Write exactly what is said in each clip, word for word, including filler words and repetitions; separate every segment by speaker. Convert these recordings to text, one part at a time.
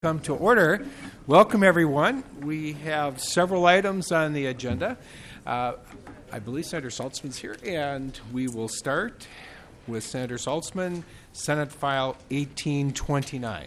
Speaker 1: Come to order. Welcome, everyone. We have several items on the agenda. Uh, I believe Senator Saltzman's here, and we will start with Senator Saltzman, Senate File eighteen twenty-nine.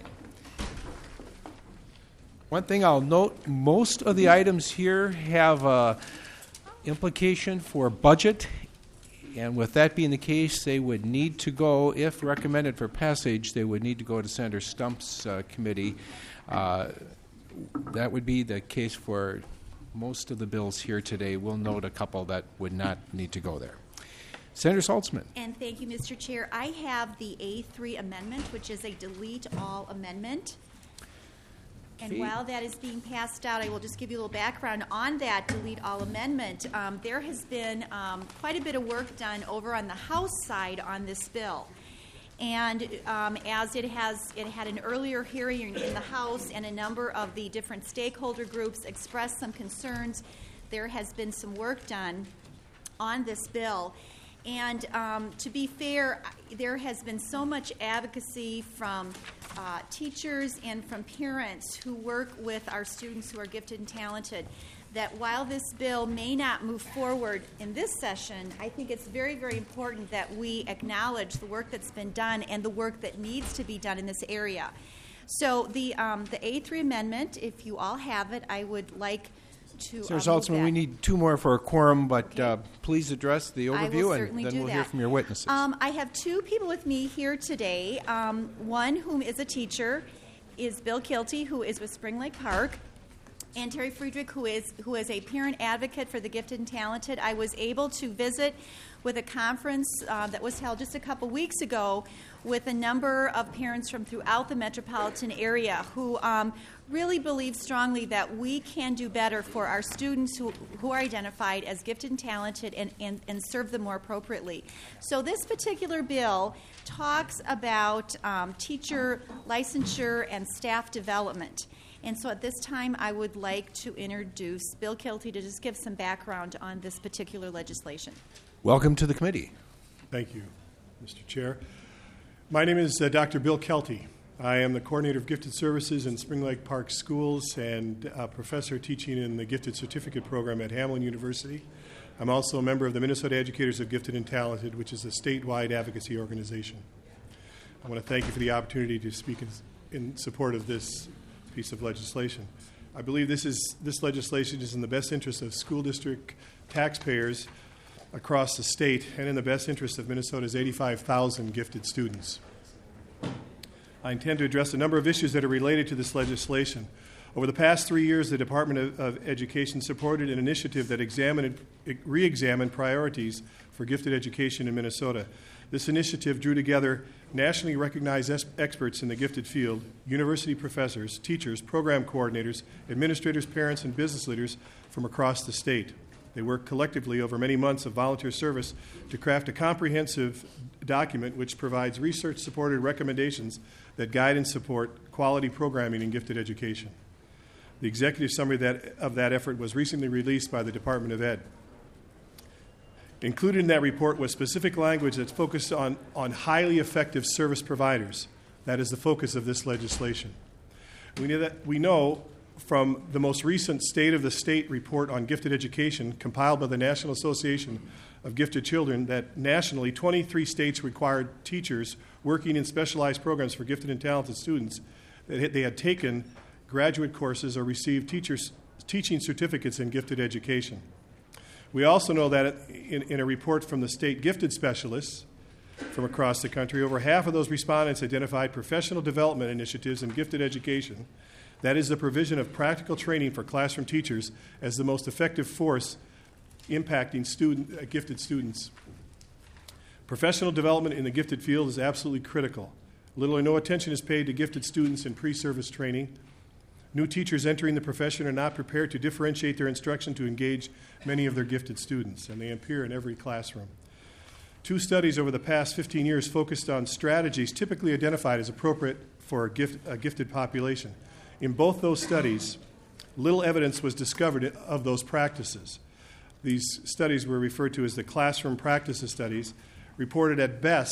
Speaker 1: One thing I'll note, most of the items here have uh, implication for budget, and with that being the case, they would need to go, if recommended for passage, they would need to go to Senator Stump's uh, committee. Uh, that would be the case for most of the bills here today. We'll note a couple that would not need to go there. Senator Saltzman.
Speaker 2: And thank you, Mister Chair. I have the A three amendment, which is a delete all amendment. And
Speaker 1: Okay.
Speaker 2: while that is being passed out, I will just give you a little background on that delete all amendment. Um, there has been um, quite a bit of work done over on the House side on this bill. And um, as it has, it had an earlier hearing in the House, and a number of the different stakeholder groups expressed some concerns. There has been some work done on this bill. And um, to be fair, there has been so much advocacy from uh, teachers and from parents who work with our students who are gifted and talented that while this bill may not move forward in this session, I think it's very, very important that we acknowledge the work that's been done and the work that needs to be done in this area. So the um, the A three amendment, if you all have it, I would like to
Speaker 1: Senator
Speaker 2: uh,
Speaker 1: Saltzman, we need two more for a quorum, but
Speaker 2: Okay.
Speaker 1: uh, please address the
Speaker 2: I will
Speaker 1: overview, and
Speaker 2: certainly
Speaker 1: then
Speaker 2: do
Speaker 1: we'll
Speaker 2: that.
Speaker 1: hear from your witnesses.
Speaker 2: Um, I have two people with me here today. Um, one whom is a teacher is Bill Kilty, who is with Spring Lake Park, and Terry Friedrich, who is who is a parent advocate for the gifted and talented. I was able to visit with a conference uh, that was held just a couple weeks ago with a number of parents from throughout the metropolitan area who um, really believe strongly that we can do better for our students who, who are identified as gifted and talented and, and, and serve them more appropriately. So this particular bill talks about um, teacher licensure and staff development. And so at this time, I would like to introduce Bill Kilty to just give some background on this particular legislation.
Speaker 1: Welcome to the committee.
Speaker 3: Thank you, Mister Chair. My name is uh, Doctor Bill Kelty. I am the coordinator of gifted services in Spring Lake Park Schools and a professor teaching in the Gifted Certificate Program at Hamline University. I'm also a member of the Minnesota Educators of Gifted and Talented, which is a statewide advocacy organization. I want to thank you for the opportunity to speak in, in support of this piece of legislation. I believe this is this legislation is in the best interest of school district taxpayers across the state and in the best interest of Minnesota's eighty-five thousand gifted students. I intend to address a number of issues that are related to this legislation. Over the past three years, the Department of, of Education supported an initiative that examined, re-examined priorities for gifted education in Minnesota. This initiative drew together nationally recognized es- experts in the gifted field, university professors, teachers, program coordinators, administrators, parents, and business leaders from across the state. They worked collectively over many months of volunteer service to craft a comprehensive document which provides research-supported recommendations that guide and support quality programming in gifted education. The executive summary that, of that effort was recently released by the Department of Ed. Included in that report was specific language that's focused on, on highly effective service providers. That is the focus of this legislation. We know, that, we know from the most recent State of the State report on gifted education compiled by the National Association of Gifted Children that nationally twenty-three states required teachers working in specialized programs for gifted and talented students that they had taken graduate courses or received teachers, teaching certificates in gifted education. We also know that in, in a report from the state gifted specialists from across the country, over half of those respondents identified professional development initiatives in gifted education, that is the provision of practical training for classroom teachers, as the most effective force impacting student, uh, gifted students. Professional development in the gifted field is absolutely critical. Little or no attention is paid to gifted students in pre-service training. New teachers entering the profession are not prepared to differentiate their instruction to engage many of their gifted students, and they appear in every classroom. Two studies over the past fifteen years focused on strategies typically identified as appropriate for a, gift, a gifted population. In both those studies, little evidence was discovered of those practices. These studies were referred to as the classroom practices studies, reported at best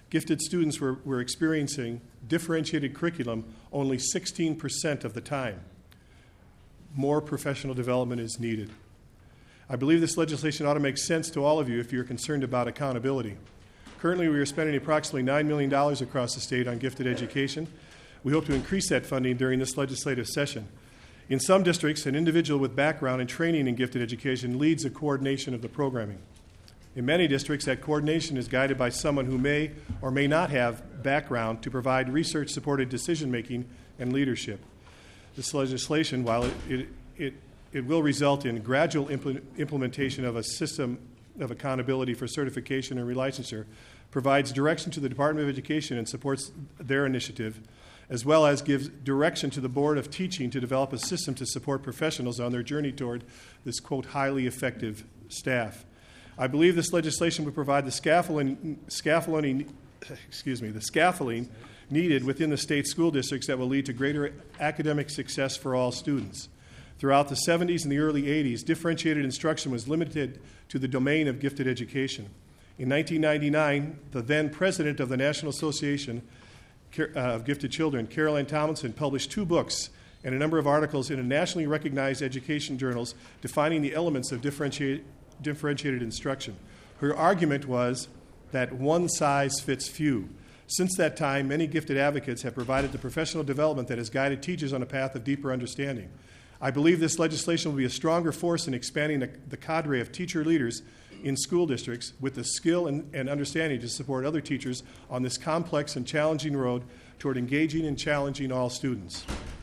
Speaker 3: gifted students were, were experiencing differentiated curriculum only sixteen percent of the time. More professional development is needed. I believe this legislation ought to make sense to all of you if you're concerned about accountability. Currently, we are spending approximately nine million dollars across the state on gifted education. We hope to increase that funding during this legislative session. In some districts, an individual with background and training in gifted education leads the coordination of the programming. In many districts, that coordination is guided by someone who may or may not have background to provide research-supported decision-making and leadership. This legislation, while it, it, it, it will result in gradual impl- implementation of a system of accountability for certification and relicensure, provides direction to the Department of Education and supports their initiative, as well as gives direction to the Board of Teaching to develop a system to support professionals on their journey toward this, quote, highly effective staff. I believe this legislation would provide the scaffolding, scaffolding, excuse me, the scaffolding needed within the state school districts that will lead to greater academic success for all students. Throughout the seventies and the early eighties, differentiated instruction was limited to the domain of gifted education. In nineteen ninety-nine, the then president of the National Association of Gifted Children, Carol Ann Tomlinson, published two books and a number of articles in a nationally recognized education journals defining the elements of differentiated, differentiated instruction. Her argument was that one size fits few. Since that time, many gifted advocates have provided the professional development that has guided teachers on a path of deeper understanding. I believe this legislation will be a stronger force in expanding the, the cadre of teacher leaders in school districts with the skill and, and understanding to support other teachers on this complex and challenging road toward engaging and challenging all students.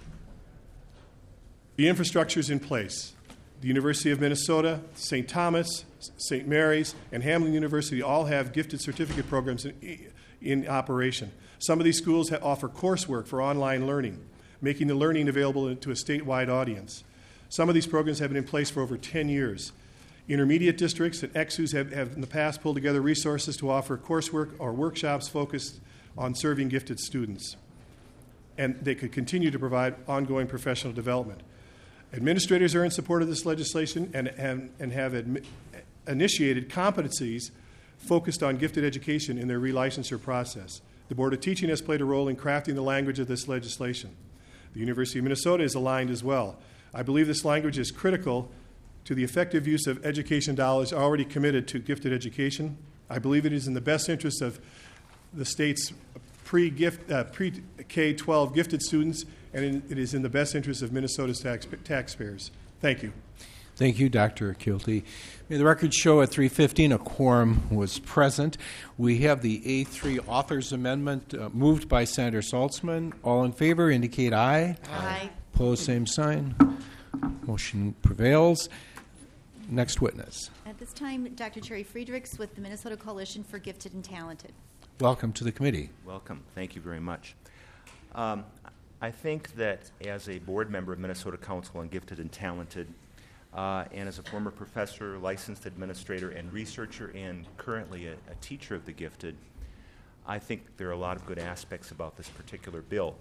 Speaker 3: The infrastructure is in place. The University of Minnesota, Saint Thomas, Saint Mary's, and Hamline University all have gifted certificate programs in, in operation. Some of these schools ha- offer coursework for online learning, making the learning available to a statewide audience. Some of these programs have been in place for over ten years. Intermediate districts and X Us have, have in the past pulled together resources to offer coursework or workshops focused on serving gifted students. And they could continue to provide ongoing professional development. Administrators are in support of this legislation and, and, and have admi- initiated competencies focused on gifted education in their relicensure process. The Board of Teaching has played a role in crafting the language of this legislation. The University of Minnesota is aligned as well. I believe this language is critical to the effective use of education dollars already committed to gifted education. I believe it is in the best interest of the state's pre-gift, uh, pre-K twelve gifted students, and in, it is in the best interest of Minnesota's tax, taxpayers. Thank you.
Speaker 1: Thank you, Doctor Kilty. May the record show at three fifteen a quorum was present. We have the A three Authors Amendment uh, moved by Senator Saltzman. All in favor indicate aye.
Speaker 2: Aye.
Speaker 1: Opposed, same sign. Motion prevails. Next witness.
Speaker 2: At this time, Doctor Cherry Friedrichs with the Minnesota Coalition for Gifted and Talented.
Speaker 1: Welcome to the committee.
Speaker 4: Welcome. Thank you very much. Um, I think that as a board member of Minnesota Council on Gifted and Talented, uh, and as a former professor, licensed administrator, and researcher, and currently a, a teacher of the gifted, I think there are a lot of good aspects about this particular bill.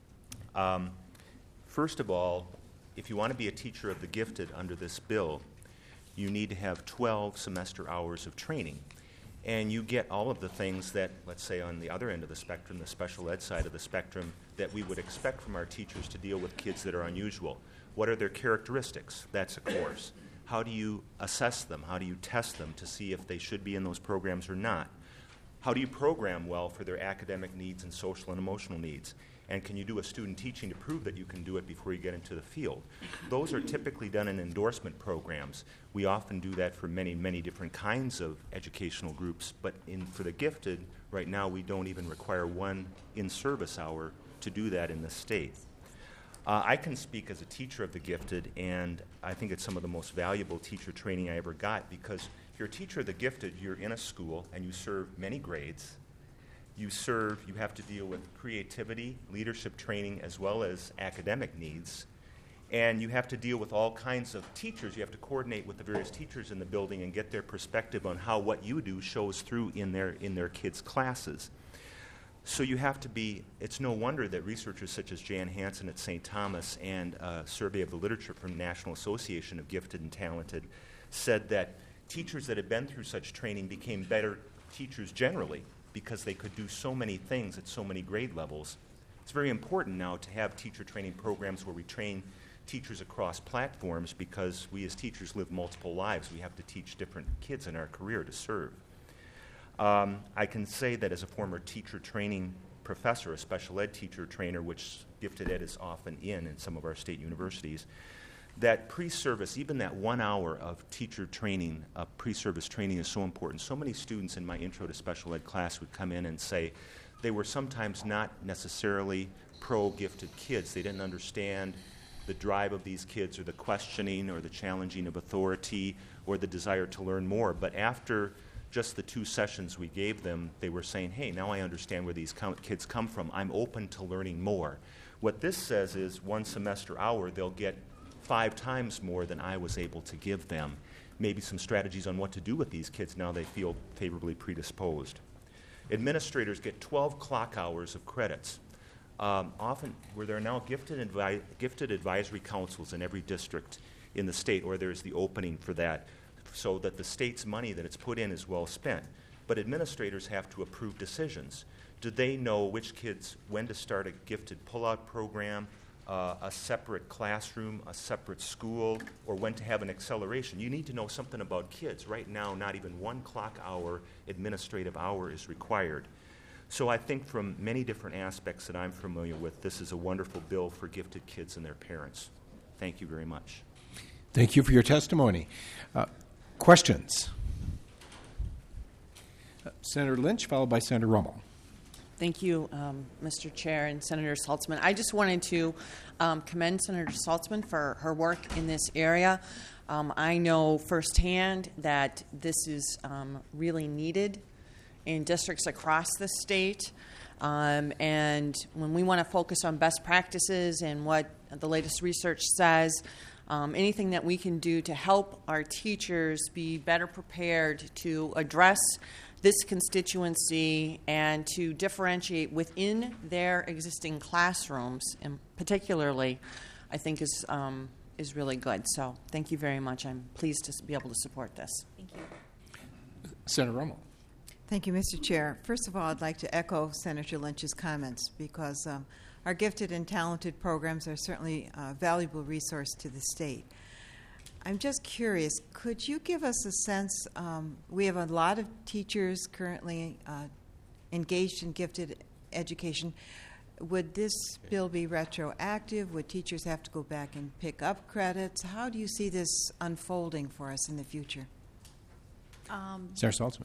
Speaker 4: Um, first of all, if you want to be a teacher of the gifted under this bill, you need to have twelve semester hours of training. And you get all of the things that, let's say on the other end of the spectrum, the special ed side of the spectrum, that we would expect from our teachers to deal with kids that are unusual. What are their characteristics? That's a course. How do you assess them? How do you test them to see if they should be in those programs or not? How do you program well for their academic needs and social and emotional needs? And can you do a student teaching to prove that you can do it before you get into the field? Those are typically done in endorsement programs. We often do that for many, many different kinds of educational groups, but in, for the gifted, right now we don't even require one in-service hour to do that in the state. Uh, I can speak as a teacher of the gifted, and I think it's some of the most valuable teacher training I ever got, because if you're a teacher of the gifted, you're in a school and you serve many grades. You serve, you have to deal with creativity, leadership training, as well as academic needs. And you have to deal with all kinds of teachers. You have to coordinate with the various teachers in the building and get their perspective on how what you do shows through in their, in their kids' classes. So you have to be, it's no wonder that researchers such as Jan Hansen at Saint Thomas and a survey of the literature from the National Association of Gifted and Talented said that teachers that had been through such training became better teachers generally because they could do so many things at so many grade levels. It's very important now to have teacher training programs where we train teachers across platforms, because we as teachers live multiple lives. We have to teach different kids in our career to serve. Um, I can say that as a former teacher training professor, a special ed teacher trainer, which gifted ed is often in in some of our state universities, that pre-service, even that one hour of teacher training, uh, pre-service training is so important. So many students in my intro to special ed class would come in and say they were sometimes not necessarily pro-gifted kids. They didn't understand the drive of these kids, or the questioning or the challenging of authority, or the desire to learn more. But after just the two sessions we gave them, they were saying, hey, now I understand where these com- kids come from. I'm open to learning more. What this says is one semester hour, they'll get five times more than I was able to give them. Maybe some strategies on what to do with these kids now they feel favorably predisposed. Administrators get twelve clock hours of credits. Um, often, where there are now gifted, advi- gifted advisory councils in every district in the state, or there's the opening for that, so that the state's money that it's put in is well spent. But administrators have to approve decisions. Do they know which kids, when to start a gifted pull-out program, uh, a separate classroom, a separate school, or when to have an acceleration? You need to know something about kids. Right now, not even one clock hour, administrative hour is required. So I think from many different aspects that I'm familiar with, this is a wonderful bill for gifted kids and their parents. Thank you very much.
Speaker 1: Thank you for your testimony. Uh, questions? Uh, Senator Lynch, followed by Senator Rummel.
Speaker 5: Thank you, um, Mister Chair and Senator Saltzman. I just wanted to um, commend Senator Saltzman for her work in this area. Um, I know firsthand that this is um, really needed in districts across the state. Um, and when we want to focus on best practices and what the latest research says, um, anything that we can do to help our teachers be better prepared to address this constituency and to differentiate within their existing classrooms, and particularly, I think is um, is really good. So thank you very much. I'm pleased to be able to support this.
Speaker 2: Thank you.
Speaker 1: Senator Rummel.
Speaker 6: Thank you, Mister Chair. First of all, I'd like to echo Senator Lynch's comments, because um, our gifted and talented programs are certainly a valuable resource to the state. I'm just curious, could you give us a sense, um, we have a lot of teachers currently uh, engaged in gifted education. Would this bill be retroactive? Would teachers have to go back and pick up credits? How do you see this unfolding for us in the future?
Speaker 2: Um,
Speaker 1: Senator Saltzman.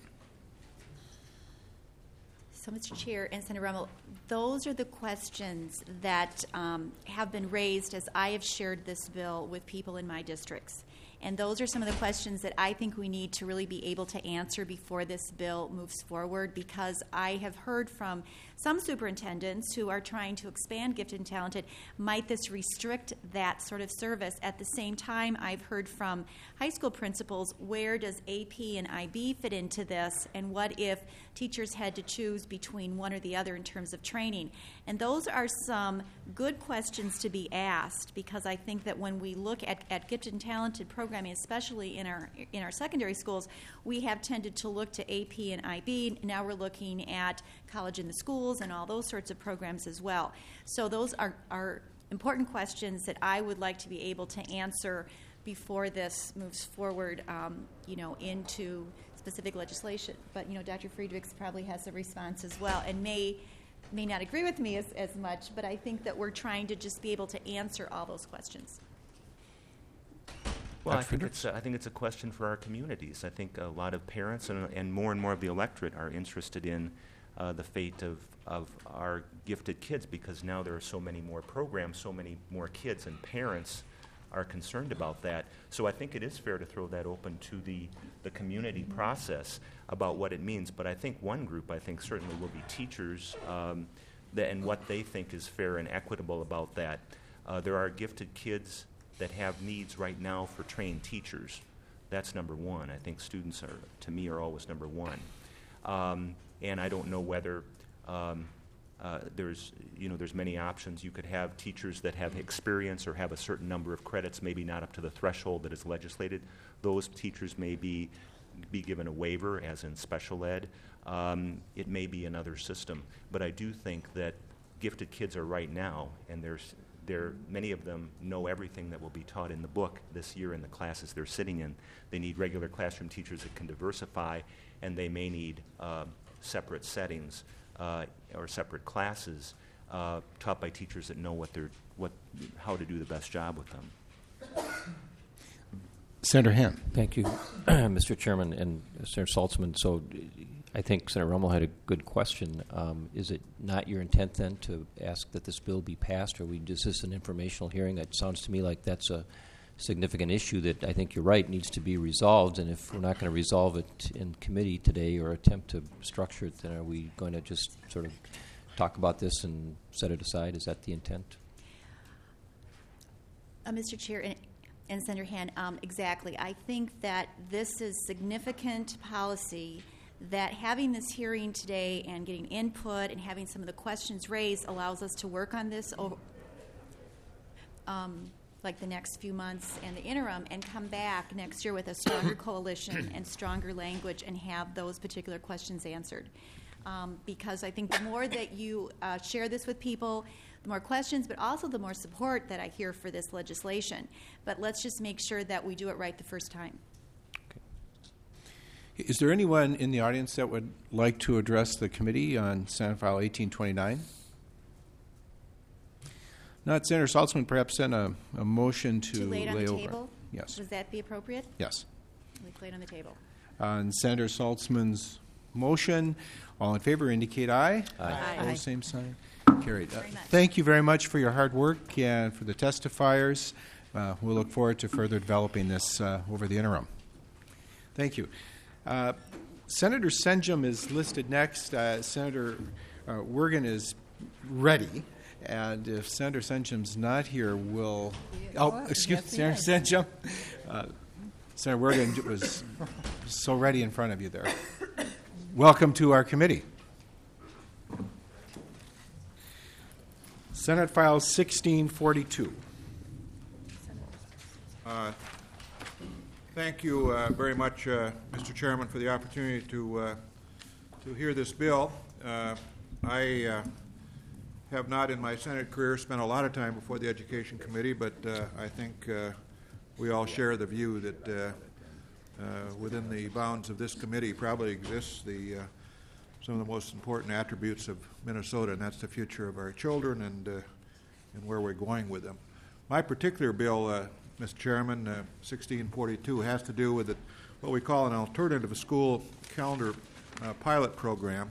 Speaker 2: So, Mister Chair and Senator Rummel, those are the questions that um, have been raised as I have shared this bill with people in my districts. And those are some of the questions that I think we need to really be able to answer before this bill moves forward, because I have heard from some superintendents who are trying to expand gifted and talented. Might this restrict that sort of service? At the same time, I've heard from high school principals, where does A P and I B fit into this, and what if teachers had to choose between one or the other in terms of training? And those are some good questions to be asked, because I think that when we look at, at gifted and talented programming, especially in our in our secondary schools, we have tended to look to A P and I B. Now we're looking at college in the schools and all those sorts of programs as well. So those are, are important questions that I would like to be able to answer before this moves forward, um, you know, into specific legislation. But, you know, Doctor Friedrichs probably has a response as well, and may may not agree with me as, as much, but I think that we're trying to just be able to answer all those questions.
Speaker 4: Well, I think, it's a, I think it's a question for our communities. I think a lot of parents and, and more and more of the electorate are interested in uh, the fate of, of our gifted kids, because now there are so many more programs, so many more kids, and parents are concerned about that. So I think it is fair to throw that open to the, the community process about what it means. But I think one group, I think, certainly will be teachers um, that, and what they think is fair and equitable about that. Uh, there are gifted kids that have needs right now for trained teachers. That's number one. I think students are, to me, are always number one. Um, and I don't know whether um, uh, there's, you know, there's many options. You could have teachers that have experience or have a certain number of credits, maybe not up to the threshold that is legislated. Those teachers may be be given a waiver, as in special ed. Um, it may be another system. But I do think that gifted kids are right now, and there's there many of them know everything that will be taught in the book this year in the classes they're sitting in. They need regular classroom teachers that can diversify, and they may need uh, separate settings uh, or separate classes uh, taught by teachers that know what they're what how to do the best job with them.
Speaker 1: Senator Hand.
Speaker 7: Thank you, Mister Chairman and Senator Saltzman. So I think Senator Rummel had a good question. Um, is it not your intent then to ask that this bill be passed, or we just this an informational hearing? That sounds to me like that's a significant issue that I think you're right needs to be resolved. And if we're not going to resolve it in committee today or attempt to structure it, then are we going to just sort of talk about this and set it aside? Is that the intent?
Speaker 2: Uh, Mister Chair and, and Senator Hand, um, exactly. I think that this is significant policy, that having this hearing today and getting input and having some of the questions raised allows us to work on this over um, like the next few months and the interim, and come back next year with a stronger coalition and stronger language and have those particular questions answered. Um, because I think the more that you uh, share this with people, the more questions, but also the more support that I hear for this legislation. But let's just make sure that we do it right the first time.
Speaker 1: Is there anyone in the audience that would like to address the committee on Senate File eighteen twenty-nine? Not. Senator Saltzman, perhaps send a, a motion to,
Speaker 2: To lay it on
Speaker 1: lay
Speaker 2: the
Speaker 1: over.
Speaker 2: table?
Speaker 1: Yes.
Speaker 2: Would that be appropriate?
Speaker 1: Yes.
Speaker 2: We lay it on the table.
Speaker 1: On Senator Saltzman's motion, all in favor indicate aye.
Speaker 2: Aye. Aye.
Speaker 1: Opposed, same sign. Carried. Uh,
Speaker 2: Very much.
Speaker 1: thank you very much for your hard work and for the testifiers. Uh, we'll look forward to further developing this uh, over the interim. Thank you. Uh, Senator Senjum is listed next. Uh, Senator uh, Wergen is ready. And if Senator Senjum's not here, we'll... Oh, excuse me, Senator Senjum. Uh, Senator Wergen was so ready in front of you there. Welcome to our committee. Senate File sixteen forty-two.
Speaker 8: Uh, thank you uh, very much, uh, Mister Chairman, for the opportunity to uh, to hear this bill. Uh, I uh, have not in my Senate career spent a lot of time before the Education Committee, but uh, I think uh, we all share the view that uh, uh, within the bounds of this committee probably exists the uh, some of the most important attributes of Minnesota, and that's the future of our children and uh, and where we're going with them. My particular bill, uh, Mister Chairman, uh, sixteen forty-two, has to do with it, what we call an alternative school calendar uh, pilot program,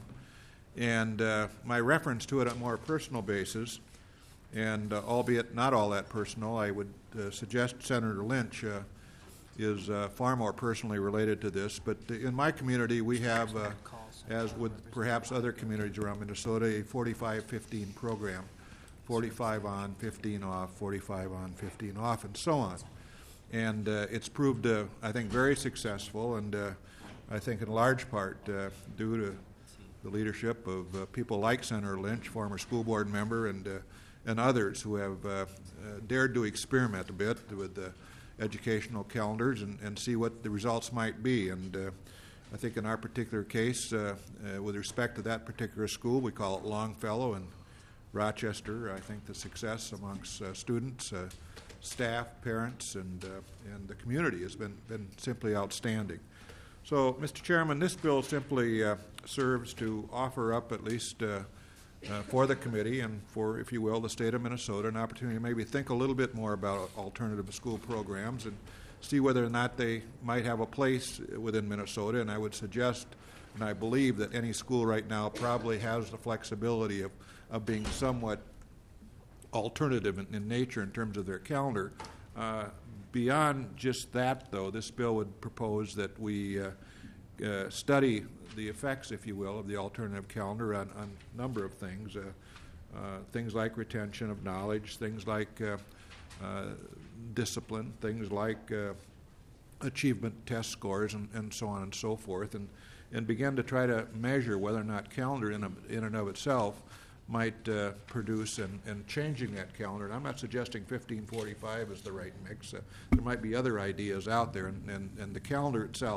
Speaker 8: and uh, my reference to it on a more personal basis, and uh, albeit not all that personal, I would uh, suggest Senator Lynch uh, is uh, far more personally related to this. But in my community, we have, uh, as with perhaps other communities around Minnesota, a forty-five fifteen program, forty-five on, fifteen off, forty-five on, fifteen off, and so on. And uh, it's proved, uh, I think, very successful, and uh, I think in large part uh, due to the leadership of uh, people like Senator Lynch, former school board member, and uh, and others who have uh, uh, dared to experiment a bit with the educational calendars and, and see what the results might be. And uh, I think in our particular case, uh, uh, with respect to that particular school, we call it Longfellow in Rochester. I think the success amongst uh, students, uh, staff, parents, and uh, and the community has been, been simply outstanding. So, Mister Chairman, this bill simply uh, serves to offer up, at least uh, uh, for the committee and for, if you will, the state of Minnesota, an opportunity to maybe think a little bit more about alternative school programs and see whether or not they might have a place within Minnesota. And I would suggest, and I believe, that any school right now probably has the flexibility of, of being somewhat alternative in, in nature in terms of their calendar. Uh, beyond just that, though, this bill would propose that we uh, uh, study the effects, if you will, of the alternative calendar on, on a number of things, uh, uh, things like retention of knowledge, things like uh, uh, discipline, things like uh, achievement test scores, and, and so on and so forth, and, and begin to try to measure whether or not calendar in, a, in and of itself might uh, produce and, and changing that calendar. And I'm not suggesting fifteen forty-five is the right mix. Uh, there might be other ideas out there, and, and, and the calendar itself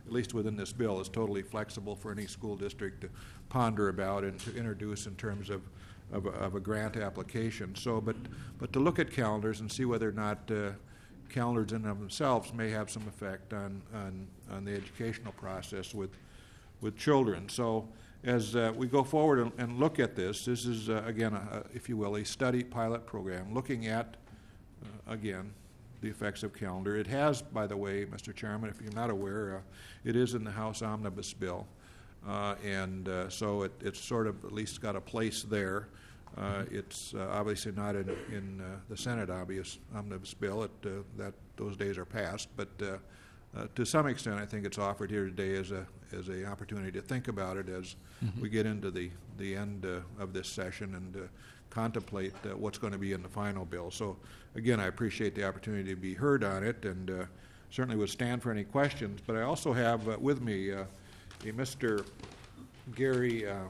Speaker 8: at least within this bill, is totally flexible for any school district to ponder about and to introduce in terms of, of, a, of a grant application. So, but, but to look at calendars and see whether or not uh, calendars in and of themselves may have some effect on, on, on the educational process with, with children. So as uh, we go forward and, and look at this, this is, uh, again, a, if you will, a study pilot program looking at, uh, again, the effects of calendar. It has, by the way, Mister Chairman, if you're not aware, uh, it is in the House Omnibus Bill. Uh, and uh, so it, it's sort of at least got a place there. Uh, it's uh, obviously not in, in uh, the Senate obvious Omnibus Bill. It, uh, that those days are past, but uh, uh, to some extent, I think it's offered here today as a as a opportunity to think about it as mm-hmm. we get into the the end uh, of this session and uh, contemplate uh, what's going to be in the final bill. So, again, I appreciate the opportunity to be heard on it, and uh, certainly would stand for any questions. But I also have uh, with me uh, a Mister Gary. Uh,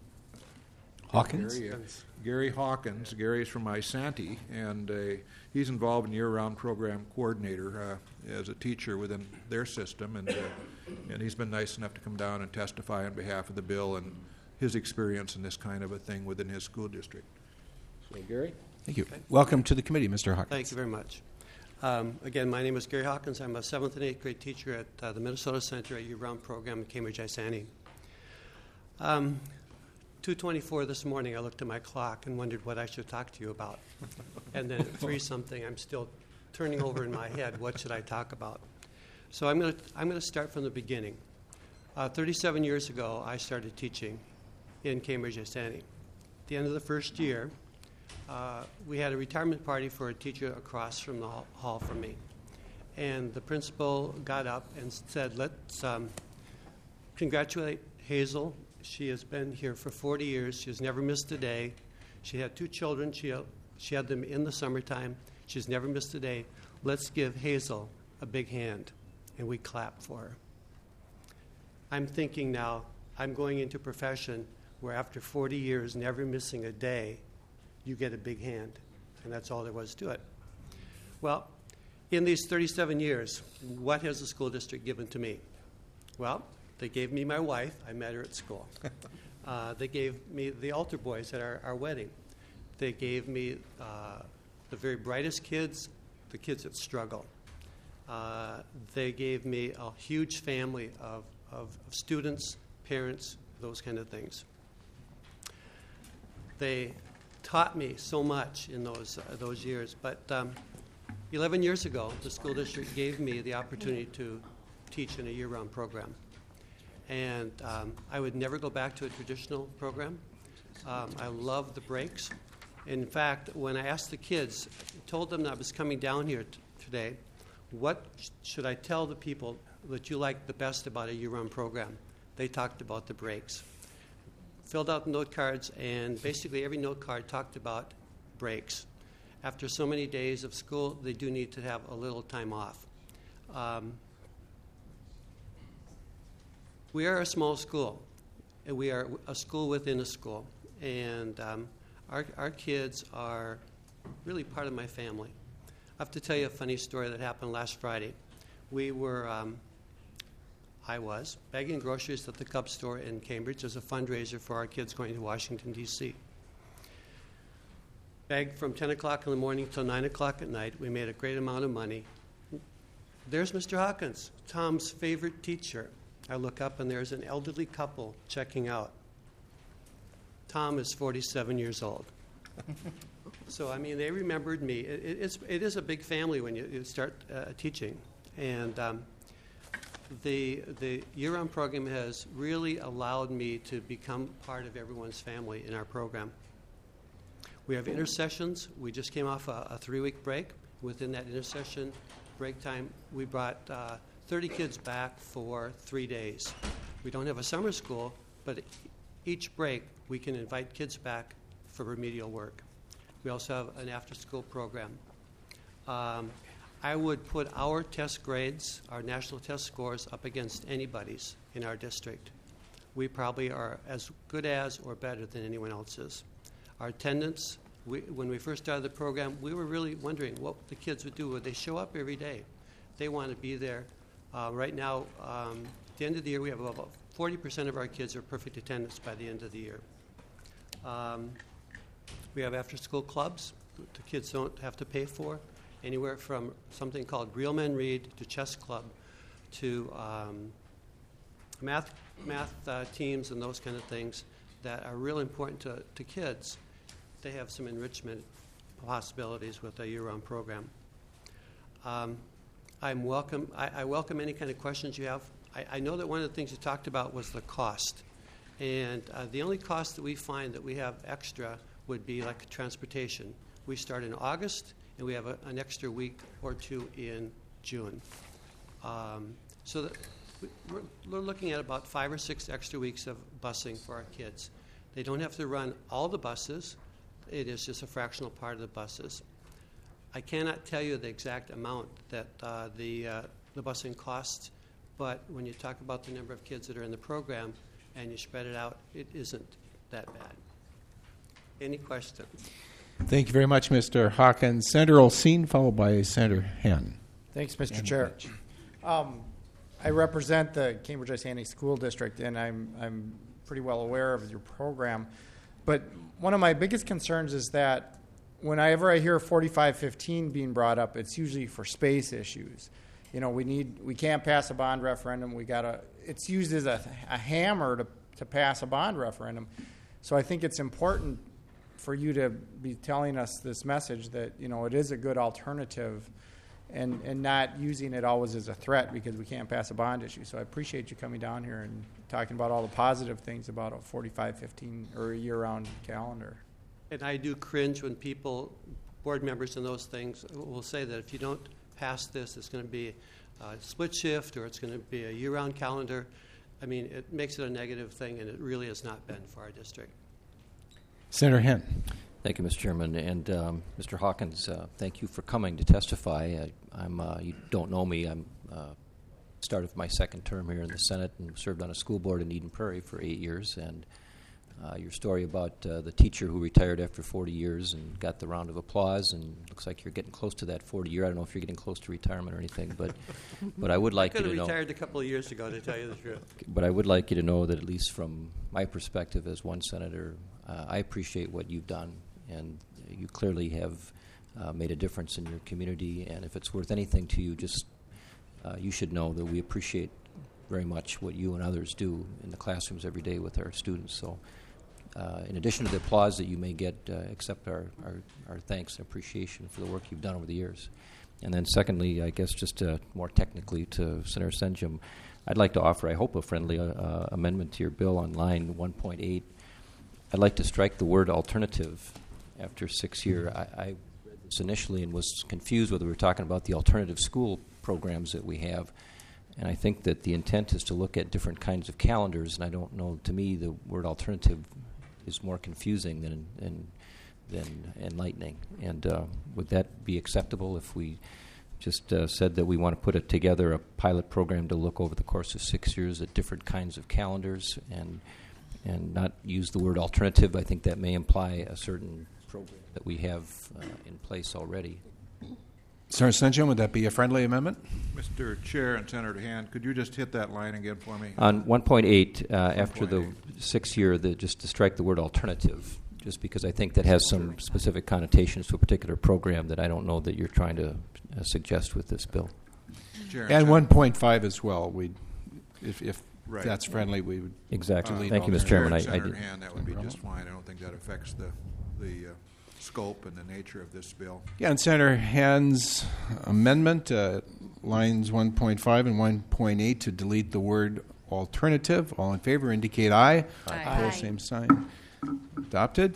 Speaker 1: Hawkins?
Speaker 8: Gary, uh, Gary Hawkins. Gary is from Isanti, and uh, he's involved in year-round program coordinator uh, as a teacher within their system, and uh, and he's been nice enough to come down and testify on behalf of the bill and his experience in this kind of a thing within his school district. So, Gary?
Speaker 1: Thank you. Okay. Welcome to the committee, Mister Hawkins.
Speaker 9: Thank you very much. Um, again, my name is Gary Hawkins. I'm a seventh and eighth grade teacher at uh, the Minnesota Center at year-round program in Cambridge, Isanti. Um, two twenty-four this morning, I looked at my clock and wondered what I should talk to you about. And then at three something, I'm still turning over in my head, what should I talk about? So I'm going to I'm going to start from the beginning. Uh, thirty-seven years ago, I started teaching in Cambridge, Isanti. At the end of the first year, uh, we had a retirement party for a teacher across from the hall from me. And the principal got up and said, let's um, congratulate Hazel. She has been here for forty years. She has never missed a day. She had two children. She, she had them in the summertime. She's never missed a day. Let's give Hazel a big hand. And we clapped for her. I'm thinking now, I'm going into a profession where after forty years, never missing a day, you get a big hand. And that's all there was to it. Well, in these thirty-seven years, what has the school district given to me? Well, they gave me my wife. I met her at school. Uh, they gave me the altar boys at our, our wedding. They gave me uh, the very brightest kids, the kids that struggle. Uh, they gave me a huge family of, of, of students, parents, those kind of things. They taught me so much in those uh, those years. But um, eleven years ago, the school district gave me the opportunity to teach in a year-round program. And um, I would never go back to a traditional program. Um, I love the breaks. In fact, when I asked the kids, told them that I was coming down here t- today, what sh- should I tell the people that you like the best about a year-round program? They talked about the breaks. Filled out note cards, and basically every note card talked about breaks. After so many days of school, they do need to have a little time off. Um, We are a small school. We are a school within a school. And um, our, our kids are really part of my family. I have to tell you a funny story that happened last Friday. We were, um, I was, bagging groceries at the Cub store in Cambridge as a fundraiser for our kids going to Washington, D C Bagged from ten o'clock in the morning till nine o'clock at night. We made a great amount of money. There's Mister Hawkins, Tom's favorite teacher. I look up, and there's an elderly couple checking out. Tom is forty-seven years old. So, I mean, they remembered me. It, it, it's, it is a big family when you, you start uh, teaching. And um, the, the year-round program has really allowed me to become part of everyone's family in our program. We have intersessions. We just came off a, a three-week break. Within that intersession break time, we brought uh, thirty kids back for three days. We don't have a summer school, but each break we can invite kids back for remedial work. We also have an after-school program. Um, I would put our test grades, our national test scores, up against anybody's in our district. We probably are as good as or better than anyone else's. Our attendance, we, when we first started the program, we were really wondering what the kids would do. Would they show up every day? They want to be there. Uh, right now, um, at the end of the year, we have about forty percent of our kids are perfect attendance by the end of the year. Um, we have after-school clubs that the kids don't have to pay for, anywhere from something called Real Men Read to chess club to um, math math uh, teams and those kind of things that are real important to, to kids. They have some enrichment possibilities with a year-round program. Um, I'm welcome. I, I welcome any kind of questions you have. I, I know that one of the things you talked about was the cost, and uh, the only cost that we find that we have extra would be like transportation. We start in August, and we have a, an extra week or two in June. Um, so that we're, we're looking at about five or six extra weeks of busing for our kids. They don't have to run all the buses. It is just a fractional part of the buses. I cannot tell you the exact amount that uh, the, uh, the busing costs, but when you talk about the number of kids that are in the program and you spread it out, it isn't that bad. Any questions?
Speaker 1: Thank you very much, Mister Hawkins. Senator Olsine, followed by Senator Henn.
Speaker 10: Thanks, Mister
Speaker 1: And
Speaker 10: Chair.
Speaker 1: Lynch.
Speaker 10: Um, I represent the Cambridge-Isani School District, and I'm I'm pretty well aware of your program. But one of my biggest concerns is that whenever I hear forty-five fifteen being brought up, it's usually for space issues. You know, we need we can't pass a bond referendum. We gotta. It's used as a, a hammer to to pass a bond referendum. So I think it's important for you to be telling us this message that, you know, it is a good alternative, and and not using it always as a threat because we can't pass a bond issue. So I appreciate you coming down here and talking about all the positive things about a forty-five fifteen or a year-round calendar.
Speaker 9: And I do cringe when people, board members and those things, will say that if you don't pass this, it's going to be a split shift or it's going to be a year-round calendar. I mean, it makes it a negative thing, and it really has not been for our district.
Speaker 1: Senator Henn.
Speaker 7: Thank you, Mister Chairman. And um, Mister Hawkins, uh, thank you for coming to testify. I, I'm, uh, you don't know me. I'm uh, started my second term here in the Senate and served on a school board in Eden Prairie for eight years. And uh, your story about uh, the teacher who retired after forty years and got the round of applause, and looks like you're getting close to that forty year. I don't know if you're getting close to retirement or anything, but but I would like
Speaker 9: I
Speaker 7: you to
Speaker 9: could
Speaker 7: know.
Speaker 9: have retired a couple of years ago, to tell you the truth.
Speaker 7: But I would like you to know that at least from my perspective as one senator, uh, I appreciate what you've done, and you clearly have uh, made a difference in your community. And if it's worth anything to you, just uh, you should know that we appreciate very much what you and others do in the classrooms every day with our students. So uh, in addition to the applause that you may get, uh, accept our, our, our thanks and appreciation for the work you've done over the years. And then secondly, I guess just uh, more technically to Senator Senjum, I'd like to offer, I hope, a friendly uh, amendment to your bill on line one point eight. I'd like to strike the word alternative after six year. I, I read this initially and was confused whether we were talking about the alternative school programs that we have. And I think that the intent is to look at different kinds of calendars, and I don't know, to me, the word alternative is more confusing than than, than enlightening. And uh, would that be acceptable if we just uh, said that we want to put it together, a pilot program to look over the course of six years at different kinds of calendars, and and not use the word alternative? I think that may imply a certain program that we have uh, in place already.
Speaker 1: Senator Senjum, would that be a friendly amendment?
Speaker 8: Mister Chair and Senator Hand, could you just hit that line again for me?
Speaker 7: On one point eight, uh, after the six-year, the, just to strike the word alternative, just because I think that has some specific connotations to a particular program that I don't know that you're trying to uh, suggest with this bill.
Speaker 8: Chair
Speaker 1: And
Speaker 8: Senator-
Speaker 1: one point five as well. We, if, if
Speaker 8: Right.
Speaker 1: that's friendly, we would
Speaker 7: Exactly.
Speaker 1: delete
Speaker 7: Thank you, Mister
Speaker 8: Chair
Speaker 7: Chairman.
Speaker 8: and
Speaker 7: I, I
Speaker 8: Senator
Speaker 7: did.
Speaker 8: Hand, that would be just fine. I don't think that affects the the uh, scope and the nature of this bill.
Speaker 1: Yeah, and Senator Hand's amendment, uh, lines one point five and one point eight, to delete the word alternative. All in favor indicate aye.
Speaker 2: Aye.
Speaker 1: Opposed,
Speaker 2: Aye.
Speaker 1: same sign. Adopted.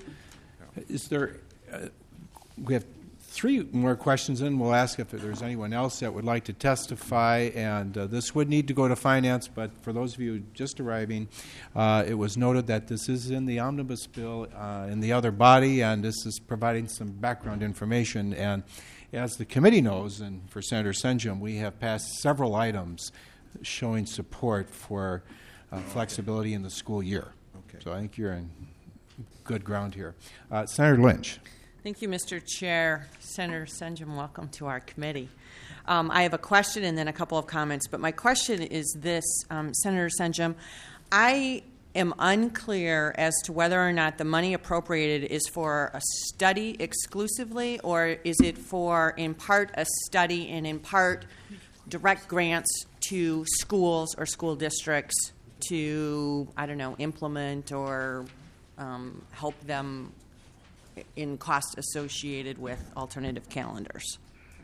Speaker 1: Is there, uh, we have three more questions in. We'll ask if there's anyone else that would like to testify, and uh, this would need to go to finance, but for those of you just arriving, uh, it was noted that this is in the omnibus bill uh, in the other body, and this is providing some background information. And as the committee knows, and for Senator Senjum, we have passed several items showing support for uh, flexibility in the school year.
Speaker 8: Okay.
Speaker 1: So I think you're in good ground here. Uh, Senator Lynch.
Speaker 5: Thank you, Mister Chair. Senator Senjum, welcome to our committee. Um, I have a question and then a couple of comments, but my question is this, um, Senator Senjum. I am unclear as to whether or not the money appropriated is for a study exclusively, or is it for, in part, a study and in part direct grants to schools or school districts to, I don't know, implement or um, help them in cost associated with alternative calendars.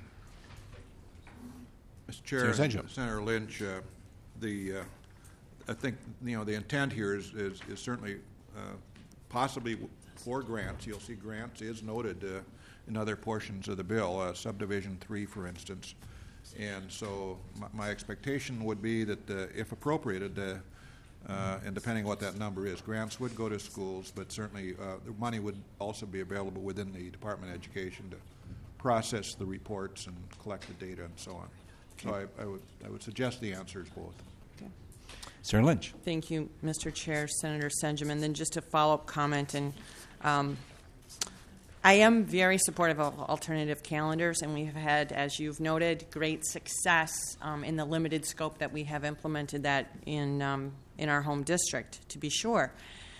Speaker 8: Mister Chair,
Speaker 1: Senator Senjum.
Speaker 8: Senator Lynch, uh, the uh, I think you know the intent here is is, is certainly uh, possibly for grants. You'll see grants is noted uh, in other portions of the bill, uh, subdivision three, for instance. And so my, my expectation would be that uh, if appropriated, uh, uh, and depending on what that number is, grants would go to schools, but certainly uh, the money would also be available within the Department of Education to process the reports and collect the data and so on. So I, I would I would suggest the answer is both.
Speaker 5: Okay.
Speaker 1: Senator Lynch.
Speaker 5: Thank you, Mister Chair, Senator Senjum. And then just a follow-up comment, and um, I am very supportive of alternative calendars, and we have had, as you've noted, great success um, in the limited scope that we have implemented that in um, in our home district, to be sure.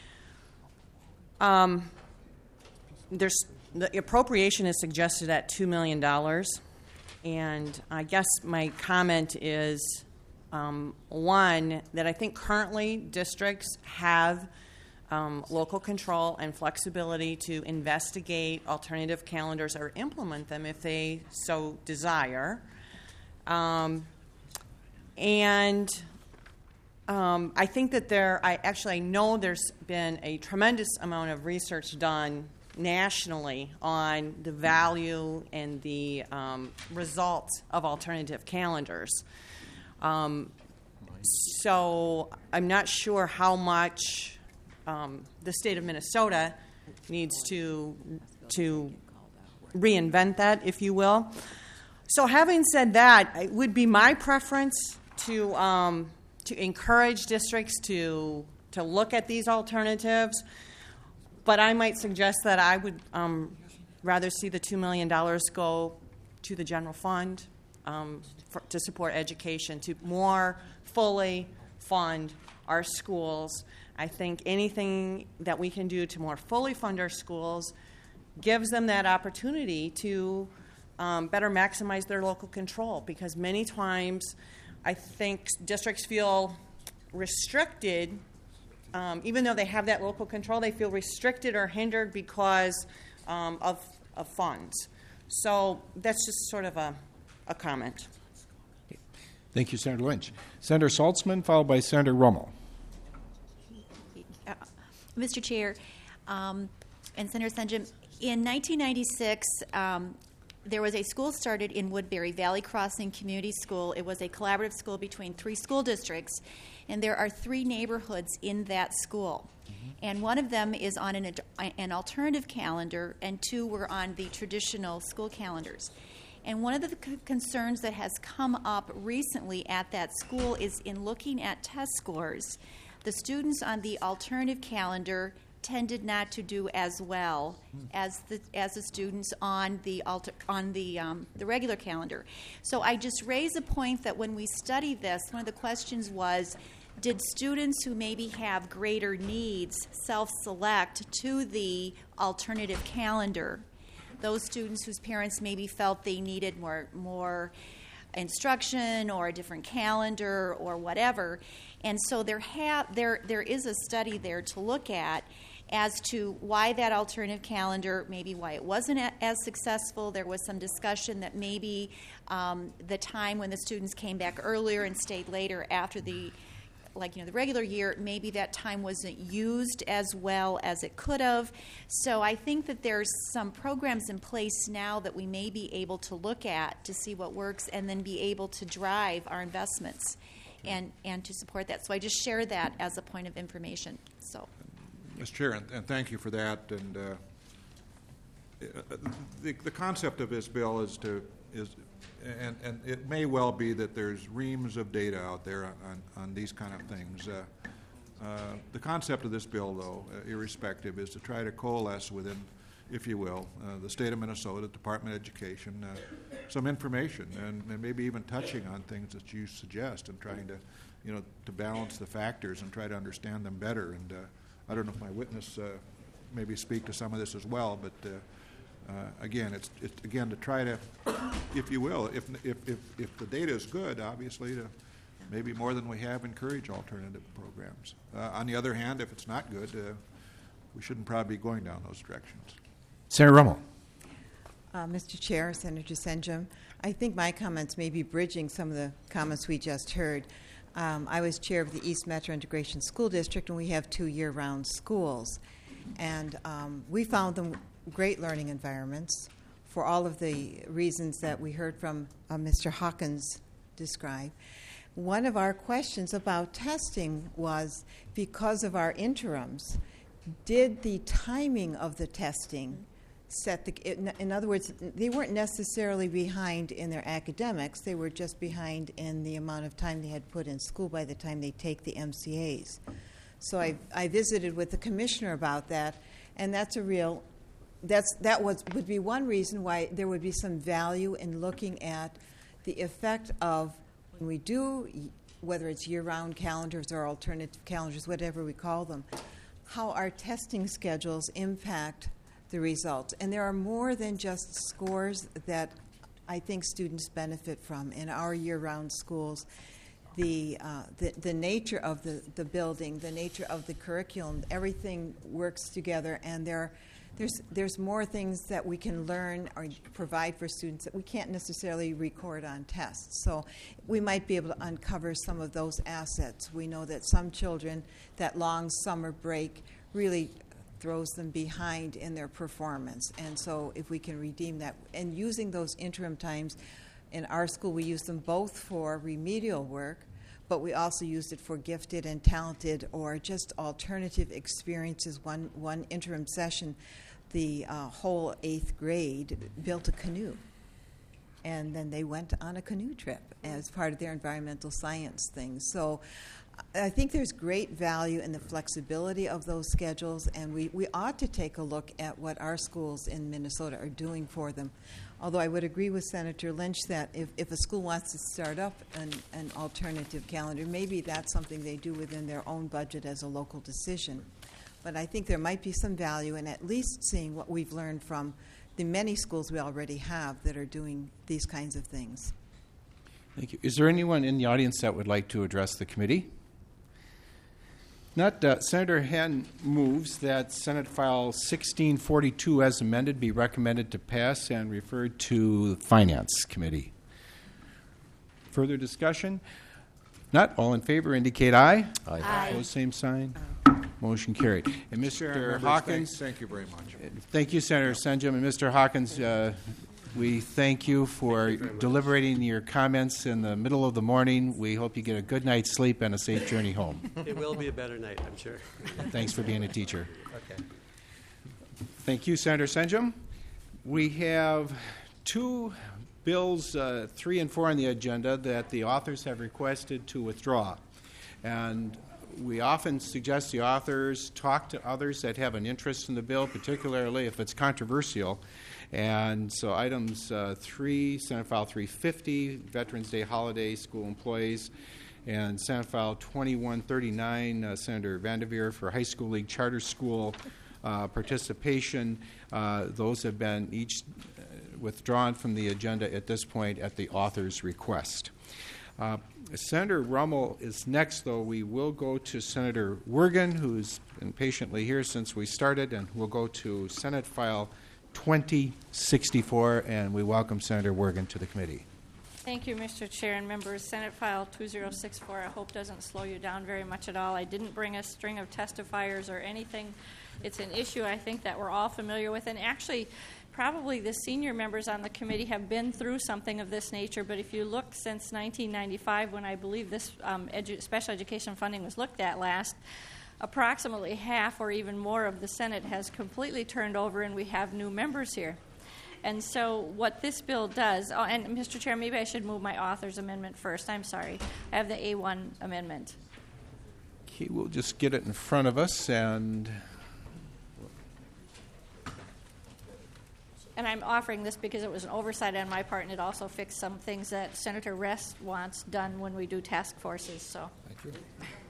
Speaker 5: Um, there's the appropriation is suggested at two million dollars, and I guess my comment is um, one that I think currently districts have Um, local control and flexibility to investigate alternative calendars or implement them if they so desire. Um, and um, I think that there, I actually I know there's been a tremendous amount of research done nationally on the value and the um, results of alternative calendars. Um, so I'm not sure how much Um, the state of Minnesota needs to to reinvent that, if you will. So, having said that, it would be my preference to um, to encourage districts to to look at these alternatives. But I might suggest that I would um, rather see the two million dollars go to the general fund um, for, to support education, to more fully fund our schools. I think anything that we can do to more fully fund our schools gives them that opportunity to um, better maximize their local control, because many times I think districts feel restricted, um, even though they have that local control, they feel restricted or hindered because um, of, of funds. So that's just sort of a, a comment.
Speaker 1: Thank you, Senator Lynch. Senator Saltzman, followed by Senator Rummel.
Speaker 2: Uh, Mister Chair, um, and Senator Senjum, in nineteen ninety-six, um, there was a school started in Woodbury, Valley Crossing Community School. It was a collaborative school between three school districts, and there are three neighborhoods in that school. Mm-hmm. And one of them is on an, an alternative calendar, and two were on the traditional school calendars. And one of the c- concerns that has come up recently at that school is in looking at test scores. The students on the alternative calendar tended not to do as well as the as the students on the alter, on the um, the regular calendar. So I just raise a point that when we study this, one of the questions was, did students who maybe have greater needs self-select to the alternative calendar? Those students whose parents maybe felt they needed more more instruction or a different calendar or whatever. And so there have there there is a study there to look at as to why that alternative calendar, maybe why it wasn't a, as successful. There was some discussion that maybe um, the time when the students came back earlier and stayed later after the like you know the regular year, maybe that time wasn't used as well as it could have. So I think that there's some programs in place now that we may be able to look at to see what works and then be able to drive our investments and, and to support that. So I just share that as a point of information. So,
Speaker 8: Mister Chair, and, and thank you for that. And uh, the, the concept of this bill is to is And, and it may well be that there's reams of data out there on, on, on these kind of things. Uh, uh, the concept of this bill, though, uh, irrespective, is to try to coalesce within if you will, uh, the state of Minnesota, Department of Education, uh, some information, and, and maybe even touching on things that you suggest, and trying to, you know, to balance the factors and try to understand them better. And uh, I don't know if my witness uh, maybe speak to some of this as well, but uh, uh, again, it's, it's again to try to, if you will, if if if, if the data is good, obviously to maybe more than we have, encourage alternative programs. Uh, on the other hand, if it's not good, uh, we shouldn't probably be going down those directions.
Speaker 1: Senator Rummel.
Speaker 6: Uh, Mister Chair, Senator Senjum, I think my comments may be bridging some of the comments we just heard. Um, I was chair of the East Metro Integration School District, and we have two year-round schools. And um, we found them great learning environments for all of the reasons that we heard from uh, Mister Hawkins describe. One of our questions about testing was, because of our interims, did the timing of the testing set the, in, in other words, they weren't necessarily behind in their academics, they were just behind in the amount of time they had put in school by the time they take the M C As. So I, I visited with the commissioner about that, and that's a real, that's, that was, would be one reason why there would be some value in looking at the effect of when we do, whether it's year-round calendars or alternative calendars, whatever we call them, how our testing schedules impact the results. And there are more than just scores that I think students benefit from in our year-round schools. The, uh, the, the nature of the, the building, the nature of the curriculum, everything works together, and there, there's, there's more things that we can learn or provide for students that we can't necessarily record on tests. So we might be able to uncover some of those assets. We know that some children, that long summer break really throws them behind in their performance. And so if we can redeem that, and using those interim times, in our school we use them both for remedial work, but we also used it for gifted and talented or just alternative experiences. One, one interim session, the uh, whole eighth grade built a canoe. And then they went on a canoe trip as part of their environmental science thing. So I think there's great value in the flexibility of those schedules, and we, we ought to take a look at what our schools in Minnesota are doing for them. Although I would agree with Senator Lynch that if, if a school wants to start up an, an alternative calendar, maybe that's something they do within their own budget as a local decision. But I think there might be some value in at least seeing what we've learned from the many schools we already have that are doing these kinds of things.
Speaker 1: Thank you. Is there anyone in the audience that would like to address the committee? Not, uh, Senator Henn moves that Senate File sixteen forty-two as amended be recommended to pass and referred to the Finance Committee. Further discussion? Not all in favor indicate aye.
Speaker 7: Aye.
Speaker 2: Aye.
Speaker 1: Opposed, same sign. Motion carried. And Mister
Speaker 8: Chair, members,
Speaker 1: Hawkins,
Speaker 8: thank, thank you very much.
Speaker 1: thank you, Senator Senjum. And Mister Hawkins, uh, we thank you for
Speaker 9: Thank you very
Speaker 1: deliberating your comments in the middle of the morning. We hope you get a good night's sleep and a safe journey home.
Speaker 9: It will be a better night, I'm sure.
Speaker 1: Thanks for being a teacher.
Speaker 9: Okay.
Speaker 1: Thank you, Senator Senjum. We have two bills, uh, three and four on the agenda, that the authors have requested to withdraw. And we often suggest the authors talk to others that have an interest in the bill, particularly if it's controversial. And so items uh, three, Senate File three fifty, Veterans Day holiday, school employees, and Senate File twenty-one thirty-nine, uh, Senator Vanderveer for high school league charter school uh, participation. Uh, those have been each uh, withdrawn from the agenda at this point at the author's request. Uh, Senator Rummel is next, though. We will go to Senator Wergen, who's been patiently here since we started, and we'll go to Senate File twenty sixty-four, and we welcome Senator Wergen to the committee.
Speaker 11: Thank you, Mister Chair and members. Senate File two thousand sixty-four, I hope doesn't slow you down very much at all. I didn't bring a string of testifiers or anything. It's an issue I think that we're all familiar with, and actually probably the senior members on the committee have been through something of this nature, but if you look since nineteen ninety-five, when I believe this um, edu- special education funding was looked at last, approximately half or even more of the Senate has completely turned over, and we have new members here. And so what this bill does, oh, and Mister Chair, maybe I should move my author's amendment first. I'm sorry. I have the A one amendment.
Speaker 1: Okay, we'll just get it in front of us, and
Speaker 11: and I'm offering this because it was an oversight on my part, and it also fixed some things that Senator Rest wants done when we do task forces. So.
Speaker 1: Thank you.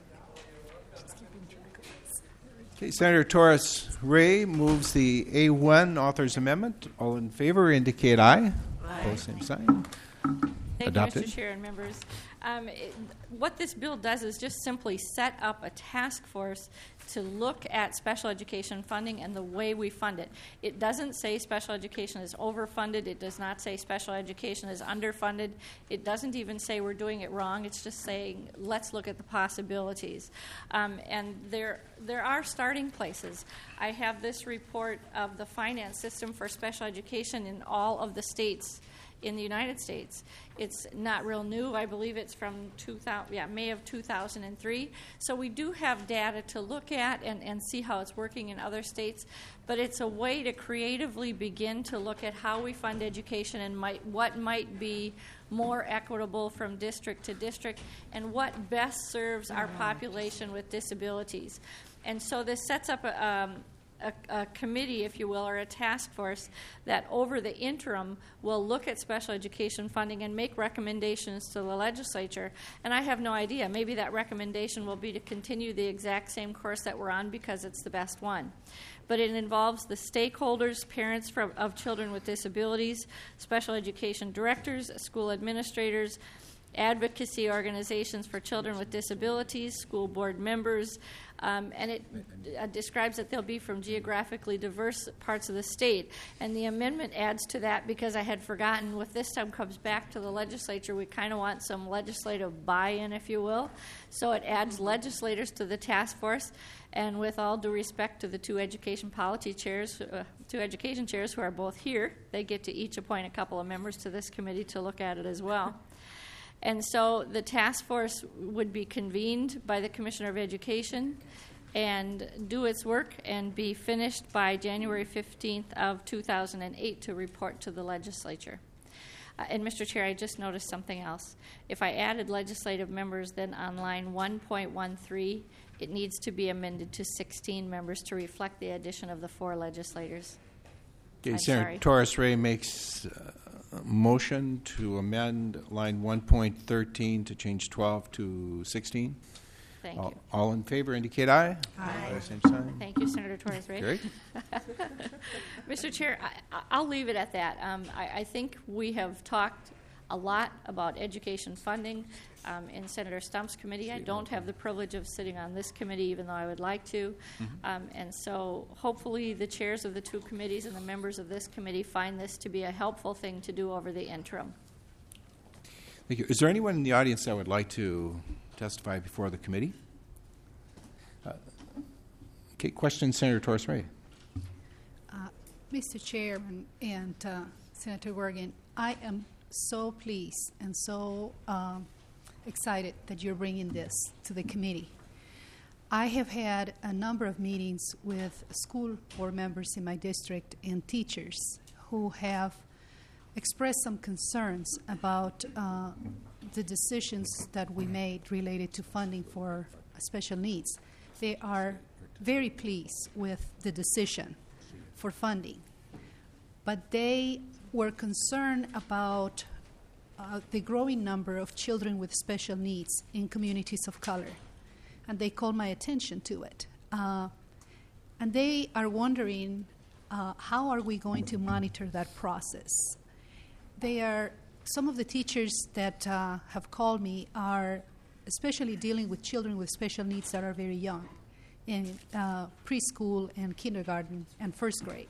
Speaker 1: Okay, Senator Torres Ray moves the A one Authors Amendment. All in favor indicate aye. Aye. Opposed, same sign.
Speaker 11: Thank
Speaker 1: Adopted.
Speaker 11: you, Mister Chair and members. Um, it, what this bill does is just simply set up a task force to look at special education funding and the way we fund it. It doesn't say special education is overfunded. It does not say special education is underfunded. It doesn't even say we're doing it wrong. It's just saying let's look at the possibilities. Um, and there, there are starting places. I have this report of the finance system for special education in all of the states in the United States. It's not real new. I believe it's from two thousand, yeah, May of two thousand three. So we do have data to look at and, and see how it's working in other states. But it's a way to creatively begin to look at how we fund education and might, what might be more equitable from district to district and what best serves our population with disabilities. And so this sets up a, um, A, a committee, if you will, or a task force that over the interim will look at special education funding and make recommendations to the legislature. And I have no idea. Maybe that recommendation will be to continue the exact same course that we're on because it's the best one. But it involves the stakeholders, parents from, of children with disabilities, special education directors, school administrators, advocacy organizations for children with disabilities, school board members, um, and it uh, describes that they'll be from geographically diverse parts of the state. And the amendment adds to that because I had forgotten, with this time comes back to the legislature, we kind of want some legislative buy-in, if you will. So it adds legislators to the task force, and with all due respect to the two education policy chairs, uh, two education chairs who are both here, they get to each appoint a couple of members to this committee to look at it as well. And so the task force would be convened by the Commissioner of Education and do its work and be finished by January fifteenth of two thousand eight to report to the legislature. Uh, and Mister Chair, I just noticed something else. If I added legislative members, then on line one point one three, it needs to be amended to sixteen members to reflect the addition of the four legislators.
Speaker 1: Okay,
Speaker 11: I'm
Speaker 1: Senator
Speaker 11: sorry.
Speaker 1: Torres Ray makes uh, a motion to amend line one point thirteen to change twelve to sixteen.
Speaker 11: Thank
Speaker 1: all,
Speaker 11: you.
Speaker 1: All in favor indicate aye.
Speaker 11: Aye.
Speaker 1: Same sign.
Speaker 11: Thank you, Senator Torres Ray.
Speaker 1: Great.
Speaker 11: Mister Chair, I, I'll leave it at that. Um, I, I think we have talked a lot about education funding um, in Senator Stump's committee. I don't have the privilege of sitting on this committee, even though I would like to. Mm-hmm. Um, and so hopefully the chairs of the two committees and the members of this committee find this to be a helpful thing to do over the interim.
Speaker 1: Thank you. Is there anyone in the audience that would like to testify before the committee? Uh, okay, question, Senator Torres Ray.
Speaker 12: Uh, Mister Chairman and uh, Senator Wergen, I am so pleased and so um, excited that you're bringing this to the committee. I have had a number of meetings with school board members in my district and teachers who have expressed some concerns about uh, the decisions that we made related to funding for special needs. They are very pleased with the decision for funding, but they were concerned about uh, the growing number of children with special needs in communities of color, and they called my attention to it. Uh, and they are wondering, uh, how are we going to monitor that process? They are, some of the teachers that uh, have called me are especially dealing with children with special needs that are very young, in uh, preschool and kindergarten and first grade.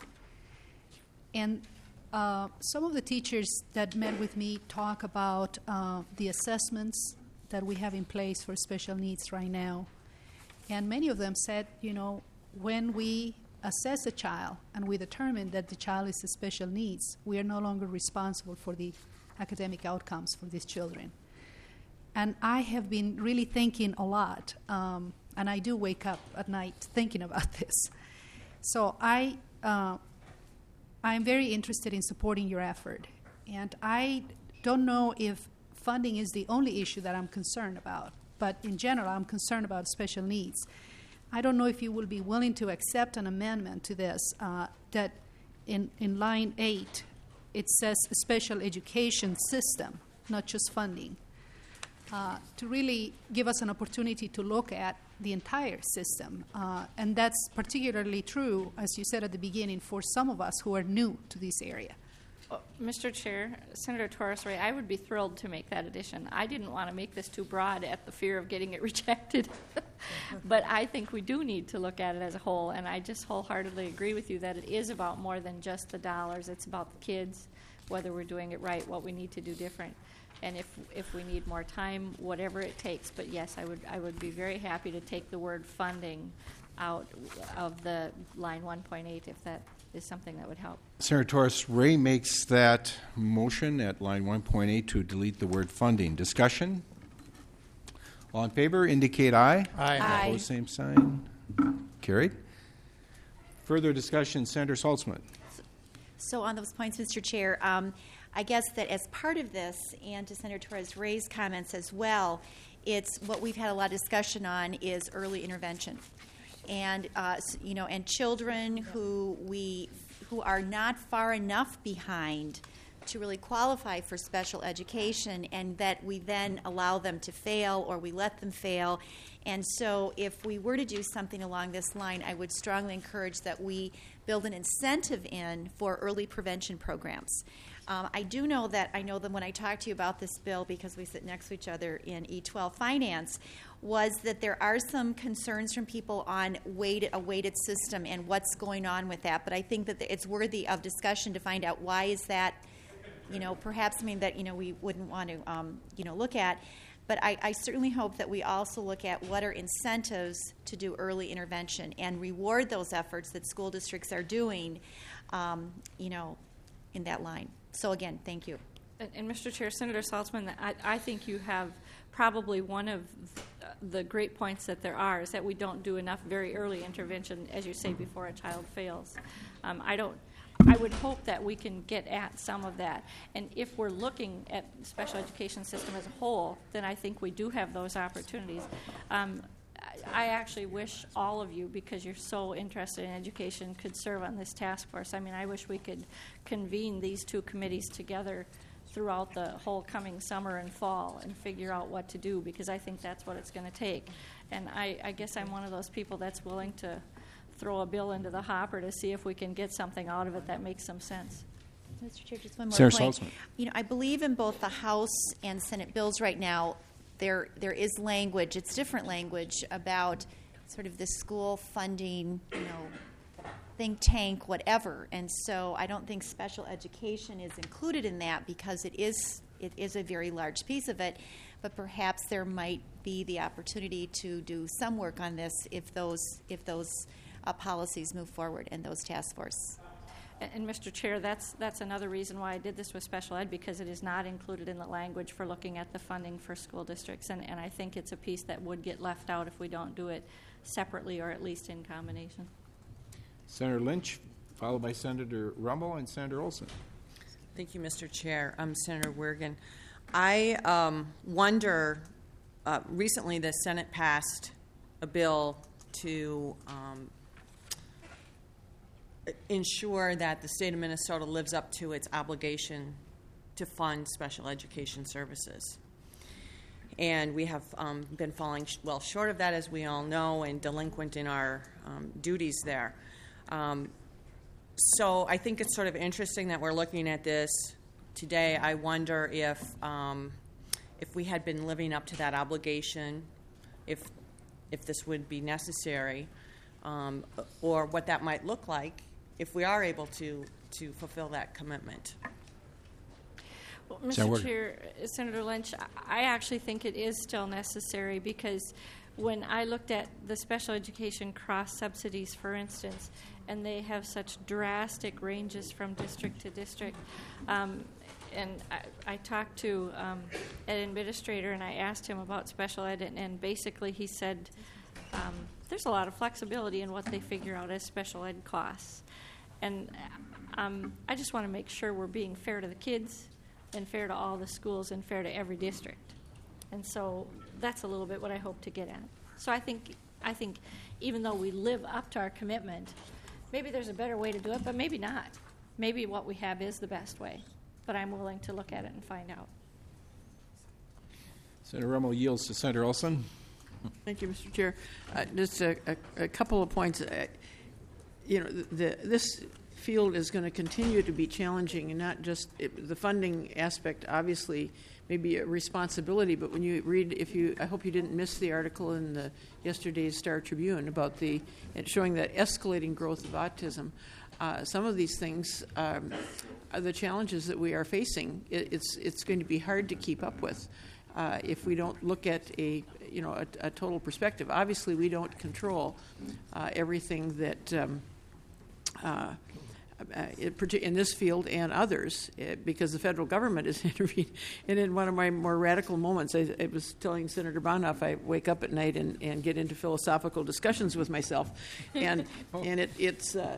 Speaker 12: And uh, some of the teachers that met with me talk about uh, the assessments that we have in place for special needs right now. And many of them said, you know, when we assess a child and we determine that the child is a special needs, we are no longer responsible for the academic outcomes for these children. And I have been really thinking a lot, um, and I do wake up at night thinking about this. So I, uh, I'm very interested in supporting your effort. And I don't know if funding is the only issue that I'm concerned about, but in general, I'm concerned about special needs. I don't know if you will be willing to accept an amendment to this uh, that in, in line eight, it says special education system, not just funding, uh, to really give us an opportunity to look at the entire system. Uh, and that's particularly true, as you said at the beginning, for some of us who are new to this area.
Speaker 11: Well, Mister Chair, Senator Torres Ray, I would be thrilled to make that addition. I didn't want to make this too broad at the fear of getting it rejected. But I think we do need to look at it as a whole, and I just wholeheartedly agree with you that it is about more than just the dollars. It's about the kids, whether we're doing it right, what we need to do different, and if if we need more time, whatever it takes. But yes, I would I would be very happy to take the word funding out of the line one point eight if that is something that would help.
Speaker 1: Senator Torres Ray makes that motion at line one point eight to delete the word funding. Discussion? All in favor indicate aye.
Speaker 10: Aye.
Speaker 11: Aye.
Speaker 1: Opposed, same sign. Carried. Further discussion, Senator Saltzman.
Speaker 2: So on those points, Mister Chair, um, I guess that as part of this, and to Senator Torres Ray's comments as well, it's what we've had a lot of discussion on is early intervention. And uh, you know, and children who we who are not far enough behind to really qualify for special education, and that we then allow them to fail or we let them fail. And so, if we were to do something along this line, I would strongly encourage that we build an incentive in for early prevention programs. Um, I do know that I know that when I talked to you about this bill, because we sit next to each other in E twelve Finance, was that there are some concerns from people on weighted, a weighted system and what's going on with that. But I think that it's worthy of discussion to find out why is that, you know, perhaps something that, you know, we wouldn't want to, um, you know, look at. But I, I certainly hope that we also look at what are incentives to do early intervention and reward those efforts that school districts are doing, um, you know, in that line. So again, thank you.
Speaker 11: And, and Mister Chair, Senator Saltzman, I, I think you have probably one of the great points that there are is that we don't do enough very early intervention, as you say, before a child fails. Um, I don't. I would hope that we can get at some of that. And if we're looking at the special education system as a whole, then I think we do have those opportunities. Um, I actually wish all of you, because you're so interested in education, could serve on this task force. I mean, I wish we could convene these two committees together throughout the whole coming summer and fall and figure out what to do, because I think that's what it's going to take. And I, I guess I'm one of those people that's willing to throw a bill into the hopper to see if we can get something out of it that makes some sense.
Speaker 2: Mister Chair, just one more
Speaker 1: Senator
Speaker 2: point.
Speaker 1: Saltzman.
Speaker 2: You know, I believe in both the House and Senate bills right now. There, there is language. It's different language about sort of the school funding, you know, think tank, whatever. And so, I don't think special education is included in that because it is, it is a very large piece of it. But perhaps there might be the opportunity to do some work on this if those, if those uh, policies move forward in those task force.
Speaker 11: And, and Mister Chair, that's that's another reason why I did this with special ed, because it is not included in the language for looking at the funding for school districts, and, and I think it's a piece that would get left out if we don't do it separately or at least in combination.
Speaker 1: Senator Lynch, followed by Senator Rummel and Senator Olson.
Speaker 5: Thank you, Mister Chair. I'm Senator Wergen. I um, wonder, uh, recently the Senate passed a bill to um, ensure that the state of Minnesota lives up to its obligation to fund special education services. And we have um, been falling sh- well short of that, as we all know, and delinquent in our um, duties there. Um, so I think it's sort of interesting that we're looking at this today. I wonder if um, if we had been living up to that obligation, if if this would be necessary, um, or what that might look like if we are able to, to fulfill that commitment.
Speaker 11: Well, Mister Chair, Senator Lynch, I actually think it is still necessary, because when I looked at the special education cross subsidies, for instance, and they have such drastic ranges from district to district, um, and I, I talked to um, an administrator and I asked him about special ed, and, and basically he said um, there's a lot of flexibility in what they figure out as special ed costs. And um, I just want to make sure we're being fair to the kids and fair to all the schools and fair to every district. And so that's a little bit what I hope to get at. So I think I think even though we live up to our commitment, maybe there's a better way to do it, but maybe not. maybe what we have is the best way, but I'm willing to look at it and find out.
Speaker 1: Senator Rummel yields to Senator Olson.
Speaker 13: Thank you, Mister Chair. Uh, just a, a, a couple of points. Uh, you know, the, the, this field is going to continue to be challenging, and not just it, the funding aspect. Obviously, may be a responsibility, but when you read, if you, I hope you didn't miss the article in the yesterday's Star Tribune about the showing that escalating growth of autism. Uh, some of these things um, are the challenges that we are facing. It, it's it's going to be hard to keep up with. Uh, if we don't look at a you know a, a total perspective. Obviously, we don't control uh, everything that um, uh, in this field and others, because the federal government is intervening. And in one of my more radical moments, I, I was telling Senator Bonhoeff, I wake up at night and, and get into philosophical discussions with myself, and oh. and it, it's. Uh,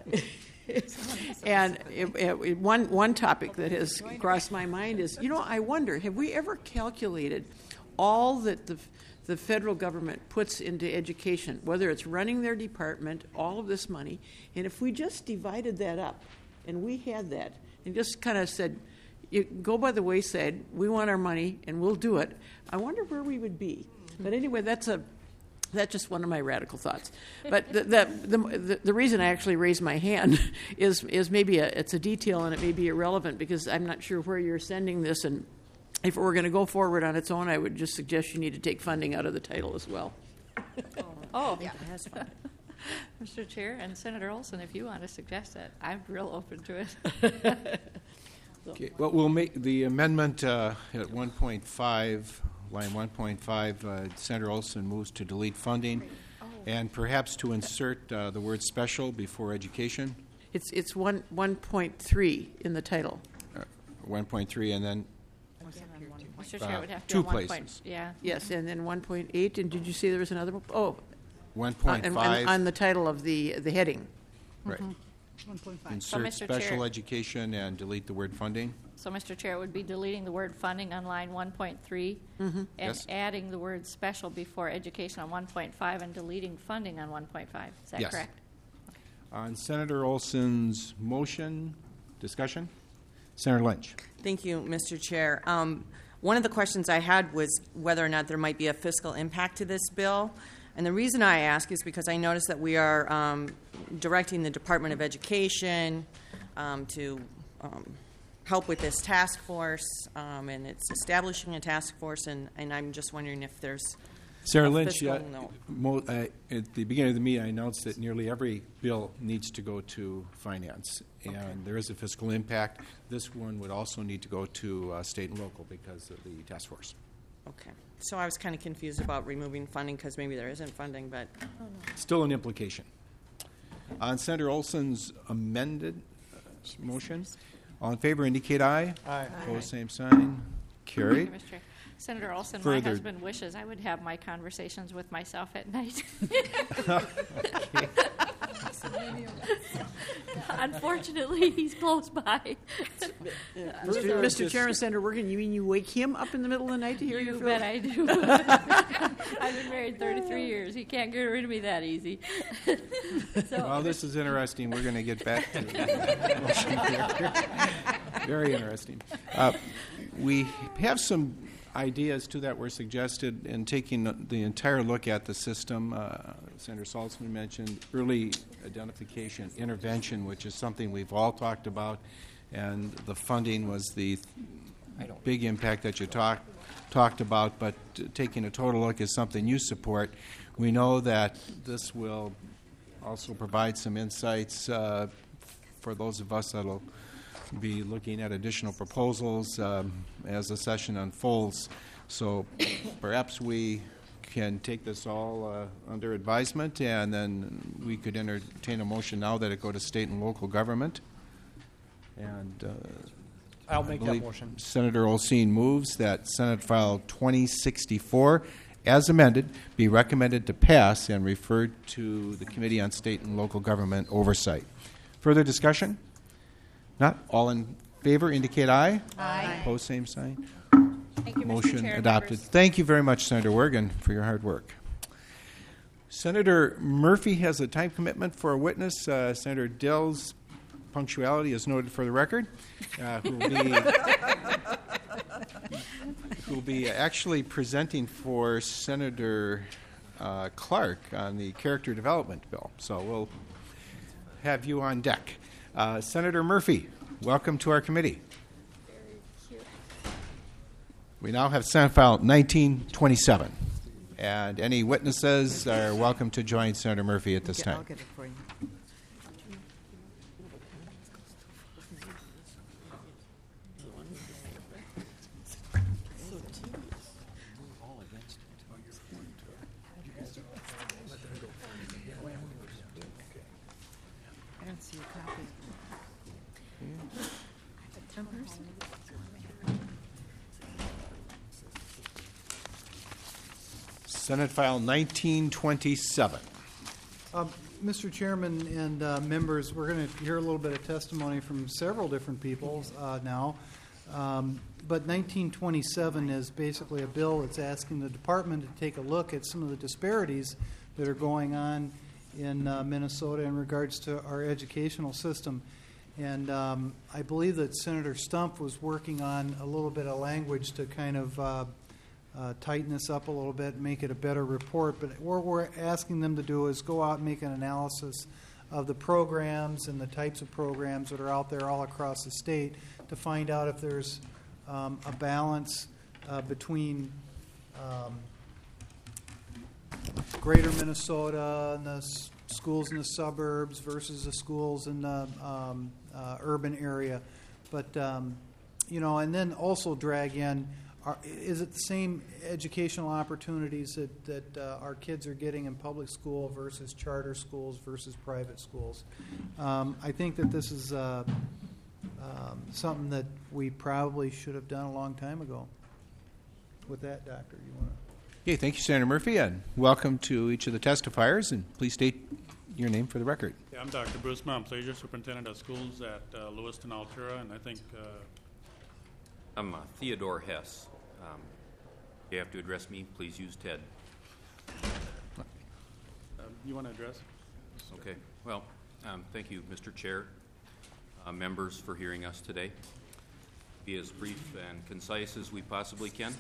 Speaker 13: and it, it, one one topic that has crossed my mind is, you know, I wonder, have we ever calculated all that the the federal government puts into education, whether it's running their department, all of this money, and if we just divided that up, and we had that, and just kind of said, you go by the wayside, we want our money, and we'll do it, I wonder where we would be. But anyway, that's a That's just one of my radical thoughts. But the the, the, the reason I actually raised my hand is is maybe a, it's a detail and it may be irrelevant because I'm not sure where you're sending this. And if we're going to go forward on its own, I would just suggest you need to take funding out of the title as well.
Speaker 11: Oh, yeah. Mister Chair and Senator Olson, if you want to suggest that, I'm real open to it.
Speaker 1: Okay. Well, we'll make the amendment uh, at one point five. Line one point five, uh, Senator Olson moves to delete funding, oh. and perhaps to insert uh, the word special before education.
Speaker 13: It's it's one one point three in the title.
Speaker 1: Uh, one point three, and then
Speaker 11: Mister Chair,
Speaker 1: uh,
Speaker 11: would have to
Speaker 1: two
Speaker 11: one
Speaker 1: places.
Speaker 11: Point, yeah.
Speaker 13: Yes, and then one point eight. And did you say there was another one? Oh,
Speaker 1: one point five
Speaker 13: uh, and, and on the title of the the heading.
Speaker 1: Right.
Speaker 12: Mm-hmm. one point five.
Speaker 1: Insert
Speaker 11: so,
Speaker 1: special
Speaker 11: Chair,
Speaker 1: education and delete the word funding.
Speaker 11: So, Mister Chair, it would be deleting the word funding on line one point three mm-hmm. and
Speaker 1: yes.
Speaker 11: adding the word special before education on one point five and deleting funding on one point five. Is that
Speaker 1: yes.
Speaker 11: correct?
Speaker 1: On Senator Olson's motion, discussion? Senator Lynch.
Speaker 14: Thank you, Mister Chair. Um, one of the questions I had was whether or not there might be a fiscal impact to this bill. And the reason I ask is because I noticed that we are um, directing the Department of Education um, to um, help with this task force, um, and it's establishing a task force, and, and I'm just wondering if there's
Speaker 1: Sarah
Speaker 14: a
Speaker 1: Lynch,
Speaker 14: fiscal
Speaker 1: uh,
Speaker 14: no.
Speaker 1: mo- uh, at the beginning of the meeting, I announced that nearly every bill needs to go to finance, and there is a fiscal impact. This one would also need to go to uh, state and local because of the task force.
Speaker 14: Okay. So I was kind of confused about removing funding because maybe there isn't funding, but oh, no.
Speaker 1: Still an implication. On Senator Olson's amended uh, motion, all in favor indicate aye.
Speaker 10: Aye.
Speaker 1: Opposed, same sign. Carried.
Speaker 11: Mister Chair. Senator Olson,
Speaker 1: Further.
Speaker 11: my husband wishes I would have my conversations with myself at night. Unfortunately, he's close by.
Speaker 13: Yeah. Mister Mister Chairman, Senator Workin, you mean you wake him up in the middle of the night to hear
Speaker 11: you
Speaker 13: your
Speaker 11: You bet I do. I've been married thirty-three years. He can't get rid of me that easy. So,
Speaker 1: well, this is interesting. We're going to get back to the motion here. Very interesting. Uh, we have some ideas, too, that were suggested in taking the entire look at the system. Uh, Senator Saltzman mentioned early identification, intervention, which is something we've all talked about, and the funding was the big impact that you talked talked about, but uh, taking a total look is something you support. We know that this will also provide some insights uh, for those of us that will be looking at additional proposals um, as the session unfolds. So perhaps we can take this all uh, under advisement, and then we could entertain a motion now that it go to state and local government. And uh,
Speaker 10: I'll
Speaker 1: I
Speaker 10: make that
Speaker 1: believe
Speaker 10: motion.
Speaker 1: Senator Olsen moves that Senate File twenty sixty-four, as amended, be recommended to pass and referred to the Committee on State and Local Government Oversight. Further discussion? Not. All in favor indicate aye.
Speaker 11: Aye.
Speaker 1: Opposed, same sign.
Speaker 11: Thank you, Mister
Speaker 1: Motion
Speaker 11: Chair,
Speaker 1: adopted.
Speaker 11: members.
Speaker 1: Thank you very much, Senator Wergen, for your hard work. Senator Murphy has a time commitment for a witness. Uh, Senator Dills punctuality is noted for the record, uh, who will be, who will be actually presenting for Senator uh, Clark on the character development bill. So we'll have you on deck. Uh, Senator Murphy, welcome to our committee. We now have Senate File nineteen twenty-seven. And any witnesses are welcome to join Senator Murphy at this
Speaker 6: Okay,
Speaker 1: time.
Speaker 6: I'll get it for you. I don't see a copy.
Speaker 1: Senate File nineteen twenty-seven.
Speaker 15: Um, Mister Chairman and uh, members, we're going to hear a little bit of testimony from several different people uh, now. Um, but nineteen twenty-seven is basically a bill that's asking the department to take a look at some of the disparities that are going on in uh, Minnesota in regards to our educational system. And um, I believe that Senator Stump was working on a little bit of language to kind of uh, uh, tighten this up a little bit and make it a better report. But what we're asking them to do is go out and make an analysis of the programs and the types of programs that are out there all across the state to find out if there's um, a balance uh, between um, greater Minnesota and the s- schools in the suburbs versus the schools in the um, uh, urban area. But, um, you know, and then also drag in, are, is it the same educational opportunities that, that uh, our kids are getting in public school versus charter schools versus private schools? Um, I think that this is uh, um, something that we probably should have done a long time ago. With that, Doctor, you want to?
Speaker 1: Okay, thank you, Senator Murphy, and welcome to each of the testifiers, and please state your name for the record.
Speaker 16: Yeah, I'm Doctor Bruce Montplaisir, Superintendent of Schools at uh, Lewiston Altura, and I think... Uh,
Speaker 17: I'm uh, Theodore Hess. Um, if you have to address me, please use Ted.
Speaker 16: uh, you want to address?
Speaker 17: Okay. Well, um, thank you, Mister Chair, uh, members, for hearing us today. Be as brief and concise as we possibly can.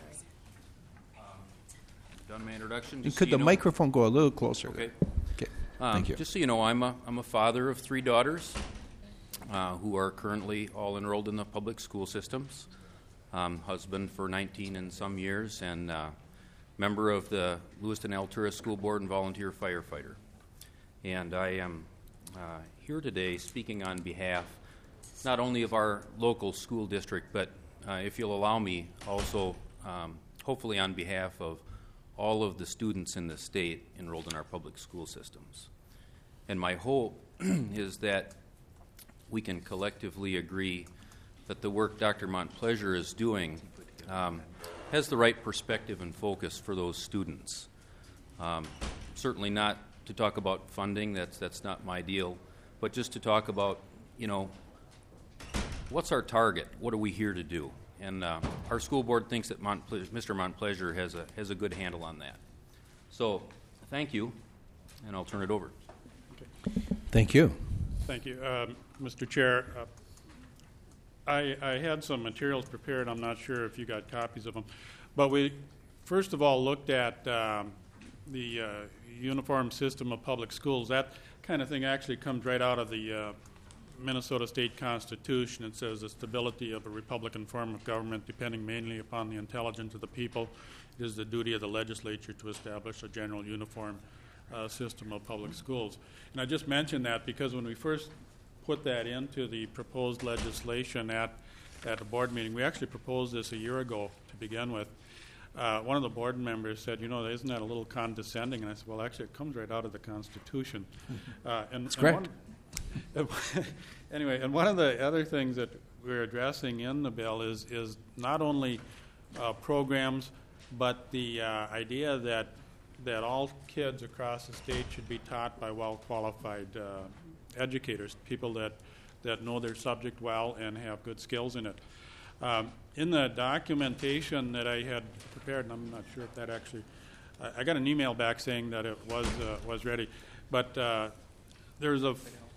Speaker 17: Done my introduction.
Speaker 1: And
Speaker 17: Just
Speaker 1: could
Speaker 17: so
Speaker 1: the
Speaker 17: you know,
Speaker 1: microphone go a little closer?
Speaker 17: Okay.
Speaker 1: Okay.
Speaker 17: Um,
Speaker 1: Thank you.
Speaker 17: Just so you know, I'm a I'm a father of three daughters uh, who are currently all enrolled in the public school systems. Um, husband for nineteen and some years, and uh, member of the Lewiston Altura School Board and volunteer firefighter. And I am uh, here today speaking on behalf not only of our local school district, but uh, if you'll allow me, also um, hopefully on behalf of all of the students in the state enrolled in our public school systems. And my hope is that we can collectively agree that the work Doctor Montplaisir is doing um, has the right perspective and focus for those students. Um, certainly not to talk about funding, that's, that's not my deal, but just to talk about, you know, what's our target? What are we here to do? And uh, our school board thinks that Montpla- Mister Montplaisir has a has a good handle on that. So, thank you, and I'll turn it over.
Speaker 16: Okay.
Speaker 1: Thank you.
Speaker 16: Thank you, um, Mister Chair. Uh, I, I had some materials prepared. I'm not sure if you got copies of them, but we first of all looked at um, the uh, uniform system of public schools. That kind of thing actually comes right out of the uh, Minnesota State Constitution. It says the stability of a Republican form of government, depending mainly upon the intelligence of the people, it is the duty of the legislature to establish a general uniform uh, system of public schools. And I just mentioned that because when we first put that into the proposed legislation at at a board meeting, we actually proposed this a year ago to begin with. Uh, one of the board members said, you know, isn't that a little condescending? And I said, well, actually, it comes right out of the Constitution. Uh, and,
Speaker 1: That's
Speaker 16: and
Speaker 1: correct.
Speaker 16: One, anyway, and one of the other things that we're addressing in the bill is is not only uh, programs, but the uh, idea that that all kids across the state should be taught by well-qualified uh, educators, people that that know their subject well and have good skills in it. Um, in the documentation that I had prepared, and I'm not sure if that actually, I, I got an email back saying that it was uh, was ready, but uh, there's a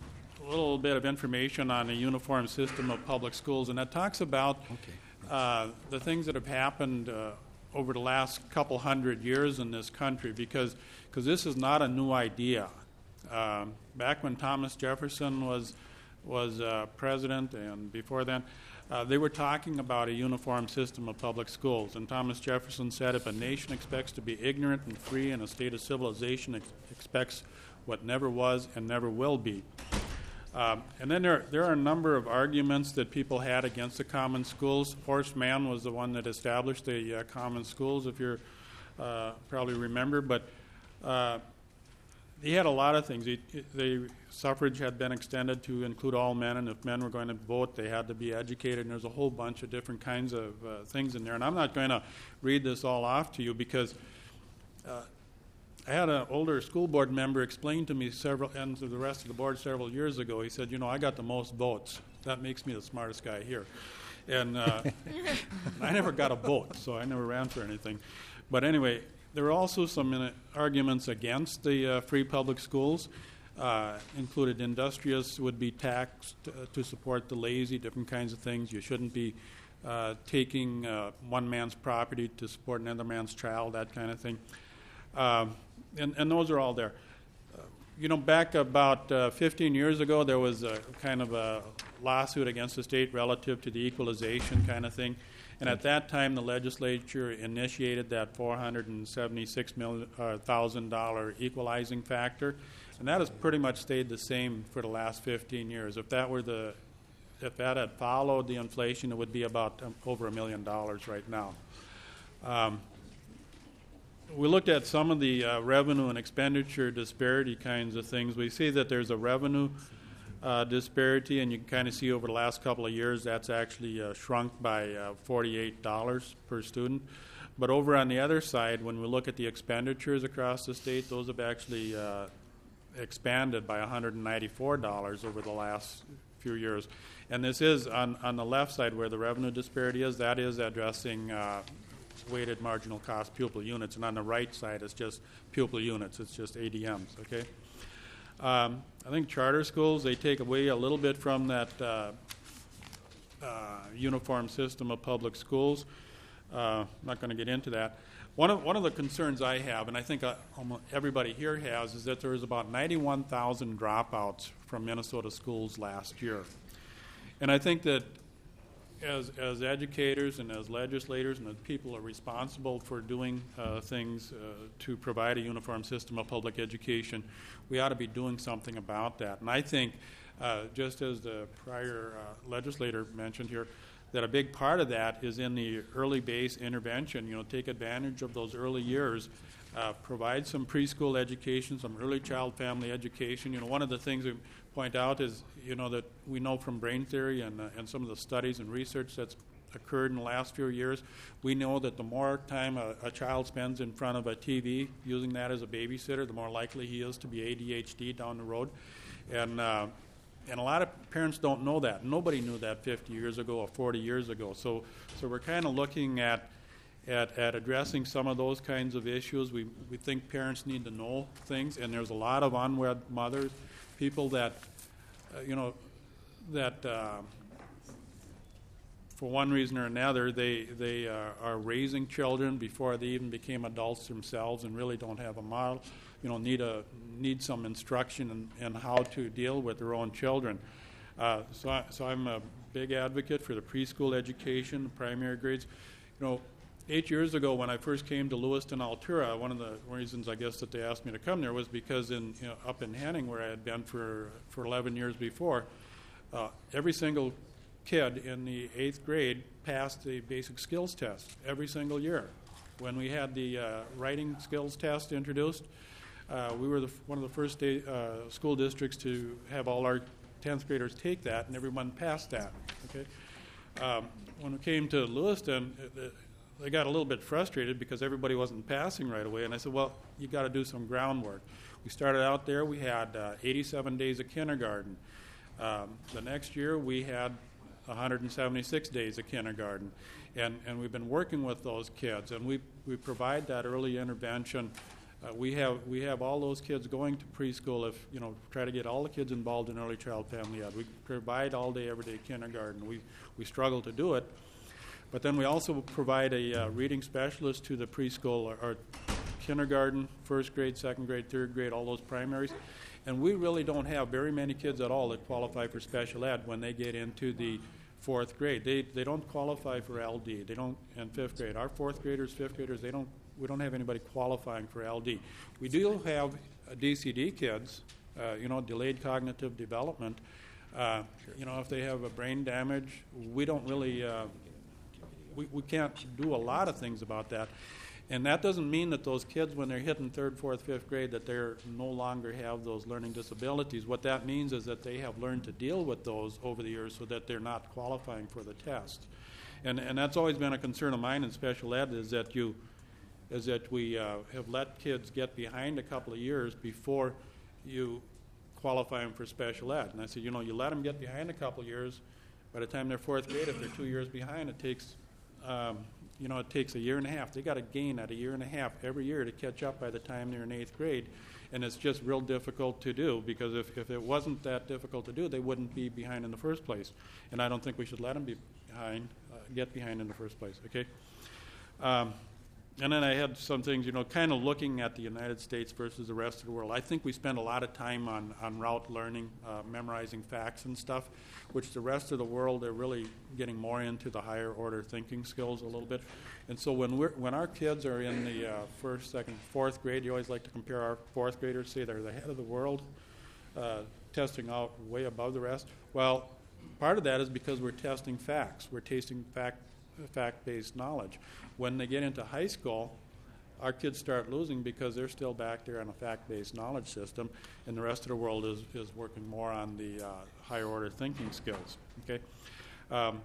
Speaker 16: a little bit of information on the uniform system of public schools, and that talks about uh, the things that have happened uh, over the last couple hundred years in this country, because because this is not a new idea. Um, back when Thomas Jefferson was was uh, president, and before then, uh, they were talking about a uniform system of public schools. And Thomas Jefferson said, if a nation expects to be ignorant and free in a state of civilization, ex- expects what never was and never will be. Um, and then there, there are a number of arguments that people had against the common schools. Horace Mann was the one that established the uh, common schools, if you uh, probably remember. But uh, he had a lot of things. He, the suffrage had been extended to include all men, and if men were going to vote, they had to be educated. And there's a whole bunch of different kinds of uh, things in there. And I'm not going to read this all off to you because uh, I had an older school board member explain to me several, and to the rest of the board several years ago. He said, "You know, I got the most votes. That makes me the smartest guy here." And uh, I never got a vote, so I never ran for anything. But anyway, there were also some uh, arguments against the uh, free public schools. Uh, included industrious would be taxed uh, to support the lazy, different kinds of things. You shouldn't be uh, taking uh, one man's property to support another man's child, that kind of thing. Um, and, and those are all there. Uh, you know, back about uh, fifteen years ago, there was a kind of a lawsuit against the state relative to the equalization kind of thing. And at that time, the legislature initiated that four hundred seventy-six thousand dollars equalizing factor, and that has pretty much stayed the same for the last fifteen years. If that were the, if that had followed the inflation, it would be about um, over a million dollars right now. Um, we looked at some of the uh, revenue and expenditure disparity kinds of things. We see that there's a revenue Uh, disparity, and you can kind of see over the last couple of years that's actually uh, shrunk by uh, forty-eight dollars per student. But over on the other side, when we look at the expenditures across the state, those have actually uh, expanded by one hundred ninety-four dollars over the last few years. And this is on, on the left side where the revenue disparity is, that is addressing uh, weighted marginal cost pupil units, and on the right side it's just pupil units, it's just A D Ms, okay? Um, I think charter schools, they take away a little bit from that uh, uh, uniform system of public schools. Uh, I'm not going to get into that. One of, one of the concerns I have, and I think uh, almost everybody here has, is that there was about ninety-one thousand dropouts from Minnesota schools last year. And I think that as, as educators and as legislators and as people are responsible for doing uh, things uh, to provide a uniform system of public education, we ought to be doing something about that. And I think, uh, just as the prior uh, legislator mentioned here, that a big part of that is in the early base intervention. You know, take advantage of those early years, uh, provide some preschool education, some early child family education. You know, one of the things we point out is, you know, that we know from brain theory and, uh, and some of the studies and research that's occurred in the last few years, we know that the more time a, a child spends in front of a T V using that as a babysitter, the more likely he is to be A D H D down the road. And uh, and a lot of parents don't know that. Nobody knew that fifty years ago or forty years ago. So so we're kind of looking at, at at addressing some of those kinds of issues. We we think parents need to know things, and there's a lot of unwed mothers, people that, uh, you know, that uh, for one reason or another, they they uh, are raising children before they even became adults themselves, and really don't have a model. You know, need a need some instruction in, in how to deal with their own children. Uh, so, I, so I'm a big advocate for the preschool education, primary grades. You know, eight years ago when I first came to Lewiston, Altura, one of the reasons I guess that they asked me to come there was because in you know, up in Henning, where I had been for for eleven years before, uh, every single kid in the eighth grade passed the basic skills test every single year. When we had the uh, writing skills test introduced, uh, we were the, one of the first day, uh, school districts to have all our tenth graders take that, and everyone passed that. Okay, um, when we came to Lewiston, uh, they got a little bit frustrated because everybody wasn't passing right away, and I said, well, you got to do some groundwork. We started out there, we had uh, eighty-seven days of kindergarten. Um, the next year we had one hundred seventy-six days of kindergarten, and, and we've been working with those kids, and we, we provide that early intervention Uh, we have we have all those kids going to preschool. If you know, try to get all the kids involved in early child family ed. We provide all day, every day kindergarten. We we struggle to do it, but then we also provide a uh, reading specialist to the preschool or, or kindergarten, first grade, second grade, third grade, all those primaries, and we really don't have very many kids at all that qualify for special ed when they get into the fourth grade. They they don't qualify for L D. They don't in fifth grade. Our fourth graders, fifth graders, they don't. We don't have anybody qualifying for L D. We do have uh, D C D kids, uh, you know, delayed cognitive development. Uh, you know, if they have a brain damage, we don't really, uh, we, we can't do a lot of things about that. And that doesn't mean that those kids, when they're hitting third, fourth, fifth grade, that they're no longer have those learning disabilities. What that means is that they have learned to deal with those over the years so that they're not qualifying for the test. And, and that's always been a concern of mine in special ed is that you, is that we uh, have let kids get behind a couple of years before you qualify them for special ed. And I said, you know, you let them get behind a couple of years. By the time they're fourth grade, if they're two years behind, it takes, um, you know, it takes a year and a half. They got to gain at a year and a half every year to catch up by the time they're in eighth grade. And it's just real difficult to do because if, if it wasn't that difficult to do, they wouldn't be behind in the first place. And I don't think we should let them be behind, uh, get behind in the first place, okay? Um, And then I had some things, you know, kind of looking at the United States versus the rest of the world. I think we spend a lot of time on, on route learning, uh, memorizing facts and stuff, which the rest of the world, they're really getting more into the higher order thinking skills a little bit. And so when we're, when our kids are in the uh, first, second, fourth grade, you always like to compare our fourth graders, say they're the head of the world, uh, testing out way above the rest. Well, part of that is because we're testing facts. We're testing fact, fact-based knowledge. When they get into high school, our kids start losing because they're still back there on a fact-based knowledge system, and the rest of the world is, is working more on the uh, higher order thinking skills. Okay, um,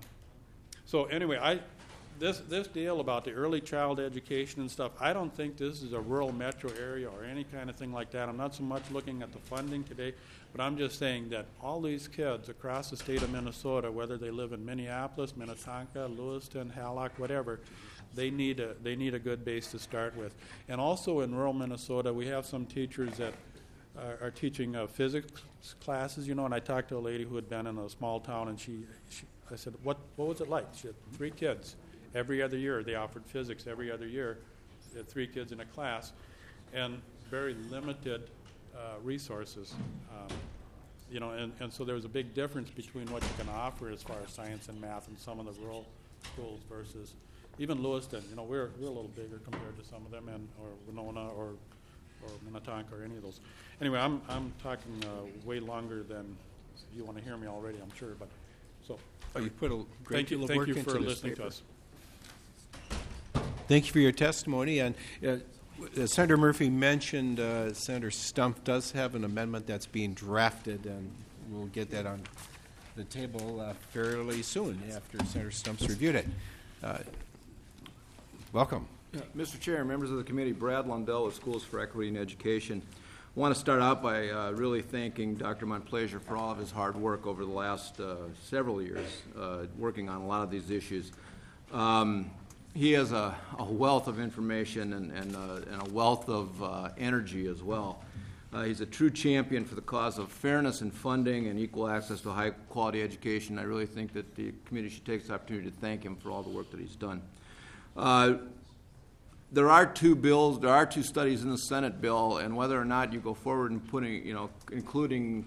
Speaker 16: so anyway, I this this deal about the early child education and stuff, I don't think this is a rural metro area or any kind of thing like that. I'm not so much looking at the funding today, but I'm just saying that all these kids across the state of Minnesota, whether they live in Minneapolis, Minnetonka, Lewiston, Hallock, whatever, they need a they need a good base to start with. And also in rural Minnesota, we have some teachers that are, are teaching uh, physics classes, you know, and I talked to a lady who had been in a small town, and she, she I said, what what was it like? She had three kids. Every other year, they offered physics every other year. They had three kids in a class, and very limited uh, resources. Um, you know, and, and so there was a big difference between what you can offer as far as science and math in some of the rural schools versus even Lewiston. You know, we're we're a little bigger compared to some of them, and or Winona or or Minnetonka or any of those. Anyway, I'm I'm talking uh, way longer than you want to hear me already, I'm sure. But so,
Speaker 1: oh, you put a great
Speaker 16: thank you,
Speaker 1: deal of
Speaker 16: thank
Speaker 1: work
Speaker 16: you
Speaker 1: into
Speaker 16: for
Speaker 1: this
Speaker 16: listening
Speaker 1: paper.
Speaker 16: to us.
Speaker 1: Thank you for your testimony. And uh, uh, Senator Murphy mentioned uh, Senator Stumpf does have an amendment that's being drafted, and we'll get that on the table uh, fairly soon after Senator Stumpf's reviewed it. Uh, welcome.
Speaker 18: Yeah, Mister Chair, members of the committee, Brad Lundell with Schools for Equity and Education. I want to start out by uh, really thanking Doctor Montplaisir for all of his hard work over the last uh, several years, uh, working on a lot of these issues. Um, he has a, a wealth of information and, and, uh, and a wealth of uh, energy as well. Uh, he's a true champion for the cause of fairness in funding and equal access to high-quality education. I really think that the committee should take this opportunity to thank him for all the work that he's done. Uh, There are two bills, there are two studies in the Senate bill, and whether or not you go forward and putting, you know, including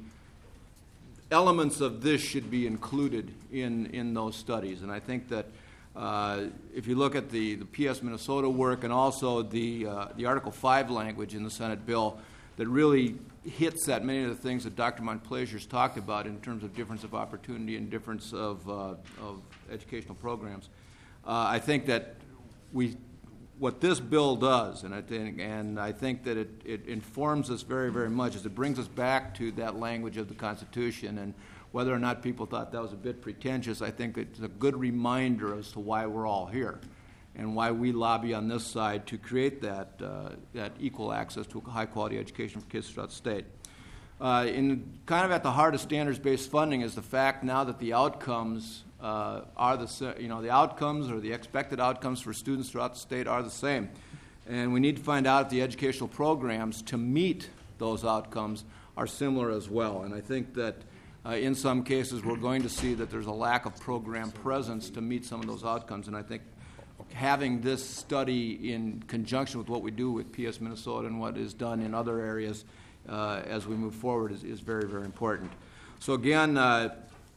Speaker 18: elements of this should be included in, in those studies. And I think that uh, if you look at the, the P S Minnesota work and also the, uh, the Article five language in the Senate bill that really hits at many of the things that Doctor Montplaisir's talked about in terms of difference of opportunity and difference of, uh, of educational programs, uh, I think that we what this bill does, and I think, and I think that it, it informs us very, very much, is it brings us back to that language of the Constitution. And whether or not people thought that was a bit pretentious, I think it's a good reminder as to why we're all here and why we lobby on this side to create that uh, that equal access to a high-quality education for kids throughout the state. Uh, in kind of at the heart of standards-based funding is the fact now that the outcomes Uh, are the you know the outcomes or the expected outcomes for students throughout the state are the same, And we need to find out if the educational programs to meet those outcomes are similar as well. And I think that uh, in some cases we're going to see that there's a lack of program presence to meet some of those outcomes. And I think having this study in conjunction with what we do with P S Minnesota and what is done in other areas uh, as we move forward is, is very, very important. So again, uh,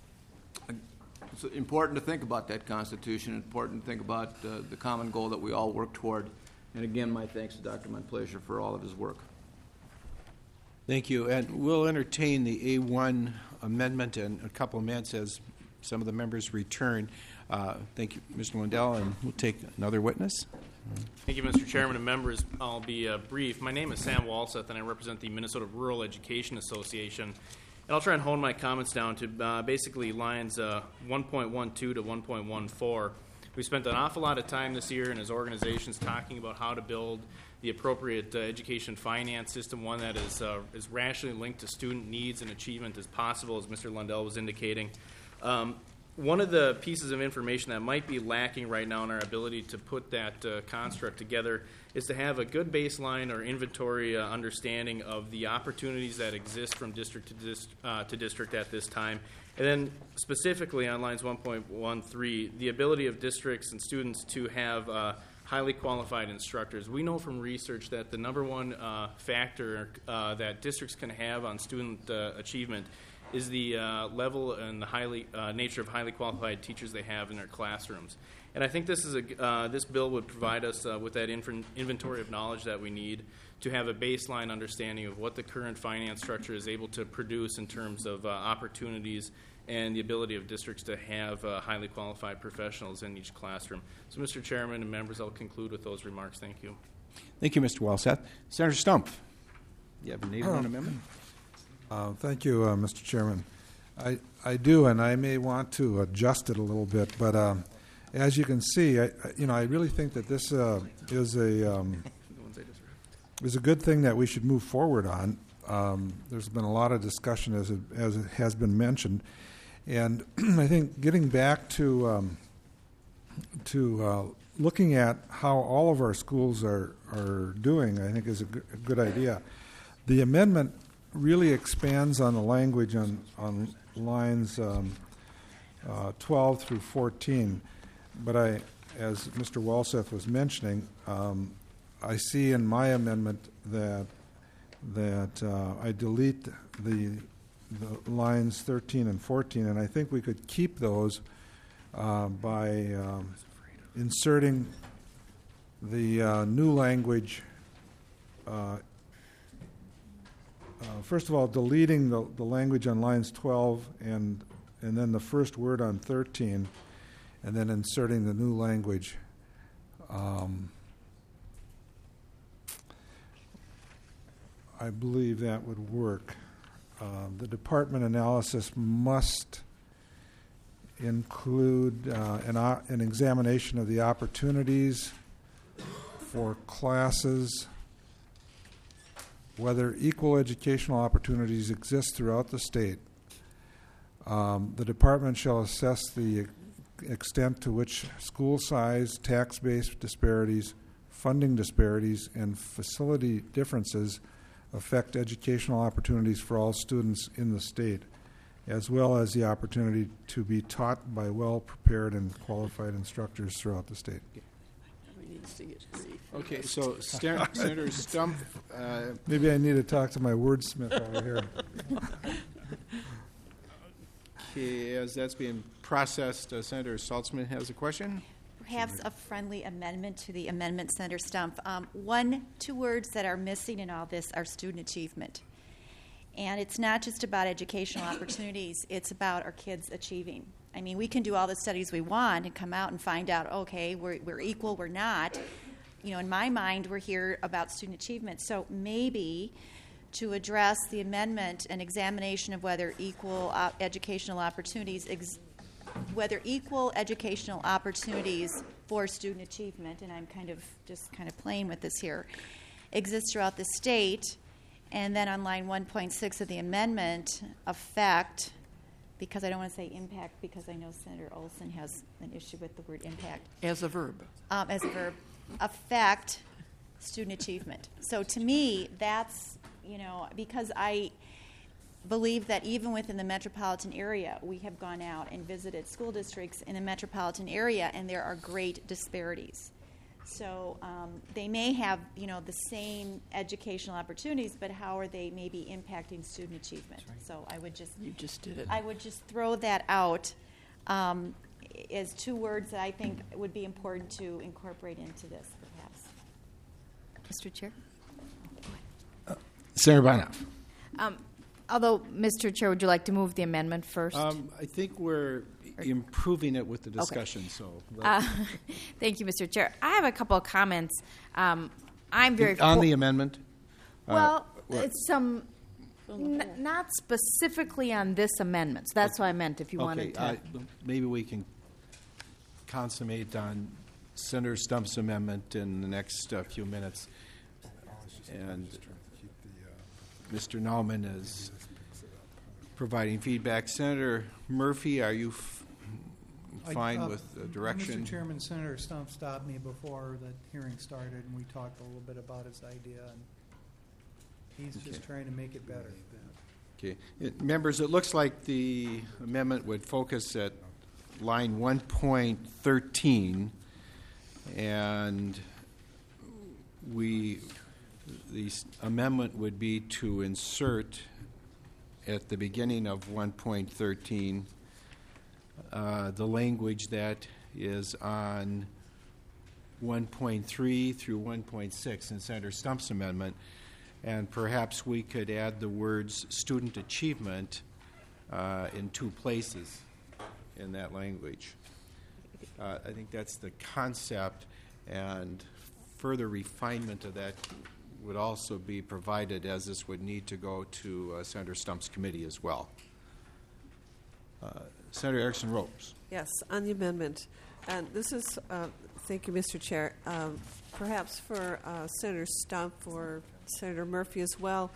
Speaker 18: it's important to think about that Constitution, important to think about uh, the common goal that we all work toward. And again, my thanks to Doctor Montplaisir for all of his work.
Speaker 1: Thank you. And we'll entertain the A one amendment in a couple of minutes as some of the members return. Uh, thank you, Mister Lundell, and we'll take another witness.
Speaker 19: Thank you, Mister Chairman and members. I'll be uh, brief. My name is Sam Walseth, and I represent the Minnesota Rural Education Association. And I'll try and hone my comments down to uh, basically lines uh, one point one two to one point one four. We spent an awful lot of time this year and as organizations talking about how to build the appropriate uh, education finance system, one that is uh, as rationally linked to student needs and achievement as possible, as Mister Lundell was indicating. Um, one of the pieces of information that might be lacking right now in our ability to put that uh, construct together is to have a good baseline or inventory uh, understanding of the opportunities that exist from district to, dist- uh, to district at this time. And then specifically on lines one point one three, the ability of districts and students to have uh, highly qualified instructors. We know from research that the number one uh, factor uh, that districts can have on student uh, achievement is the uh, level and the highly uh, nature of highly qualified teachers they have in their classrooms. And I think this is a uh, this bill would provide us uh, with that inf- inventory of knowledge that we need to have a baseline understanding of what the current finance structure is able to produce in terms of uh, opportunities and the ability of districts to have uh, highly qualified professionals in each classroom. So, Mister Chairman and members, I'll conclude with those remarks. Thank you.
Speaker 1: Thank you, Mister Walseth. Senator Stump, you have an A one amendment?
Speaker 20: Uh, thank you, uh, Mister Chairman. I, I do, and I may want to adjust it a little bit, but um, as you can see, I, I, you know, I really think that this uh, is a um, is a good thing that we should move forward on. Um, there's been a lot of discussion, as it, as it has been mentioned, and I think getting back to um, to uh, looking at how all of our schools are are doing, I think is a, g- a good idea. The amendment really expands on the language on, on lines um, uh, twelve through fourteen. But I, as Mister Walseth was mentioning, um, I see in my amendment that that uh, I delete the, the lines thirteen and fourteen, and I think we could keep those uh, by um, inserting the uh, new language. Uh, Uh, first of all, deleting the, the language on lines twelve and and then the first word on thirteen, and then inserting the new language. Um, I believe that would work. Uh, the department analysis must include uh, an, o- an examination of the opportunities for classes, whether equal educational opportunities exist throughout the state. Um, the department shall assess the extent to which school size, tax-based disparities, funding disparities, and facility differences affect educational opportunities for all students in the state, as well as the opportunity to be taught by well-prepared and qualified instructors throughout the state.
Speaker 1: Okay, so Sen- Senator Stump. Uh,
Speaker 20: Maybe I need to talk to my wordsmith over here.
Speaker 1: Okay, as that's being processed, uh, Senator Saltzman has a question.
Speaker 2: Perhaps a friendly amendment to the amendment, Senator Stump. Um, one, two words that are missing in all this are student achievement. And it's not just about educational opportunities, it's about our kids achieving. I mean, we can do all the studies we want and come out and find out, okay, we're, we're equal, we're not. You know, in my mind, we're here about student achievement. So maybe to address the amendment and examination of whether equal uh, educational opportunities, ex- whether equal educational opportunities for student achievement, and I'm kind of just kind of playing with this here, exists throughout the state, and then on line one point six of the amendment, affect, because I don't want to say impact because I know Senator Olson has an issue with the word impact.
Speaker 13: As a verb.
Speaker 2: Um, as a verb, affect student achievement. So to me, that's, you know, because I believe that even within the metropolitan area, we have gone out and visited school districts in the metropolitan area, and there are great disparities. So um, they may have, you know, the same educational opportunities, but how are they maybe impacting student achievement? So I would just
Speaker 13: you just did it.
Speaker 2: I would just throw that out um, as two words that I think would be important to incorporate into this, perhaps.
Speaker 21: Mister Chair.
Speaker 1: Senator Banoff.
Speaker 21: Um, although, Mister Chair, would you like to move the amendment first?
Speaker 1: Um, I think we're improving it with the discussion.
Speaker 21: Okay.
Speaker 1: So,
Speaker 21: uh, thank you, Mister Chair. I have a couple of comments. Um, I'm very
Speaker 1: on
Speaker 21: fo-
Speaker 1: the amendment.
Speaker 21: Well,
Speaker 1: uh,
Speaker 21: it's some n- not specifically on this amendment. So that's what I meant. If you
Speaker 1: okay,
Speaker 21: wanted to,
Speaker 1: uh, maybe we can consummate on Senator Stump's amendment in the next uh, few minutes. And Mister Nauman is providing feedback. Senator Murphy, are you f- fine
Speaker 15: I, uh,
Speaker 1: with the direction?
Speaker 15: Mister Chairman, Senator Stump stopped me before the hearing started, and we talked a little bit about his idea, and he's
Speaker 1: Okay.
Speaker 15: just trying to make it better.
Speaker 1: Okay. It, members, it looks like the amendment would focus at line one point thirteen, and we, the s- amendment would be to insert at the beginning of one point thirteen uh, the language that is on one point three through one point six in Senator Stump's amendment, and perhaps we could add the words student achievement uh, in two places in that language. Uh, I think that's the concept, and further refinement of that would also be provided, as this would need to go to uh, Senator Stump's committee as well. Uh, Senator Erickson Ropes.
Speaker 22: Yes, on the amendment. And this is, uh, thank you, Mister Chair, um, perhaps for uh, Senator Stump or Senator Murphy as well.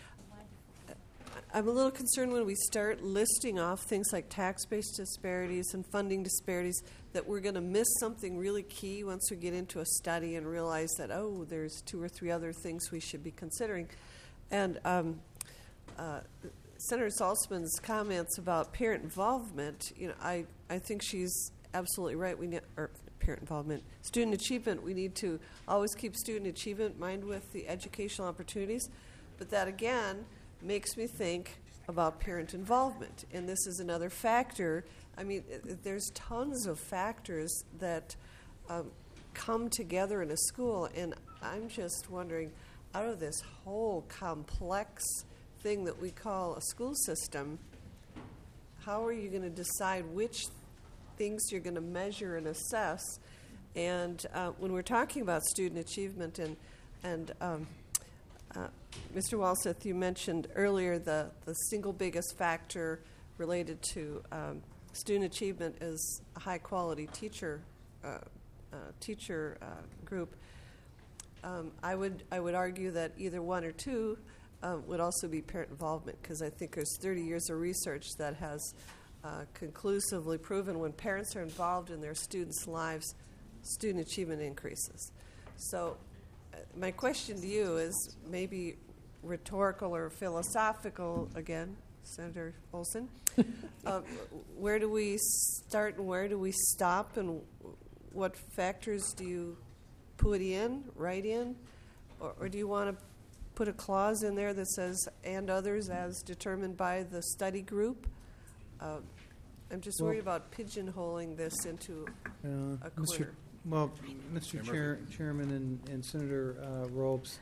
Speaker 22: I'm a little concerned when we start listing off things like tax-based disparities and funding disparities that we're going to miss something really key once we get into a study and realize that, oh, there's two or three other things we should be considering. And um, uh, Senator Saltzman's comments about parent involvement, you know, I, I think she's absolutely right. We need, or parent involvement, student achievement. We need to always keep student achievement in mind with the educational opportunities. But that, again, makes me think about parent involvement. And this is another factor. I mean, there's tons of factors that um, come together in a school, and I'm just wondering, out of this whole complex thing that we call a school system, how are you going to decide which things you're going to measure and assess? And uh, when we're talking about student achievement, and and um, uh, Mister Walseth, you mentioned earlier the, the single biggest factor related to um, student achievement is a high-quality teacher uh, uh, teacher uh, group. Um, I would I would argue that either one or two uh, would also be parent involvement, because I think there's thirty years of research that has uh, conclusively proven when parents are involved in their students' lives, student achievement increases. So uh, my question to you is maybe rhetorical or philosophical again, Senator Olson. uh, where do we start and where do we stop, and what factors do you put in, write in, or, or do you want to put a clause in there that says and others as determined by the study group? Uh, I'm just
Speaker 15: Well-
Speaker 22: worried about pigeonholing this into
Speaker 15: Uh,
Speaker 22: a
Speaker 15: Mister
Speaker 22: corner.
Speaker 15: Well, Mister Chair, Chairman and, and Senator uh, Ropes,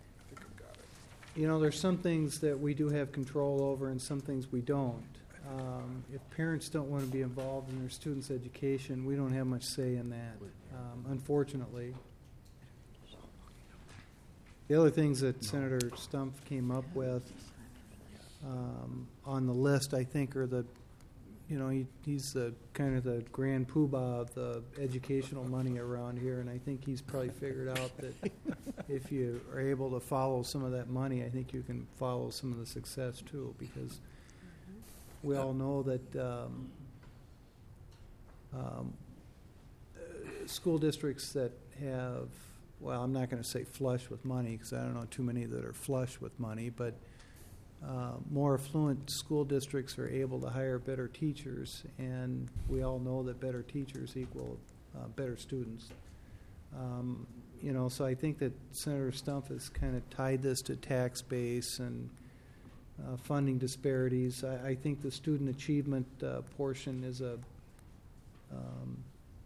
Speaker 15: you know, there's some things that we do have control over and some things we don't. Um, if parents don't want to be involved in their students' education, we don't have much say in that, um, unfortunately. The other things that Senator Stump came up with um, on the list, I think, are the, you know, he, he's the kind of the grand poobah of the educational money around here, and I think he's probably figured out that if you are able to follow some of that money, I think you can follow some of the success too, because we all know that um, um, uh, school districts that have well, I'm not going to say flush with money because I don't know too many that are flush with money, but uh, more affluent school districts are able to hire better teachers, and we all know that better teachers equal uh, better students. Um, you know, so I think that Senator Stumpf has kind of tied this to tax base and uh, funding disparities. I, I think the student achievement uh, portion is a um,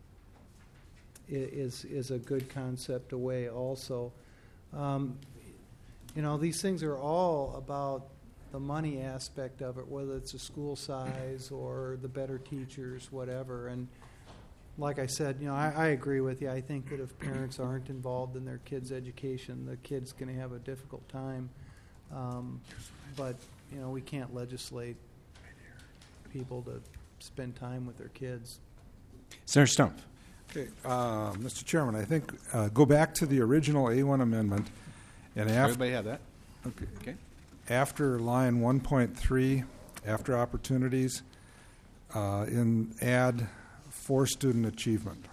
Speaker 15: is is a good concept away also. Um, you know, these things are all about the money aspect of it, whether it's the school size or the better teachers, whatever. And like I said, you know, I, I agree with you. I think that if parents aren't involved in their kids' education, the kid's going to have a difficult time. Um, but, you know, we can't legislate people to spend time with their kids.
Speaker 1: Senator Stumpf.
Speaker 20: Okay, uh, Mister Chairman, I think uh, go back to the original A one amendment, and after
Speaker 1: Everybody have that?
Speaker 20: Okay.
Speaker 1: Okay.
Speaker 20: After line one point three, after opportunities, uh, in add for student achievement.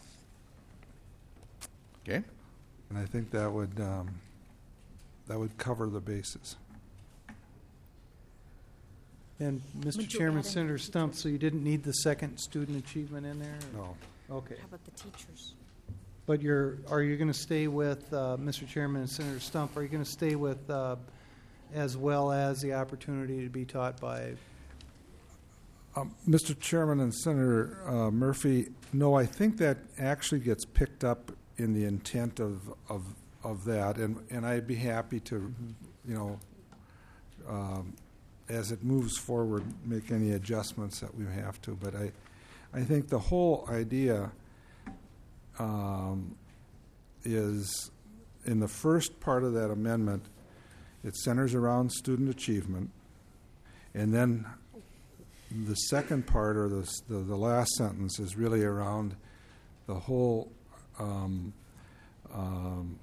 Speaker 1: Okay.
Speaker 20: And I think that would um, that would cover the bases.
Speaker 15: And Mister Chairman, Senator Stumpf, so you didn't need the second student achievement in there?
Speaker 20: No.
Speaker 15: Okay.
Speaker 21: How about the teachers?
Speaker 15: But you're, are you going to stay with, uh, Mister Chairman and Senator Stumpf, are you going to stay with uh, as well as the opportunity to be taught by?
Speaker 20: Um, Mister Chairman and Senator uh, Murphy, no, I think that actually gets picked up in the intent of of, of that, and, and I'd be happy to, mm-hmm. you know, um, as it moves forward, make any adjustments that we have to. But I, I think the whole idea um, is, in the first part of that amendment, it centers around student achievement, and then the second part, or the, the, the last sentence, is really around the whole um, um,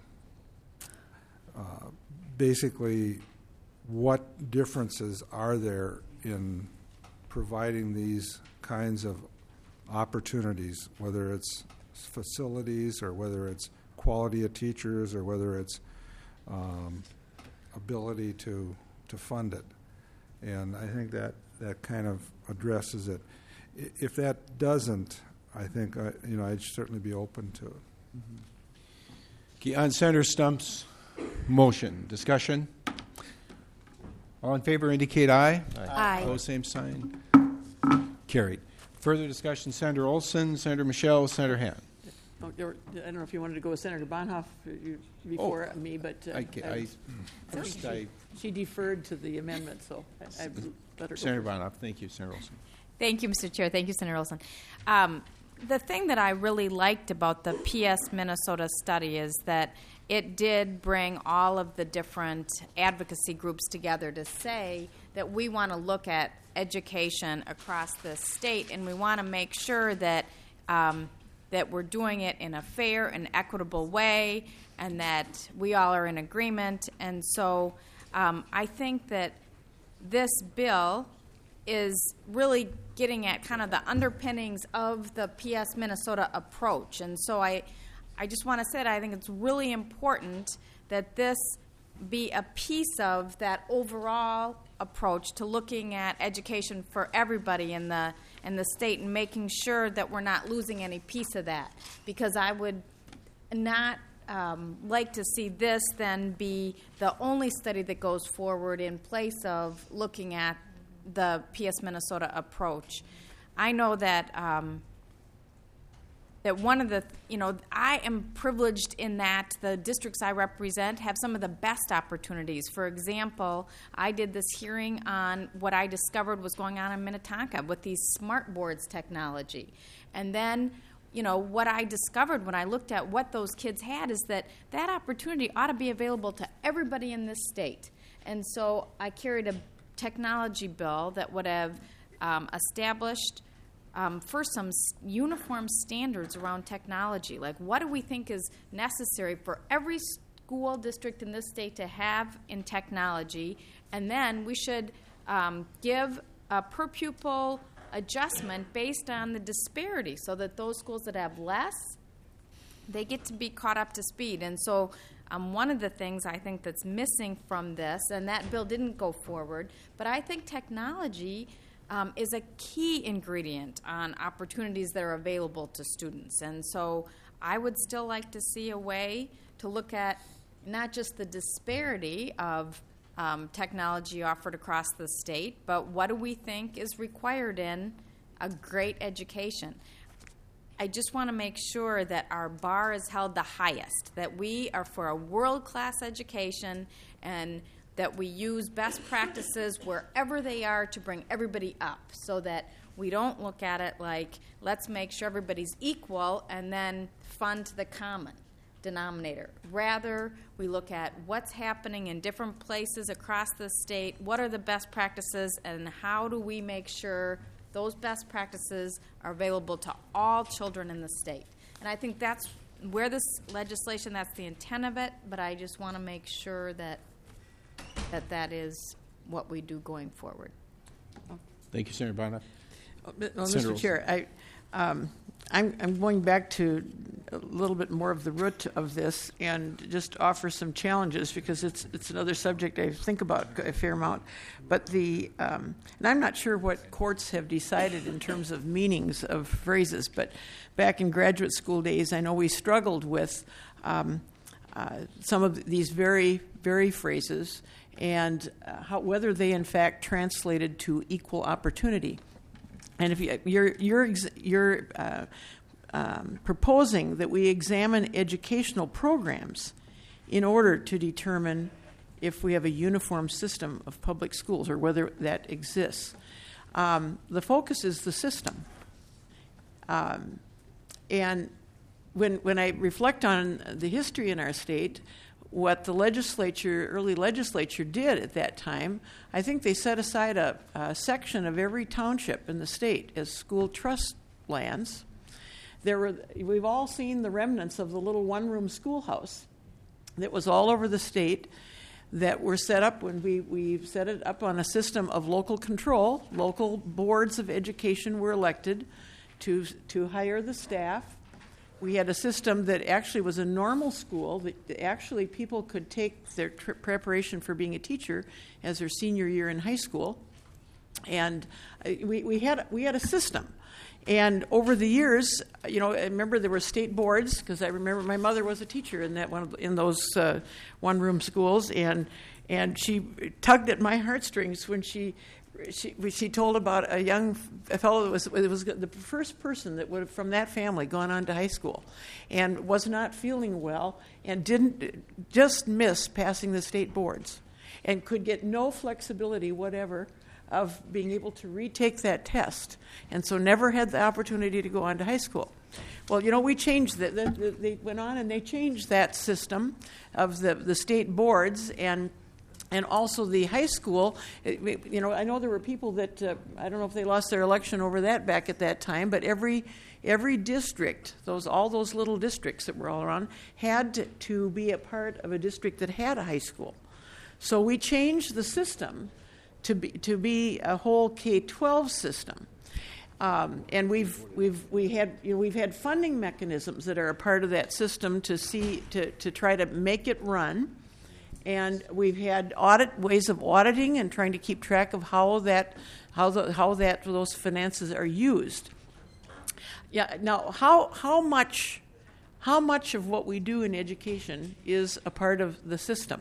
Speaker 20: uh, basically what differences are there in providing these kinds of opportunities, whether it's facilities or whether it's quality of teachers or whether it's um, ability to to fund it. And I think that that kind of addresses it. I- If that doesn't, I think I, you know I'd certainly be open to it.
Speaker 1: Mm-hmm. Okay, on Senator Stumpf's motion, discussion. All in favor indicate aye.
Speaker 21: Aye. Aye.
Speaker 1: Opposed, same sign. Carried. Further discussion, Senator Olson, Senator Michelle, Senator Han.
Speaker 13: Oh, you're- I don't know if you wanted to go with Senator Bonhoeff uh, you- before
Speaker 1: Oh,
Speaker 13: me, but uh,
Speaker 1: I ca- I- first
Speaker 13: she,
Speaker 1: I-
Speaker 13: she deferred to the amendment, so I, I let her go
Speaker 1: Senator
Speaker 13: first.
Speaker 1: Bonhoeff, thank you, Senator Olson.
Speaker 21: Thank you, Mister Chair. Thank you, Senator Olson. Um, the thing that I really liked about the P S Minnesota study is that it did bring all of the different advocacy groups together to say that we want to look at education across the state, and we want to make sure that um, that we're doing it in a fair and equitable way, and that we all are in agreement. And so um, I think that this bill is really getting at kind of the underpinnings of the P S Minnesota approach. And so I, I just want to say that I think it's really important that this be a piece of that overall approach to looking at education for everybody in the in the state and making sure that we're not losing any piece of that. Because I would not um, like to see this then be the only study that goes forward in place of looking at the P S Minnesota approach. I know that um, that one of the, you know, I am privileged in that the districts I represent have some of the best opportunities. For example, I did this hearing on what I discovered was going on in Minnetonka with these smart boards technology. And then, you know, what I discovered when I looked at what those kids had is that that opportunity ought to be available to everybody in this state. And so I carried a technology bill that would have um, established Um, first, some s- uniform standards around technology. Like, what do we think is necessary for every school district in this state to have in technology? And then we should um, give a per pupil adjustment based on the disparity so that those schools that have less they get to be caught up to speed. And so um, one of the things I think that's missing from this, and that bill didn't go forward, but I think technology um, is a key ingredient on opportunities that are available to students. And so I would still like to see a way to look at not just the disparity of um, technology offered across the state, but what do we think is required in a great education. I just want to make sure that our bar is held the highest, that we are for a world-class education and that we use best practices wherever they are to bring everybody up, so that we don't look at it like, let's make sure everybody's equal and then fund the common denominator. Rather, we look at what's happening in different places across the state, what are the best practices, and how do we make sure those best practices are available to all children in the state. And I think that's where this legislation, that's the intent of it, but I just want to make sure that that that is what we do going forward.
Speaker 1: Thank you, Senator Bonner.
Speaker 13: Well, Mister Chair, I, um, I'm, I'm going back to a little bit more of the root of this and just offer some challenges, because it's it's another subject I think about a fair amount. But the um, and I'm not sure what courts have decided in terms of meanings of phrases. But back in graduate school days, I know we struggled with um, uh, some of these very very phrases and uh, how, whether they in fact translated to equal opportunity. And if you, you're you're you're uh, um, proposing that we examine educational programs in order to determine if we have a uniform system of public schools or whether that exists, um, the focus is the system. Um, and when when I reflect on the history in our state, what the legislature, early legislature did at that time, I think they set aside a, a section of every township in the state as school trust lands. There were, we've all seen the remnants of the little one-room schoolhouse that was all over the state that were set up when we, we set it up on a system of local control. Local boards of education were elected to, to hire the staff. We had a system that actually was a normal school, that actually people could take their tr- preparation for being a teacher as their senior year in high school. And uh, we, we had we had a system. And over the years, you know, I remember there were state boards, because I remember my mother was a teacher in that one of, in those uh, one-room schools, and and she tugged at my heartstrings when she She, she told about a young a fellow that was it was the first person that would have, from that family, gone on to high school, and was not feeling well, and didn't just miss passing the state boards, and could get no flexibility whatever of being able to retake that test, and so never had the opportunity to go on to high school. Well, you know, we changed that. The, the, they went on and they changed that system of the the state boards and. And also the high school, you know, I know there were people that, uh, I don't know if they lost their election over that back at that time, but every every district, those all those little districts that were all around, had to, to be a part of a district that had a high school. So we changed the system to be to be a whole K twelve system. Um, and we've we've we had you know, we've had funding mechanisms that are a part of that system to see to, to try to make it run. And we've had audit ways of auditing and trying to keep track of how that, how the, how that those finances are used. Yeah. Now, how how much, how much of what we do in education is a part of the system?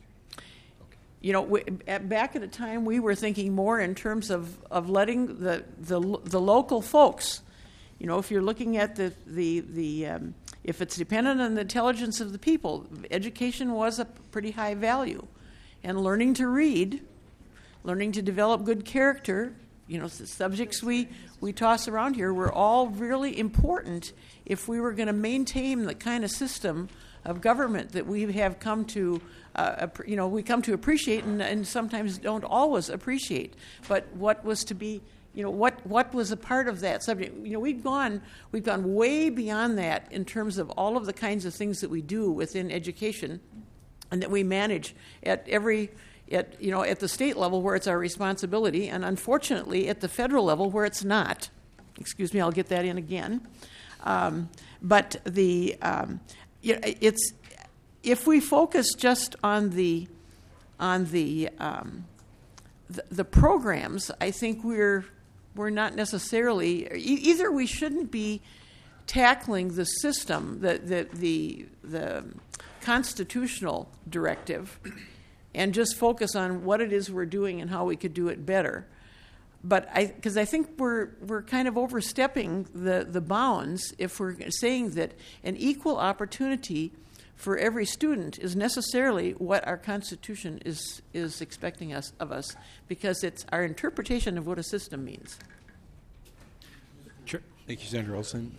Speaker 13: You know, we, at, back at a time we were thinking more in terms of, of letting the the the local folks. You know, if you're looking at the the the um, if it's dependent on the intelligence of the people, education was a pretty high value, and learning to read, learning to develop good character, you know, the subjects we we toss around here were all really important if we were going to maintain the kind of system of government that we have come to, uh, you know, we come to appreciate and, and sometimes don't always appreciate. But what was to be. You know, what, what was a part of that subject? You know, we've gone we've gone way beyond that in terms of all of the kinds of things that we do within education and that we manage at every at you know at the state level where it's our responsibility, and unfortunately at the federal level where it's not. Excuse me, I'll get that in again. Um, but the um, you know, it's if we focus just on the on the, um, the the programs, I think we're we're not necessarily e- either we shouldn't be tackling the system, the the the, the constitutional directive, and just focus on what it is we're doing and how we could do it better. But I, because I think we're we're kind of overstepping the, the bounds if we're saying that an equal opportunity for every student is necessarily what our Constitution is is expecting us of us, because it's our interpretation of what a system means.
Speaker 1: Sure. Thank you, Senator Olson.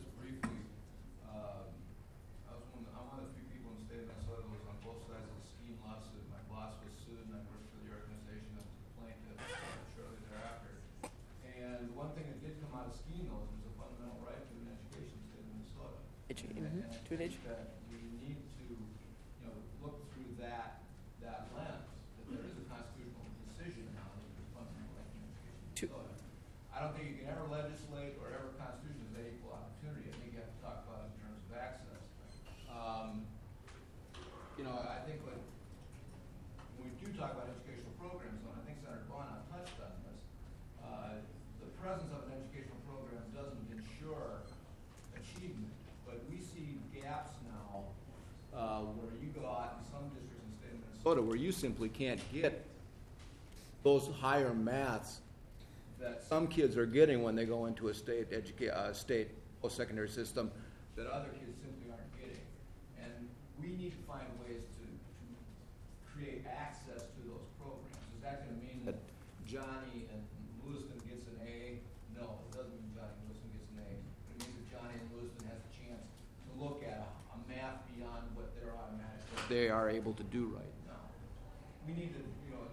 Speaker 18: To an education. That we need to, you know, look through that that lens. That there is a constitutional decision now that there's fundamental right to education. So I don't think you can ever legislate or ever constitution is equal opportunity. I think you have to talk about it in terms of access. Um, you know, I think when when we do talk about educational programs, and I think Senator Bonan touched on this, uh, the presence of an educational program doesn't ensure achievement. But we see gaps now uh, where you go out in some districts in the state of Minnesota where you simply can't get those higher maths that some kids are getting when they go into a state educa- uh, state post-secondary system that other kids simply aren't getting. And we need to find ways to, to create access to those programs. Is that going to mean that Johnny and Lewiston gets an A? No, it doesn't mean Johnny and Lewiston gets an A. It means that Johnny and Lewiston has a chance to look at a, a math beyond what they're automatic what they are able to do right now. We need to, you know,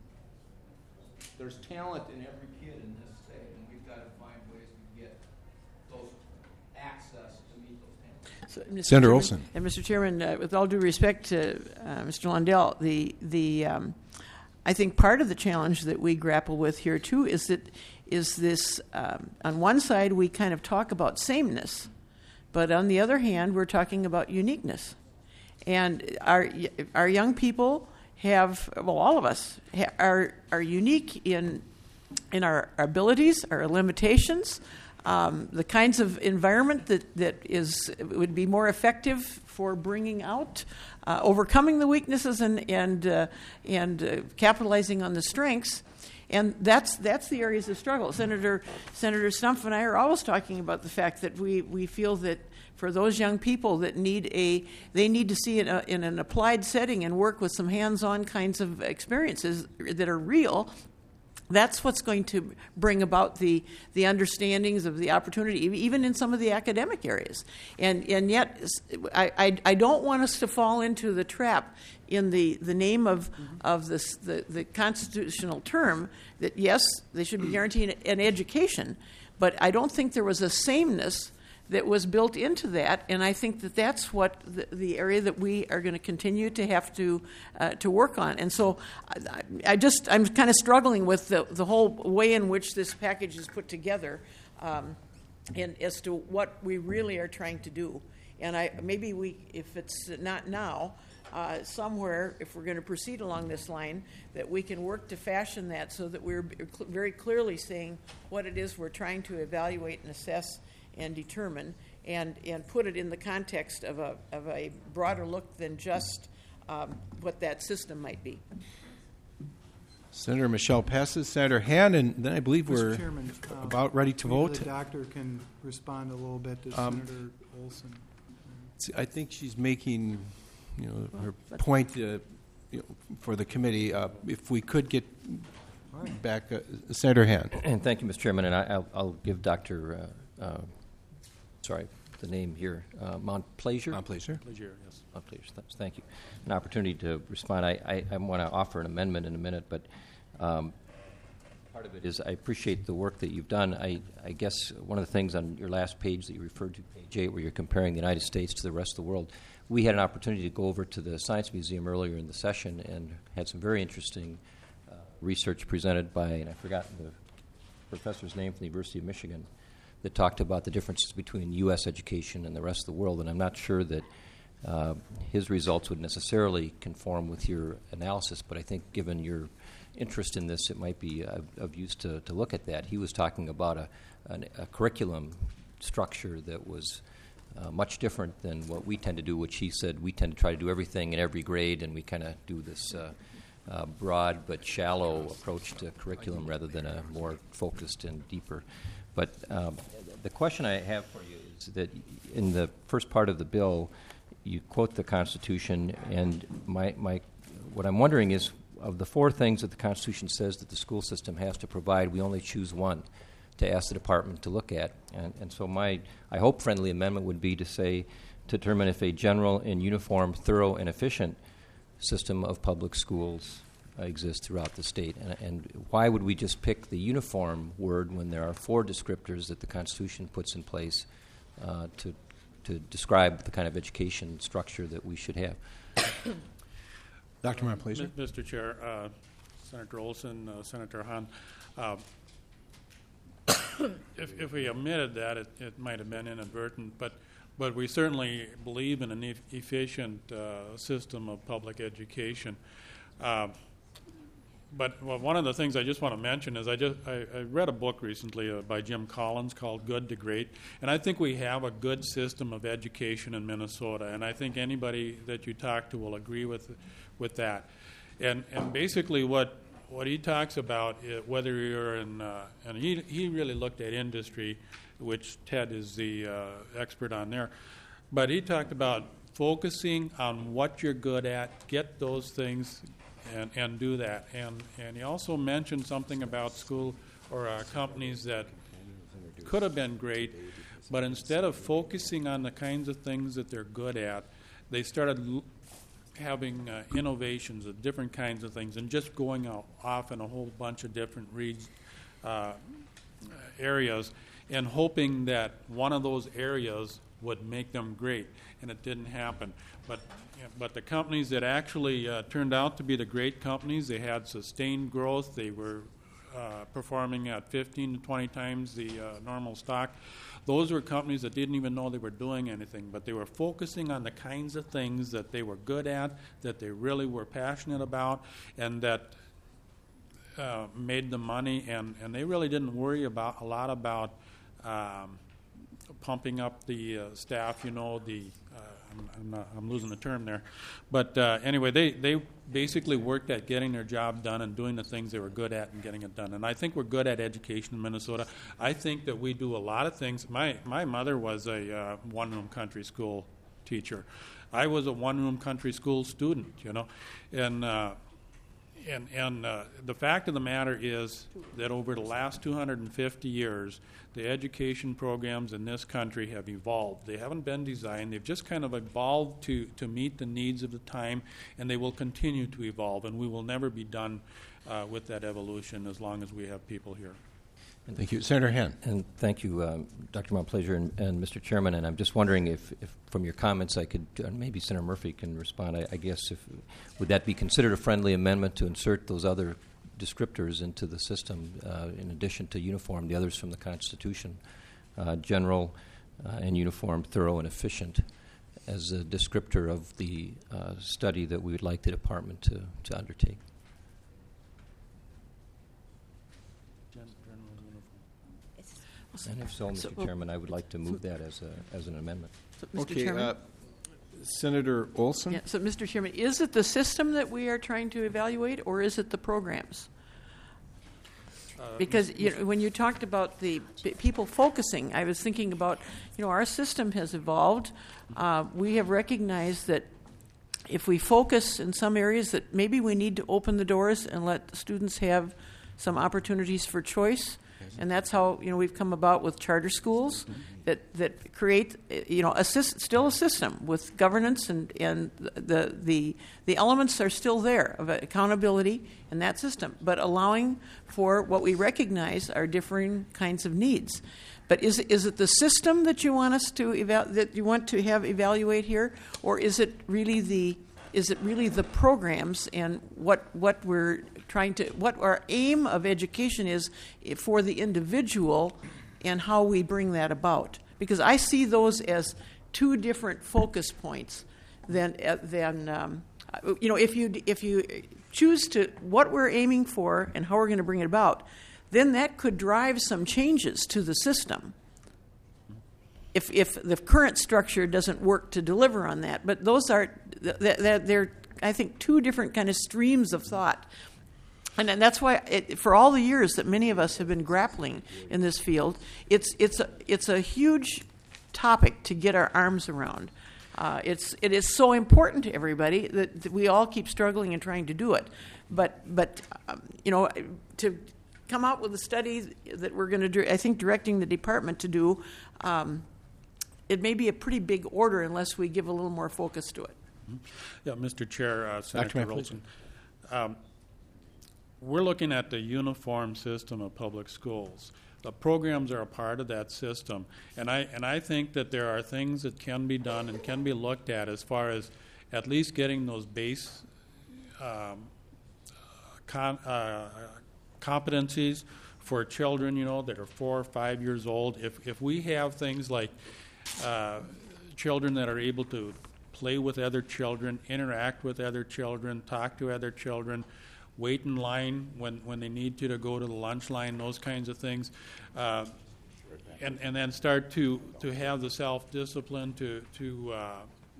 Speaker 18: there's talent in every kid in this state, and we've got to find ways to get those access to meet those talents.
Speaker 13: So, Mister
Speaker 1: Senator
Speaker 13: Chairman,
Speaker 1: Olson.
Speaker 13: And Mister Chairman, uh, with all due respect to uh, Mister Lundell, the the um, I think part of the challenge that we grapple with here too is that is this um, on one side we kind of talk about sameness, but on the other hand we're talking about uniqueness, and our our young people have, well, all of us ha- are are unique in in our abilities, our limitations, um, the kinds of environment that, that is would be more effective for bringing out, uh, overcoming the weaknesses and and uh, and uh, capitalizing on the strengths. And that's that's the areas of struggle. Senator Senator Stumpf and I are always talking about the fact that we, we feel that for those young people that need a, they need to see it uh, in an applied setting and work with some hands-on kinds of experiences that are real. That's what's going to bring about the the understandings of the opportunity, even in some of the academic areas. And and yet, I I, I don't want us to fall into the trap in the, the name of of this the, the constitutional term that yes, they should be guaranteed an education, but I don't think there was a sameness that was built into that, and I think that that's what the, the area that we are going to continue to have to uh, to work on. And so, I, I just I'm kind of struggling with the the whole way in which this package is put together, um, and as to what we really are trying to do. And I maybe we, if it's not now, uh, somewhere, if we're going to proceed along this line, that we can work to fashion that so that we're very clearly saying what it is we're trying to evaluate and assess and determine, and, and put it in the context of a of a broader look than just um, what that system might be.
Speaker 1: Senator Michelle passes. Senator Han, and then I believe
Speaker 15: Mister
Speaker 1: we're
Speaker 15: Chairman, uh,
Speaker 1: about ready to
Speaker 15: maybe
Speaker 1: vote.
Speaker 15: The doctor can respond a little bit to
Speaker 1: Um,
Speaker 15: Senator Olson.
Speaker 1: I think she's making, you know, her point uh, you know, for the committee. Uh, if we could get right. back, uh, Senator Han.
Speaker 7: And thank you, Mister Chairman. And I, I'll, I'll give Doctor Uh, uh, sorry, the name here, uh, Montplaisir?
Speaker 1: Montplaisir.
Speaker 16: Montplaisir, yes.
Speaker 7: Montplaisir, th- thank you. An opportunity to respond. I, I, I want to offer an amendment in a minute, but um, part of it is I appreciate the work that you've done. I, I guess one of the things on your last page that you referred to, page eight, where you're comparing the United States to the rest of the world, we had an opportunity to go over to the Science Museum earlier in the session and had some very interesting uh, research presented by, and I've forgotten the professor's name from the University of Michigan, that talked about the differences between U S education and the rest of the world, and I'm not sure that uh, his results would necessarily conform with your analysis, but I think given your interest in this, it might be of, of use to, to look at that. He was talking about a, an, a curriculum structure that was uh, much different than what we tend to do, which he said we tend to try to do everything in every grade, and we kind of do this uh, uh, broad but shallow approach to curriculum rather than a more focused and deeper. But um, the question I have for you is that in the first part of the bill, you quote the Constitution, and my, my what I'm wondering is, of the four things that the Constitution says that the school system has to provide, we only choose one to ask the department to look at. And, and so my, I hope, friendly amendment would be to say, to determine if a general and uniform, thorough, and efficient system of public schools uh, exists throughout the state. And, and why would we just pick the uniform word when there are four descriptors that the Constitution puts in place uh, to, to describe the kind of education structure that we should have?
Speaker 1: Doctor Montplaisir.
Speaker 16: Mister Chair, uh, Senator Olson, uh, Senator Hahn, uh, if, if we omitted that, it, it might have been inadvertent, but but we certainly believe in an e- efficient uh, system of public education. Uh, but well, one of the things I just want to mention is I just I, I read a book recently uh, by Jim Collins called Good to Great, and I think we have a good system of education in Minnesota, and I think anybody that you talk to will agree with with that. And and basically what what he talks about, is whether you're in, uh, and he he really looked at industry, which Ted is the uh, expert on there, but he talked about focusing on what you're good at, get those things, and, and do that. And and he also mentioned something about school or uh, companies that could have been great, but instead of focusing on the kinds of things that they're good at, they started l- having uh, innovations of different kinds of things and just going out, off in a whole bunch of different regions, uh, areas, and hoping that one of those areas would make them great, and it didn't happen. But but the companies that actually uh, turned out to be the great companies, they had sustained growth. They were uh, performing at fifteen to twenty times the uh, normal stock. Those were companies that didn't even know they were doing anything, but they were focusing on the kinds of things that they were good at, that they really were passionate about, and that uh, made them money. And, and they really didn't worry about a lot about um, pumping up the uh, staff. You know, the uh, I'm, I'm, not, I'm losing the term there, but uh, anyway, they they basically worked at getting their job done and doing the things they were good at and getting it done. And I think we're good at education in Minnesota. I think that we do a lot of things. My my mother was a uh, one-room country school teacher. I was a one-room country school student, you know. And uh, and, and uh, the fact of the matter is that over the last two hundred fifty years, the education programs in this country have evolved. They haven't been designed. They've just kind of evolved to, to meet the needs of the time, and they will continue to evolve, and we will never be done uh, with that evolution as long as we have people here.
Speaker 1: Thank you. Senator Henn.
Speaker 7: And thank you, um, Doctor Montplaisir and, and Mister Chairman. And I'm just wondering if, if from your comments I could, uh, maybe Senator Murphy can respond. I, I guess, if would that be considered a friendly amendment to insert those other descriptors into the system uh, in addition to uniform, the others from the Constitution, uh, general uh, and uniform, thorough and efficient, as a descriptor of the uh, study that we would like the department to, to undertake? And if so, Mister
Speaker 13: So,
Speaker 7: Chairman, I would like to move that as a as an amendment.
Speaker 13: So, Mister
Speaker 1: Okay,
Speaker 13: Chairman?
Speaker 1: uh, Senator Olson?
Speaker 13: Yeah, so, Mister Chairman, is it the system that we are trying to evaluate, or is it the programs? Because you know, when you talked about the p- people focusing, I was thinking about, you know, our system has evolved. Uh, we have recognized that if we focus in some areas, that maybe we need to open the doors and let students have some opportunities for choice. And that's how, you know, we've come about with charter schools that, that create, you know, a, still a system with governance, and, and the, the the elements are still there of accountability in that system, but allowing for what we recognize are differing kinds of needs. But is is it the system that you want us to eval- that you want to have evaluate here, or is it really the is it really the programs and what what we're trying to what our aim of education is for the individual and how we bring that about. Because I see those as two different focus points than, uh, than um, you know, if you, if you choose to what we're aiming for and how we're going to bring it about, then that could drive some changes to the system if if the current structure doesn't work to deliver on that. But those are, they're, I think, two different kind of streams of thought. And, and that's why, it, for all the years that many of us have been grappling in this field, it's it's a, it's a huge topic to get our arms around. Uh, it's it is so important to everybody that, that we all keep struggling and trying to do it. But but um, you know, to come out with a study that we're going to do, I think directing the department to do, um, it may be a pretty big order unless we give a little more focus to it.
Speaker 16: Yeah, Mister Chair, uh, Senator
Speaker 1: Doctor
Speaker 16: Rolson. Um, we're looking at the uniform system of public schools. The programs are a part of that system, and I and I think that there are things that can be done and can be looked at as far as at least getting those base um, con, uh, competencies for children, you know, that are four or five years old. If if we have things like uh, children that are able to play with other children, interact with other children, talk to other children, wait in line when, when they need to to go to the lunch line, those kinds of things, uh, and and then start to, to have the self-discipline to to uh,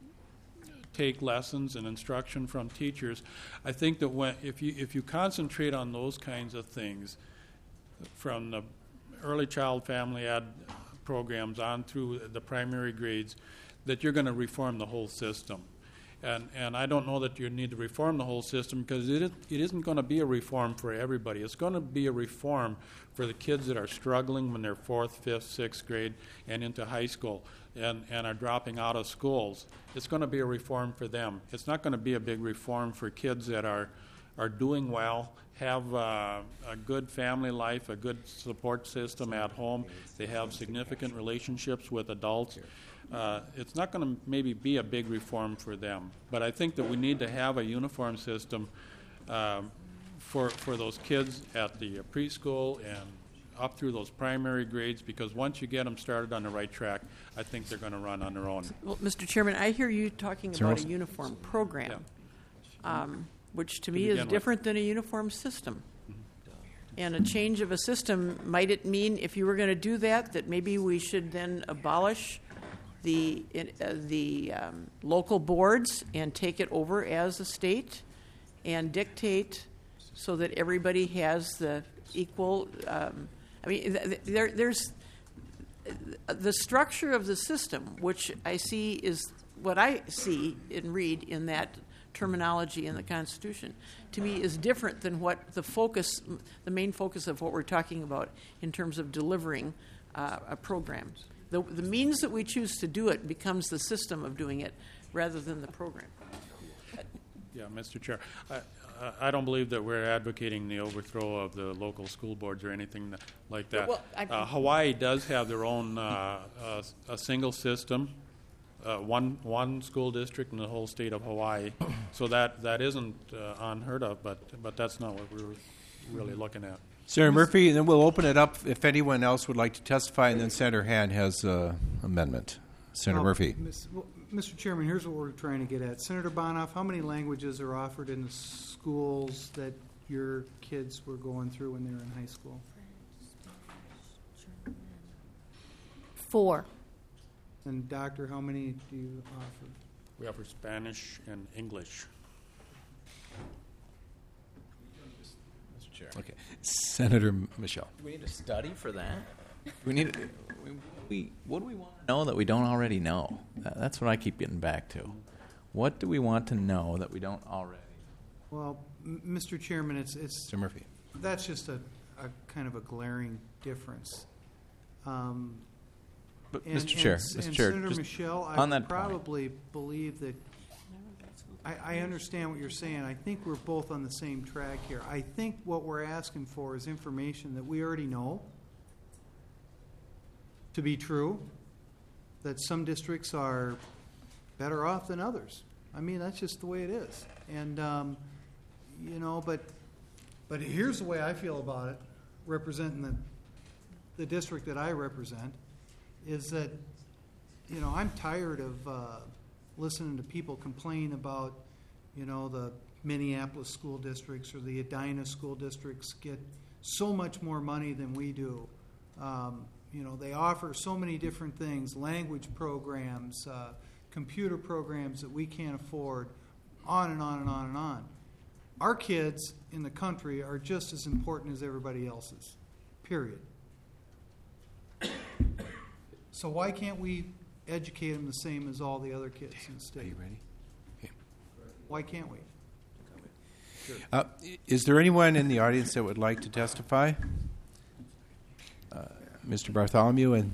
Speaker 16: take lessons and instruction from teachers. I think that when if you if you concentrate on those kinds of things, from the early child family ed programs on through the primary grades, that you're going to reform the whole system. And and I don't know that you need to reform the whole system, because it, is, it isn't going to be a reform for everybody. It's going to be a reform for the kids that are struggling when they're fourth, fifth, sixth grade and into high school and, and are dropping out of schools. It's going to be a reform for them. It's not going to be a big reform for kids that are, are doing well, have uh, a good family life, a good support system at home. They have significant relationships with adults. Uh, it's not going to maybe be a big reform for them, but I think that we need to have a uniform system um, for for those kids at the uh, preschool and up through those primary grades, because once you get them started on the right track, I think they're going to run on their own.
Speaker 13: Well, Mister Chairman, I hear you talking
Speaker 16: Sir
Speaker 13: about
Speaker 16: Olson?
Speaker 13: a uniform program,
Speaker 16: Yeah.
Speaker 13: um, which to,
Speaker 16: To
Speaker 13: me is
Speaker 16: begin with.
Speaker 13: different than a uniform system. And a change of a system, might it mean, if you were going to do that, that maybe we should then abolish the uh, the um, local boards and take it over as a state and dictate so that everybody has the equal. Um, I mean, th- th- there, there's the structure of the system, which I see is what I see and read in that terminology in the Constitution, to me is different than what the focus, the main focus of what we're talking about in terms of delivering uh, a program. The, the means that we choose to do it becomes the system of doing it rather than the program.
Speaker 16: Yeah, Mister Chair, I, I don't believe that we're advocating the overthrow of the local school boards or anything like that.
Speaker 13: Well, I-
Speaker 16: uh, Hawaii does have their own uh, uh, a single system, uh, one one school district in the whole state of Hawaii. So that that isn't uh, unheard of, but but that's not what we're really looking at.
Speaker 1: Senator Murphy, and then we'll open it up if anyone else would like to testify, and then Senator Hand has an amendment. Senator
Speaker 15: Uh,
Speaker 1: Murphy.
Speaker 15: Miz- well, Mister Chairman, here's what we're trying to get at. Senator Bonoff, how many languages are offered in the schools that your kids were going through when they were in high school?
Speaker 21: Four.
Speaker 15: And Doctor, how many do you offer?
Speaker 16: We offer Spanish and English.
Speaker 3: Mister Chair.
Speaker 1: Okay. Senator Michelle.
Speaker 3: Do we need a study for that? We need. We, we what do we want to know that we don't already know? Uh, that's what I keep getting back to. What do we want to know that we don't already?
Speaker 15: Well, M- Mister Chairman, it's it's
Speaker 1: Mister Murphy.
Speaker 15: That's just a, a kind of a glaring difference. Um,
Speaker 3: But,
Speaker 15: and-
Speaker 3: Mister
Speaker 15: and
Speaker 3: Chair,
Speaker 15: S-
Speaker 3: Mister
Speaker 15: and
Speaker 3: Chair,
Speaker 15: Senator
Speaker 3: just
Speaker 15: Michelle, I
Speaker 3: on that point.
Speaker 15: probably believe that. I, I understand what you're saying. I think we're both on the same track here. I think what we're asking for is information that we already know to be true, that some districts are better off than others. I mean, that's just the way it is. And, um, you know, but, but here's the way I feel about it, representing the, the district that I represent, is that, you know, I'm tired of uh, listening to people complain about, you know, the Minneapolis school districts or the Edina school districts get so much more money than we do. Um, you know, they offer so many different things, language programs, uh, computer programs that we can't afford, on and on and on and on. Our kids in the country are just as important as everybody else's, period. So why can't we educate them the same as all the other kids in the state?
Speaker 1: Are you ready? Okay.
Speaker 15: Why can't we?
Speaker 1: Uh, is there anyone in the audience that would like to testify? Uh, Mister Bartholomew and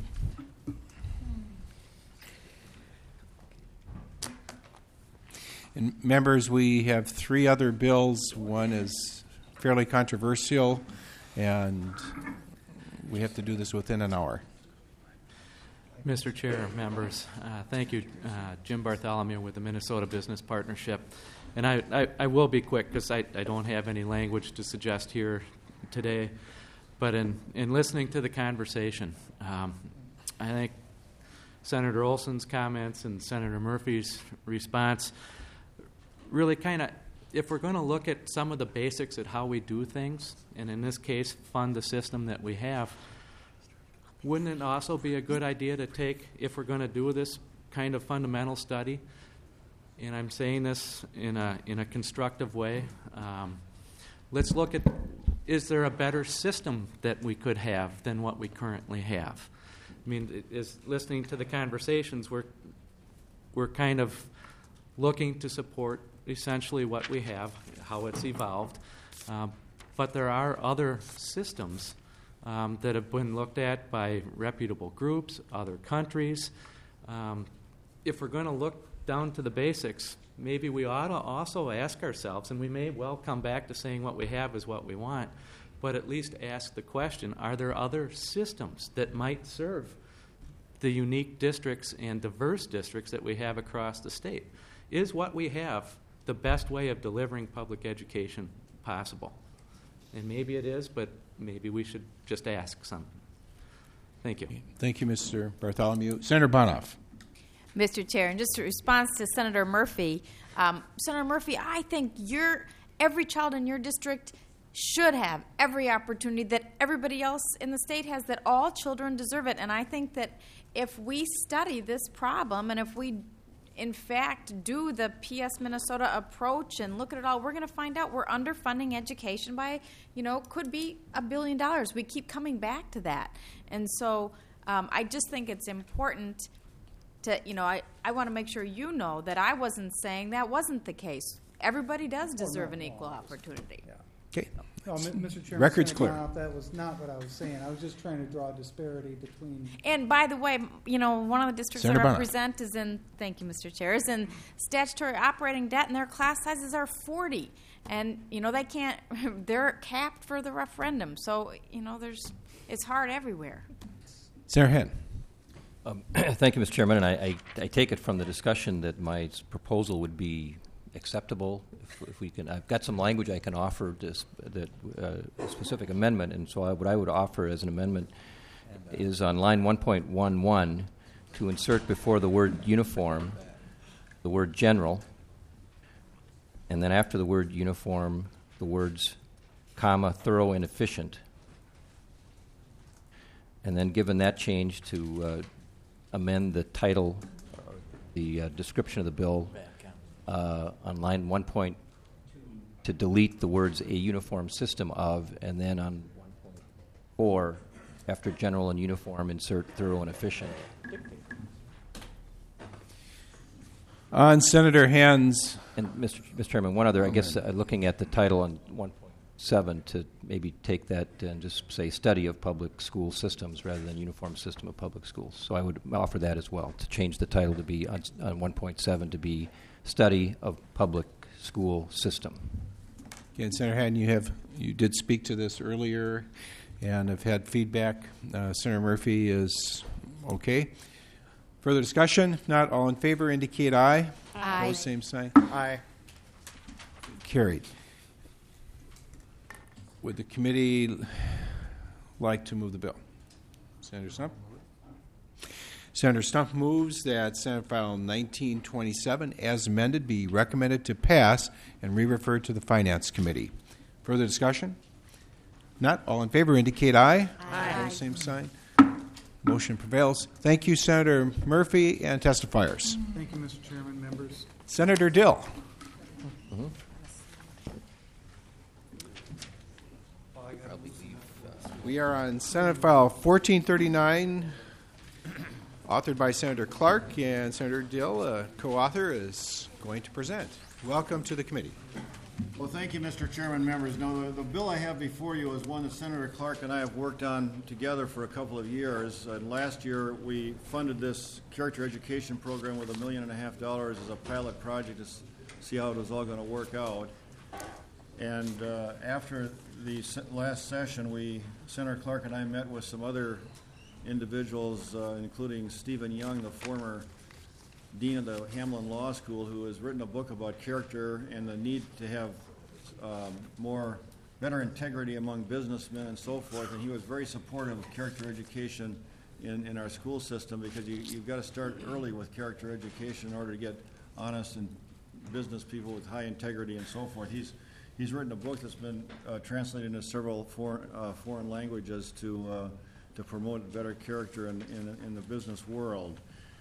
Speaker 1: and members, we have three other bills. One is fairly controversial, and we have to do this within an hour.
Speaker 4: Mister Chair, members, uh, thank you, uh, Jim Bartholomew with the Minnesota Business Partnership. And I, I, I will be quick because I, I don't have any language to suggest here today. But in, in listening to the conversation, um, I think Senator Olson's comments and Senator Murphy's response really kind of, if we're going to look at some of the basics at how we do things, and in this case fund the system that we have, wouldn't it also be a good idea to take, if we're going to do this kind of fundamental study, and I'm saying this in a in a constructive way, um, let's look at, is there a better system that we could have than what we currently have? I mean, it is listening to the conversations, we're, we're kind of looking to support essentially what we have, how it's evolved, um, but there are other systems um, that have been looked at by reputable groups, other countries. Um, if we're going to look down to the basics, maybe we ought to also ask ourselves, and we may well come back to saying what we have is what we want, but at least ask the question, are there other systems that might serve the unique districts and diverse districts that we have across the state? Is what we have the best way of delivering public education possible? And maybe it is, but maybe we should just ask something. Thank you.
Speaker 1: Thank you, Mister Bartholomew. Senator Bonoff.
Speaker 21: Mister Chair, and just a response to Senator Murphy, um, Senator Murphy, I think your every child in your district should have every opportunity that everybody else in the state has, that all children deserve it. And I think that if we study this problem and if we, in fact, do the P S Minnesota approach and look at it all, we're going to find out we're underfunding education by, you know, could be a billion dollars. We keep coming back to that. And so um, I just think it's important to, you know, I, I want to make sure you know that I wasn't saying that wasn't the case. Everybody does deserve an equal opportunity.
Speaker 1: Okay.
Speaker 15: No, M- Mister Chairman,
Speaker 1: Record's
Speaker 15: Senator
Speaker 1: clear.
Speaker 15: Brown, that was not what I was saying. I was just trying to draw a disparity between.
Speaker 21: And by the way, you know, one of the districts
Speaker 1: Senator
Speaker 21: I
Speaker 1: Bonoff.
Speaker 21: represent is in, thank you, Mister Chair, is in statutory operating debt, and their class sizes are forty. And, you know, they can't, they're capped for the referendum. So, you know, there's, it's hard everywhere.
Speaker 1: Senator Henn.
Speaker 7: Um, thank you, Mister Chairman. And I, I, I take it from the discussion that my s- proposal would be acceptable if, if we can. I've got some language I can offer to s- that uh, a specific amendment, and so I, what I would offer as an amendment is on line one point one one to insert before the word uniform the word general, and then after the word uniform the words comma thorough and efficient, and then given that change to uh, amend the title, uh, the uh, description of the bill uh, on line one point to delete the words a uniform system of, and then on one point four after general and uniform insert thorough and efficient.
Speaker 1: On Senator Hann's.
Speaker 7: And Mister Mister Chairman, one other, I guess, uh, looking at the title on one point seven to maybe take that and just say study of public school systems rather than uniform system of public schools. So I would offer that as well, to change the title to be on, on one point seven to be study of public school system.
Speaker 1: Again, Senator Hann, you have you did speak to this earlier and have had feedback. Uh, Senator Murphy is okay. Further discussion? If not, all in favor indicate aye.
Speaker 21: Aye.
Speaker 1: Opposed, same sign.
Speaker 10: Aye.
Speaker 1: Carried. Would the committee like to move the bill? Senator Stump. Senator Stump moves that Senate File nineteen twenty-seven, as amended, be recommended to pass and re-referred to the Finance Committee. Further discussion? Not. All in favor indicate aye.
Speaker 22: Aye.
Speaker 1: Opposed, same sign. Motion prevails. Thank you, Senator Murphy and testifiers.
Speaker 15: Thank you, Mister Chairman, members.
Speaker 1: Senator Dill.
Speaker 7: Mm-hmm.
Speaker 1: We are on Senate File fourteen thirty-nine, authored by Senator Clark, and Senator Dill, a co-author, is going to present. Welcome to the committee.
Speaker 8: Well, thank you, Mister Chairman, members. Now, the, the bill I have before you is one that Senator Clark and I have worked on together for a couple of years. And last year, we funded this character education program with a million and a half dollars as a pilot project to s- see how it was all going to work out. And uh, after the se- last session, we, Senator Clark and I met with some other individuals, uh, including Stephen Young, the former dean of the Hamlin Law School, who has written a book about character and the need to have um, more, better integrity among businessmen and so forth. And he was very supportive of character education in, in our school system, because you, you've got to start early with character education in order to get honest and business people with high integrity and so forth. He's He's written a book that's been uh, translated into several foreign, uh, foreign languages to uh, to promote better character in, in, in the business world.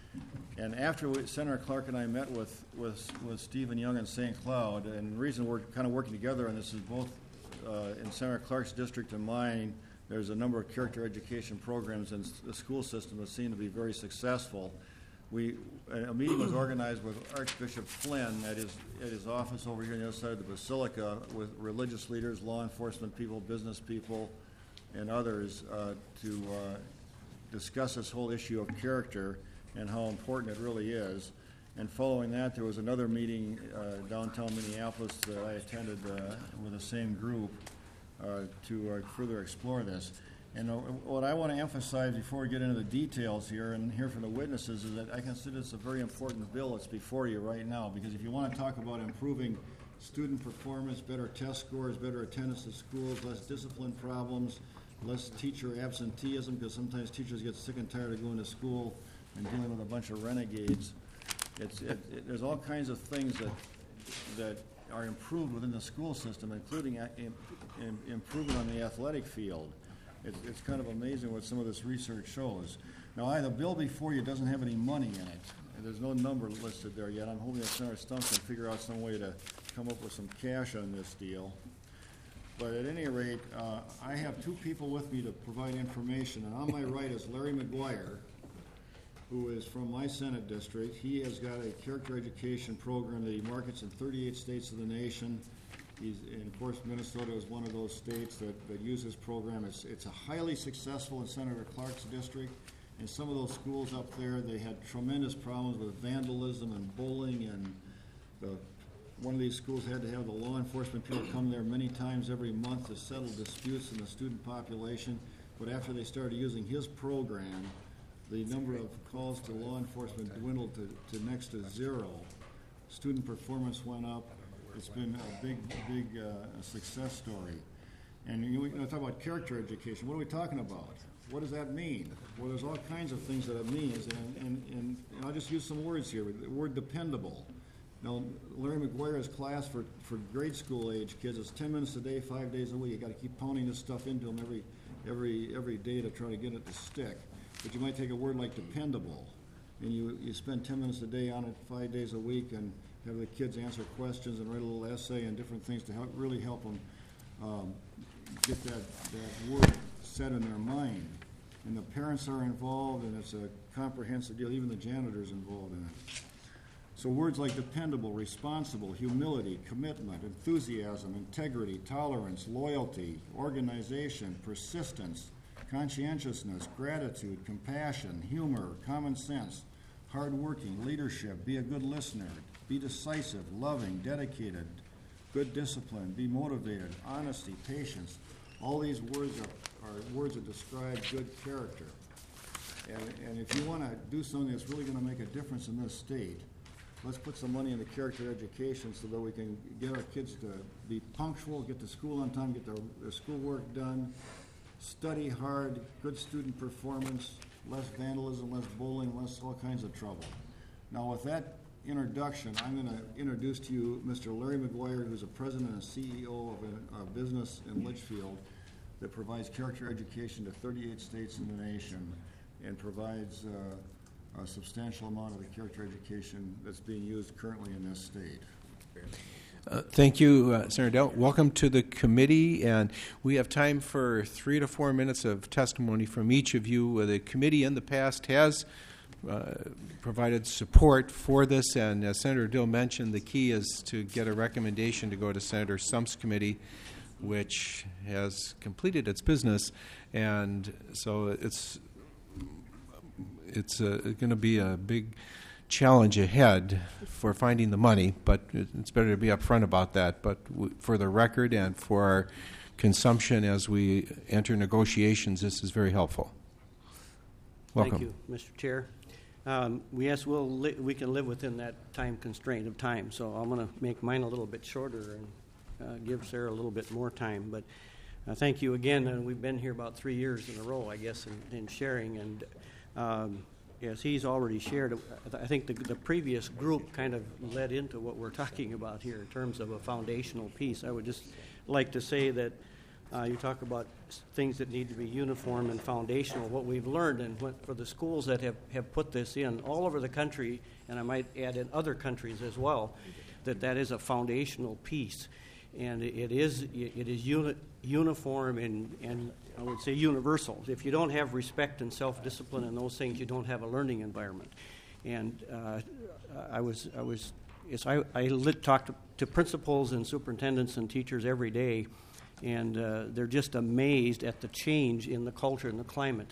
Speaker 8: And after we, Senator Clark and I met with, with, with Stephen Young in Saint Cloud, and the reason we're kind of working together on this is both uh, in Senator Clark's district and mine, there's a number of character education programs in the school system that seem to be very successful. We, a meeting was organized with Archbishop Flynn at his, at his office over here on the other side of the Basilica, with religious leaders, law enforcement people, business people, and others uh, to uh, discuss this whole issue of character and how important it really is. And following that, there was another meeting uh, downtown Minneapolis that I attended uh, with the same group uh, to uh, further explore this. And uh, what I want to emphasize before we get into the details here and hear from the witnesses is that I consider this a very important bill that's before you right now, because if you want to talk about improving student performance, better test scores, better attendance at schools, less discipline problems, less teacher absenteeism, because sometimes teachers get sick and tired of going to school and dealing with a bunch of renegades. It's, it, it, there's all kinds of things that that are improved within the school system, including a, in, in, improvement on the athletic field. It's, it's kind of amazing what some of this research shows. Now, I, the bill before you doesn't have any money in it. And there's no number listed there yet. I'm hoping that Senator Stump can figure out some way to come up with some cash on this deal. But at any rate, uh, I have two people with me to provide information. And on my right is Larry McGuire, who is from my Senate district. He has got a character education program that he markets in thirty-eight states of the nation. He's, and of course, Minnesota is one of those states that, that use this program. It's, it's a highly successful in Senator Clark's district. In some of those schools up there, they had tremendous problems with vandalism and bullying, and the, one of these schools had to have the law enforcement people come there many times every month to settle disputes in the student population. But after they started using his program, the number of calls to law enforcement dwindled to, to next to zero. Student performance went up. It's been a big, big uh, success story. And you know, talk about character education. What are we talking about? What does that mean? Well, there's all kinds of things that it means, and, and, and I'll just use some words here. The word dependable. Now, Larry McGuire's class for, for grade school age kids is ten minutes a day, five days a week. You got to keep pounding this stuff into them every, every, every day to try to get it to stick. But you might take a word like dependable, and you, you spend ten minutes a day on it, five days a week, and have the kids answer questions and write a little essay and different things to help really help them um, get that, that word set in their mind. And the parents are involved, and it's a comprehensive deal. Even the janitor's involved in it. So words like dependable, responsible, humility, commitment, enthusiasm, integrity, tolerance, loyalty, organization, persistence, conscientiousness, gratitude, compassion, humor, common sense, hardworking, leadership, be a good listener, be decisive, loving, dedicated, good discipline, be motivated, honesty, patience. All these words are, are words that describe good character. And, and if you want to do something that's really going to make a difference in this state, let's put some money into character education so that we can get our kids to be punctual, get to school on time, get their, their schoolwork done, study hard, good student performance, less vandalism, less bullying, less all kinds of trouble. Now, with that introduction, I'm going to introduce to you Mister Larry McGuire, who's a president and C E O of a, a business in Litchfield that provides character education to thirty-eight states in the nation and provides uh, a substantial amount of the character education that's being used currently in this state.
Speaker 1: Uh, thank you, uh, Senator Dell. Welcome to the committee, and we have time for three to four minutes of testimony from each of you. Uh, the committee in the past has uh, provided support for this, and as Senator Dill mentioned, the key is to get a recommendation to go to Senator Sump's committee, which has completed its business, and so it's it's uh, going to be a big challenge ahead for finding the money, but it's better to be upfront about that. But w- for the record and for our consumption as we enter negotiations, this is very helpful. Welcome.
Speaker 5: Thank you, Mister Chair. Um, we yes, we'll li- we can live within that time constraint of time, so I'm going to make mine a little bit shorter and uh, give Sarah a little bit more time. But uh, thank you again, and we've been here about three years in a row, I guess, in, in sharing. And um, Yes, he's already shared. I think the, the previous group kind of led into what we're talking about here in terms of a foundational piece. I would just like to say that uh, you talk about things that need to be uniform and foundational. What we've learned, and what, for the schools that have, have put this in all over the country, and I might add in other countries as well, that that is a foundational piece. And it, it is it is uni, uniform and, and I would say universal. If you don't have respect and self-discipline and those things, you don't have a learning environment. And uh, I was I was yes I I lit, talk to, to principals and superintendents and teachers every day, and uh, they're just amazed at the change in the culture and the climate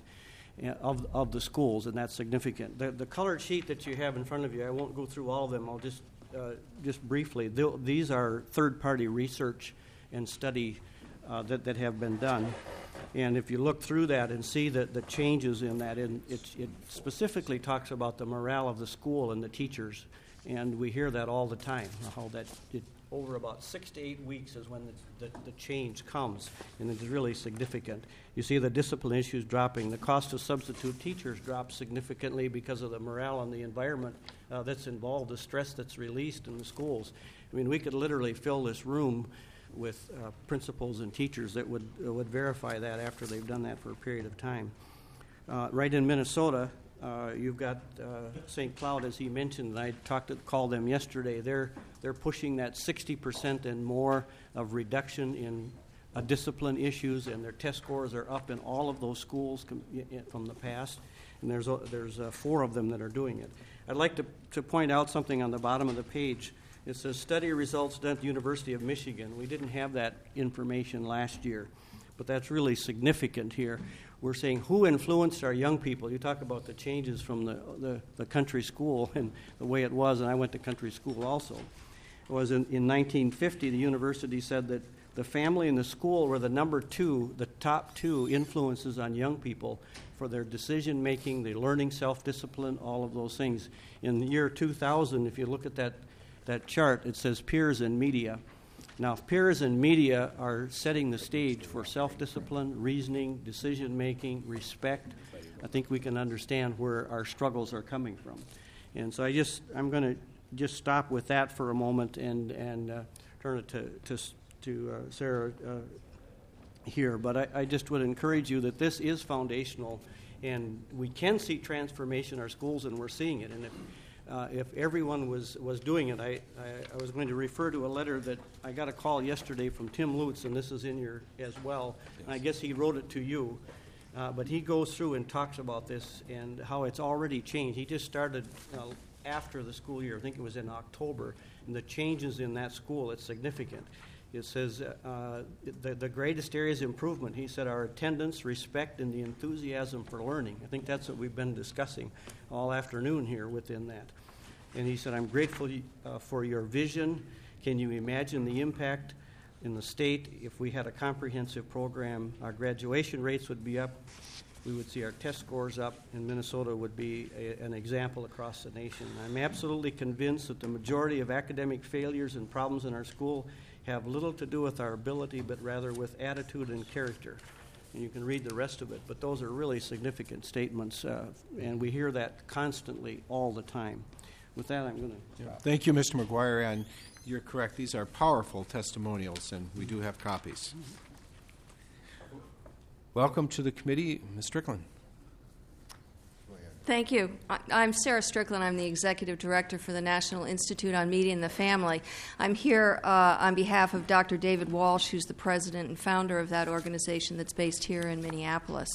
Speaker 5: of of the schools, and that's significant. The the colored sheet that you have in front of you, I won't go through all of them. I'll just uh, just briefly. These are third-party research and study uh, that that have been done. And if you look through that and see that the changes in that, and it, it specifically talks about the morale of the school and the teachers, and we hear that all the time, how that it, over about six to eight weeks is when the, the, the change comes, and it's really significant. You see the discipline issues dropping. The cost of substitute teachers drops significantly because of the morale and the environment uh, that's involved, the stress that's released in the schools. I mean, we could literally fill this room with uh, principals and teachers that would uh, would verify that after they've done that for a period of time. Uh, right in Minnesota, uh, you've got uh, Saint Cloud, as he mentioned, and I talked to called them yesterday. They're they're pushing that sixty percent and more of reduction in uh, discipline issues, and their test scores are up in all of those schools com- from the past. And there's uh, there's uh, four of them that are doing it. I'd like to to point out something on the bottom of the page. It says study results done at the University of Michigan. We didn't have that information last year, but that's really significant here. We're saying who influenced our young people. You talk about the changes from the, the, the country school and the way it was, and I went to country school also. It was in, in nineteen fifty, the university said that the family and the school were the number two, the top two influences on young people for their decision making, their learning self-discipline, all of those things. In the year two thousand, if you look at that that chart, it says peers and media. Now, peers and media are setting the stage for self-discipline, reasoning, decision-making, respect. I think we can understand where our struggles are coming from. And so I just, I'm going to just stop with that for a moment and, and uh, turn it to, to, to uh, Sarah uh, here. But I, I just would encourage you that this is foundational, and we can see transformation in our schools, and we're seeing it. And if, Uh, if everyone was, was doing it, I, I, I was going to refer to a letter that I got a call yesterday from Tim Lutz, and this is in your as well. And I guess he wrote it to you, uh, but he goes through and talks about this and how it's already changed. He just started uh, after the school year. I think it was in October, and the changes in that school, it's significant. It says uh, the, the greatest areas of improvement, he said, are attendance, respect, and the enthusiasm for learning. I think that's what we've been discussing all afternoon here within that. And he said, I'm grateful uh, for your vision. Can you imagine the impact in the state if we had a comprehensive program? Our graduation rates would be up. We would see our test scores up, and Minnesota would be a, an example across the nation. I'm absolutely convinced that the majority of academic failures and problems in our school have little to do with our ability, but rather with attitude and character. and you can read the rest of it. But those are really significant statements, uh, and we hear that constantly all the time. With that, I'm going to stop.
Speaker 1: Thank you, Mister McGuire, and you're correct. These are powerful testimonials, and we do have copies. Welcome to the committee, Miz Strickland.
Speaker 9: Thank you. I- I'm Sarah Strickland. I'm the Executive Director for the National Institute on Media and the Family. I'm here uh, on behalf of Doctor David Walsh, who's the president and founder of that organization that's based here in Minneapolis.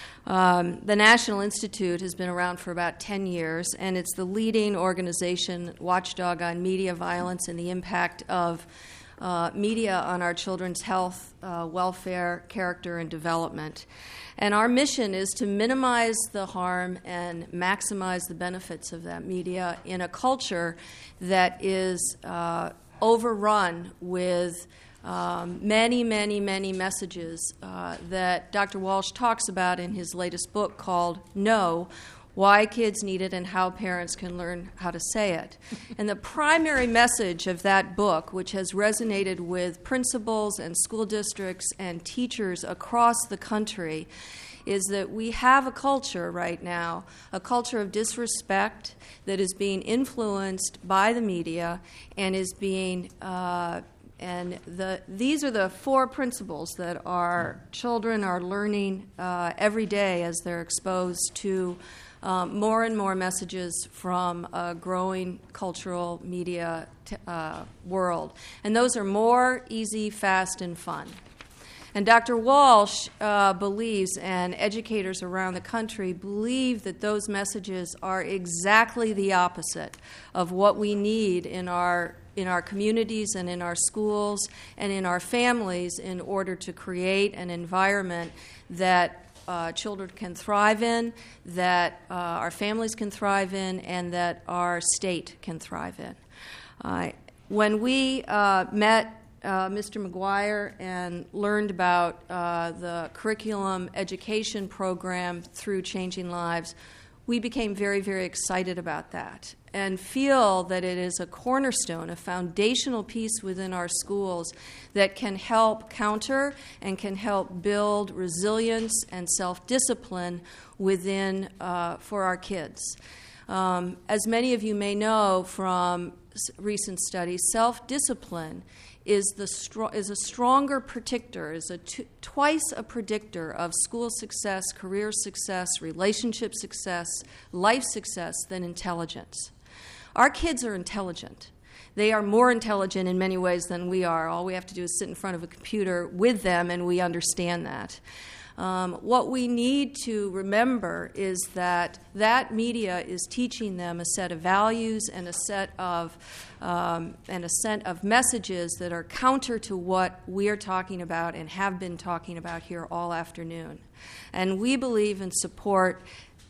Speaker 9: Um, the National Institute has been around for about ten years, and it's the leading organization, watchdog on media violence and the impact of uh, media on our children's health, uh, welfare, character, and development. And our mission is to minimize the harm and maximize the benefits of that media in a culture that is uh, overrun with um, many, many, many messages uh, that Doctor Walsh talks about in his latest book called Know: Why Kids Need It and How Parents Can Learn How to Say It. And the primary message of that book, which has resonated with principals and school districts and teachers across the country, is that we have a culture right now, a culture of disrespect that is being influenced by the media and is being uh, and the these are the four principles that our children are learning uh, every day as they're exposed to Um, more and more messages from a growing cultural media t- uh, world. And those are more, easy, fast, and fun. And Doctor Walsh uh, believes, and educators around the country believe, that those messages are exactly the opposite of what we need in our in our communities and in our schools and in our families in order to create an environment that Uh, children can thrive in, that uh, our families can thrive in, and that our state can thrive in. Uh, when we uh, met uh, Mister McGuire and learned about uh, the curriculum education program through Changing Lives, we became very, very excited about that and feel that it is a cornerstone, a foundational piece within our schools that can help counter and can help build resilience and self-discipline within uh, for our kids. Um, as many of you may know from s- recent studies, self-discipline is the stro- is a stronger predictor, is a t- twice a predictor of school success, career success, relationship success, life success than intelligence. Our kids are intelligent. They are more intelligent in many ways than we are. All we have to do is sit in front of a computer with them, and we understand that. Um, what we need to remember is that that media is teaching them a set of values and a set of um, and a set of messages that are counter to what we are talking about and have been talking about here all afternoon. And we believe and support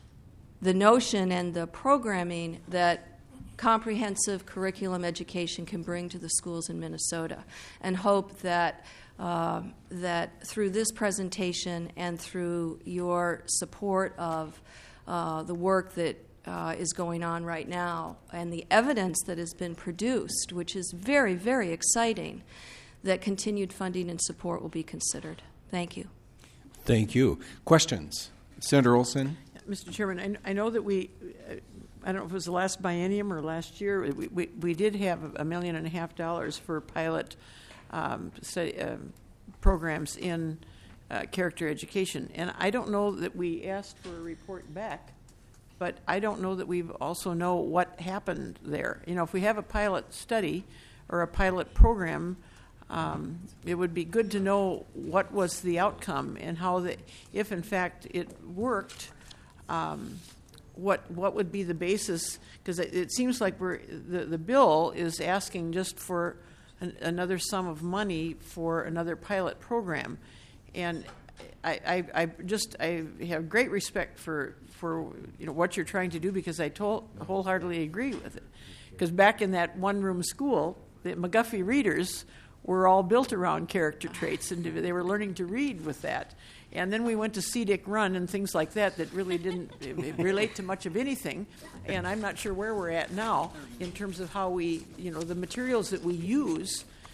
Speaker 9: the notion and the programming that comprehensive curriculum education can bring to the schools in Minnesota, and hope that uh, that through this presentation and through your support of uh, the work that uh, is going on right now and the evidence that has been produced, which is very, very exciting, that continued funding and support will be considered. Thank you.
Speaker 1: Thank you. Questions? Senator Olson?
Speaker 13: Mister Chairman, I, I know that we, uh, I don't know if it was the last biennium or last year, we, we, we did have a million and a half dollars for pilot um, study, uh, programs in uh, character education. And I don't know that we asked for a report back, but I don't know that we also know what happened there. You know, if we have a pilot study or a pilot program, um, it would be good to know what was the outcome and how, the, if in fact it worked, um, what what would be the basis? Because it, it seems like we're the, the bill is asking just for an, another sum of money for another pilot program, and I, I, I just I have great respect for for you know what you're trying to do, because I told, wholeheartedly agree with it. Because back in that one room school, the McGuffey readers were all built around character traits, and they were learning to read with that. And then we went to C. Dick Run and things like that that really didn't relate to much of anything. And I'm not sure where we're at now in terms of how we, you know, the materials that we use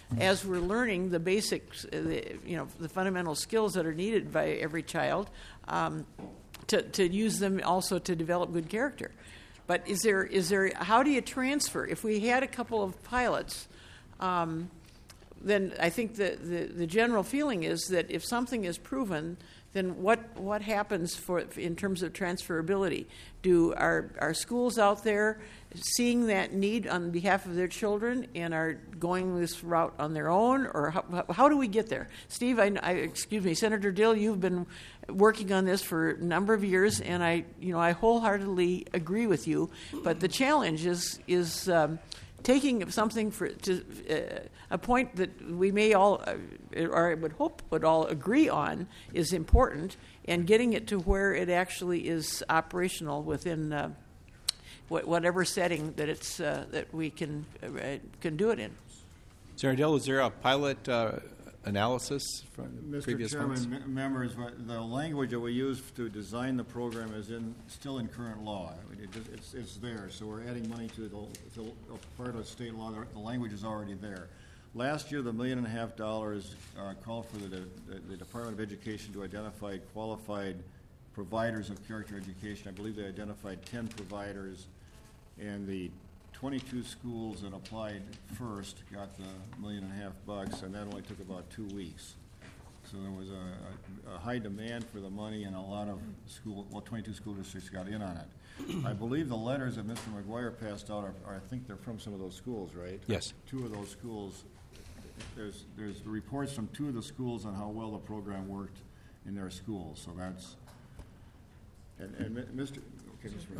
Speaker 13: as we're learning the basics, uh, the, you know, the fundamental skills that are needed by every child, um, to, to use them also to develop good character. But is there, is there, how do you transfer? If we had a couple of pilots, um, then I think the, the, the general feeling is that if something is proven, then what, what happens for in terms of transferability? Do our, our schools out there seeing that need on behalf of their children and are going this route on their own, or how, how do we get there? Steve, I, I, excuse me, Senator Dill, you've been working on this for a number of years, and I, you know, I wholeheartedly agree with you. But the challenge is is um, taking something for to uh, a point that we may all, uh, or I would hope, would all agree on is important, and getting it to where it actually is operational within uh, wh- whatever setting that it's uh, that we can uh, can do it in.
Speaker 1: Senator Dill, is there a pilot uh, analysis from
Speaker 8: Mister
Speaker 1: previous
Speaker 8: Chairman,
Speaker 1: ones?
Speaker 8: m- members, what- the language that we use to design the program is in, still in current law. It just- It's, it's there, so we're adding money to the, to a part of state law. The the language is already there. Last year, the million and a half dollars uh, called for the, the, the Department of Education to identify qualified providers of character education. I believe they identified ten providers, and the twenty-two schools that applied first got the million and a half bucks, and that only took about two weeks. So there was a, a, a high demand for the money, and a lot of school, well, twenty-two school districts got in on it. I believe the letters that Mister McGuire passed out are, are, I think they're from some of those schools, right?
Speaker 1: Yes.
Speaker 8: Two of those schools. There's, there's reports from two of the schools on how well the program worked in their schools, so that's, and, and Mi- Mister Okay, Mister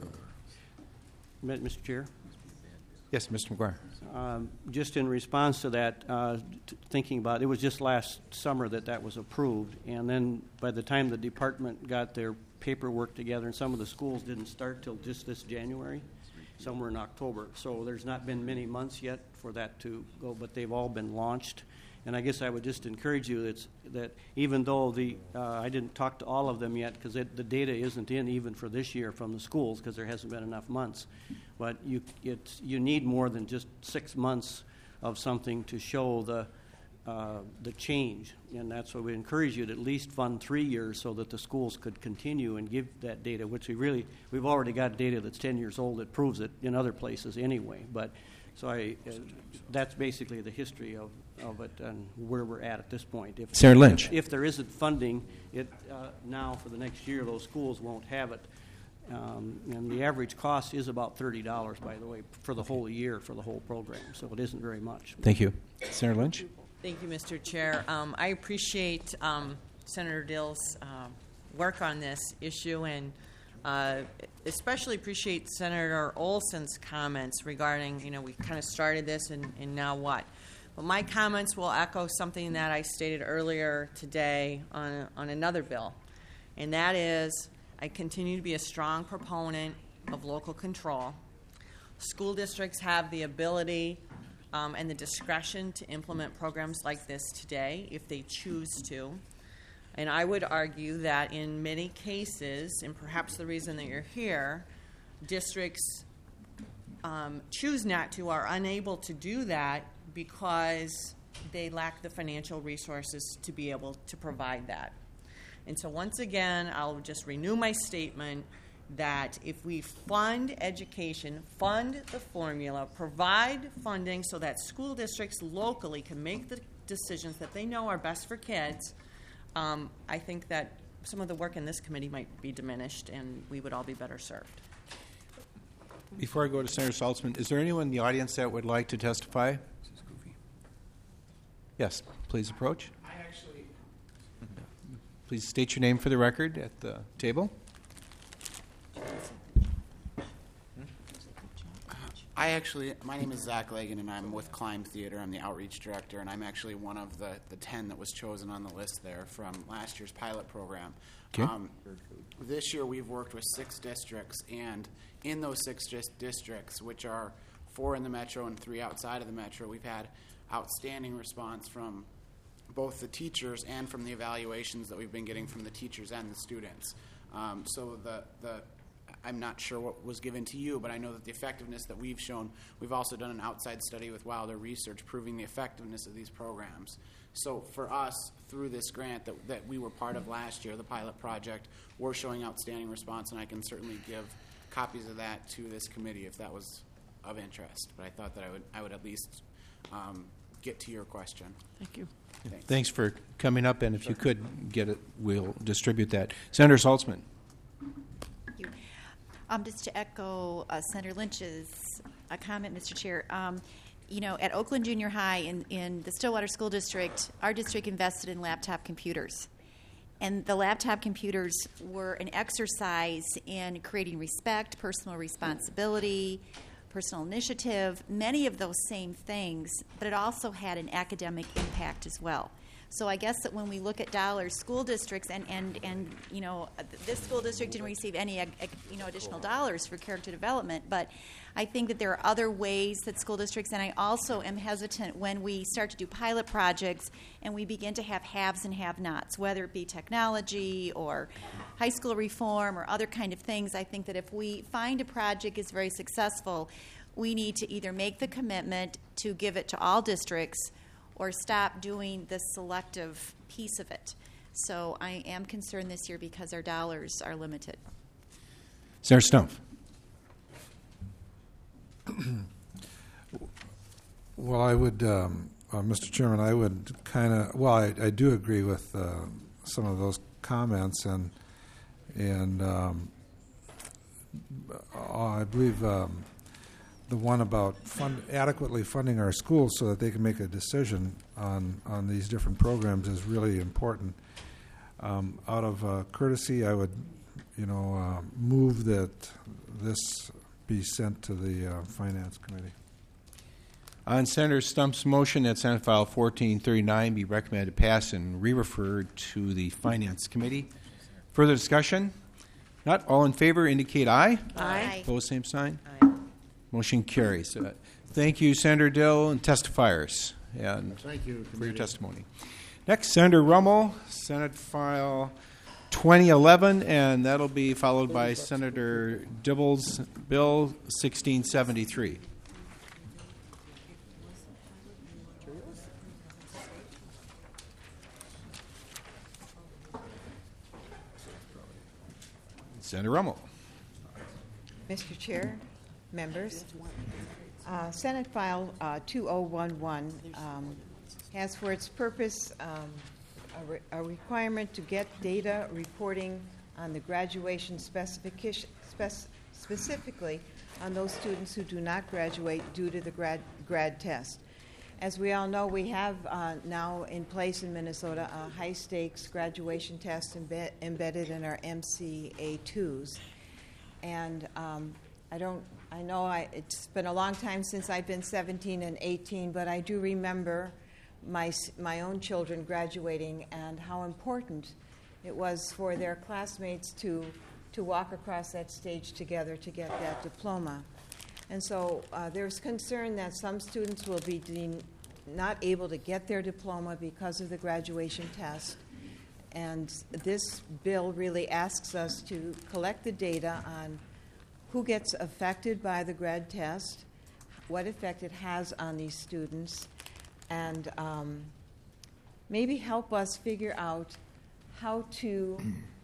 Speaker 8: McGuire.
Speaker 5: Mister Chair?
Speaker 1: Yes, Mister McGuire.
Speaker 5: Um, just in response to that, uh, t- thinking about it was just last summer that that was approved, and then by the time the department got their paperwork together, and some of the schools didn't start till just this January, somewhere in October. So there's not been many months yet for that to go, but they've all been launched. And I guess I would just encourage you that's, that even though the uh, I didn't talk to all of them yet because the data isn't in even for this year from the schools because there hasn't been enough months. But you it's, you need more than just six months of something to show the uh, the change, and that's why we encourage you to at least fund three years so that the schools could continue and give that data, which we really we've already got data that's ten years old that proves it in other places anyway. But so I uh, that's basically the history of. of it and where we're at at this point. If,
Speaker 1: Senator Lynch.
Speaker 5: If, if there isn't funding, it uh, now for the next year, those schools won't have it. Um, and the average cost is about thirty dollars, by the way, for the whole year for the whole program. So it isn't very much.
Speaker 1: Thank you. Senator Lynch.
Speaker 12: Thank you, Mister Chair. Um, I appreciate um, Senator Dill's uh, work on this issue, and uh, especially appreciate Senator Olson's comments regarding, you know, we kind of started this and, and now what? But my comments will echo something that I stated earlier today on, on another bill, and that is I continue to be a strong proponent of local control. School districts have the ability um, and the discretion to implement programs like this today if they choose to. And I would argue that in many cases, and perhaps the reason that you're here, districts um, choose not to, are unable to do that because they lack the financial resources to be able to provide that. And so once again, I'll just renew my statement that if we fund education, fund the formula, provide funding so that school districts locally can make the decisions that they know are best for kids, um, I think that some of the work in this committee might be diminished and we would all be better served.
Speaker 1: Before I go to Senator Saltzman, is there anyone in the audience that would like to testify? Yes, please approach.
Speaker 14: I actually...
Speaker 1: Please state your name for the record at the table.
Speaker 14: I actually, my name is Zach Lagan, and I'm with Climb Theater. I'm the outreach director, and I'm actually one of the, the ten that was chosen on the list there from last year's pilot program.
Speaker 1: Okay.
Speaker 14: Um, this year we've worked with six districts, and in those six dis- districts, which are four in the metro and three outside of the metro, we've had outstanding response from both the teachers and from the evaluations that we've been getting from the teachers and the students. Um, so the, the I'm not sure what was given to you, but I know that the effectiveness that we've shown, we've also done an outside study with Wilder Research proving the effectiveness of these programs. So for us, through this grant that, that we were part of last year, the pilot project, we're showing outstanding response, and I can certainly give copies of that to this committee if that was of interest. But I thought that I would, I would at least um, get to your question.
Speaker 13: Thank you.
Speaker 14: Thanks.
Speaker 1: Thanks for coming up, and if you could get it, we'll distribute that. Senator Saltzman.
Speaker 2: Thank you. Um, just to echo uh, Senator Lynch's uh, comment, Mister Chair, um, you know, at Oakland Junior High in, in the Stillwater School District, our district invested in laptop computers. And the laptop computers were an exercise in creating respect, personal responsibility, personal initiative, many of those same things, but it also had an academic impact as well. So I guess that when we look at dollars, school districts, and, and, and you know, this school district didn't receive any you know, additional dollars for character development, but I think that there are other ways that school districts, and I also am hesitant when we start to do pilot projects and we begin to have haves and have-nots, whether it be technology or high school reform or other kind of things. I think that if we find a project is very successful, we need to either make the commitment to give it to all districts or stop doing the selective piece of it. So I am concerned this year because our dollars are limited.
Speaker 1: Senator Stumpf.
Speaker 20: Well, I would, um, uh, Mister Chairman, I would kind of, well, I, I do agree with uh, some of those comments, and and um, I believe um, the one about fund, adequately funding our schools so that they can make a decision on, on these different programs is really important. Um, out of uh, courtesy, I would, you know, uh, move that this be sent to the uh, Finance Committee.
Speaker 1: On Senator Stumpf's motion that Senate File fourteen thirty-nine be recommended to pass and re-referred to the Finance Committee. Further discussion? Not all in favor indicate aye.
Speaker 2: Aye.
Speaker 1: Opposed, same sign.
Speaker 2: Aye.
Speaker 1: Motion carries. Uh, thank you, Senator Dill and testifiers, and
Speaker 8: Thank you,
Speaker 1: for your
Speaker 8: committee.
Speaker 1: testimony. Next, Senator Rummel, Senate File twenty eleven, and that'll be followed by Senator Dibble's Bill sixteen seventy-three. Senator Rummel.
Speaker 6: Mister Chair, members, uh, Senate File uh, two thousand eleven um, has for its purpose um, a, re- a requirement to get data reporting on the graduation specification, spec- specifically on those students who do not graduate due to the grad, grad test. As we all know, we have uh, now in place in Minnesota a high-stakes graduation test embed- embedded in our M C A twos. And um, I don't, I know I, it's been a long time since I've been seventeen and eighteen, but I do remember my, my own children graduating and how important it was for their classmates to, to walk across that stage together to get that diploma. And so uh, there's concern that some students will be deemed not able to get their diploma because of the graduation test. And this bill really asks us to collect the data on who gets affected by the grad test, what effect it has on these students, and um, maybe help us figure out how to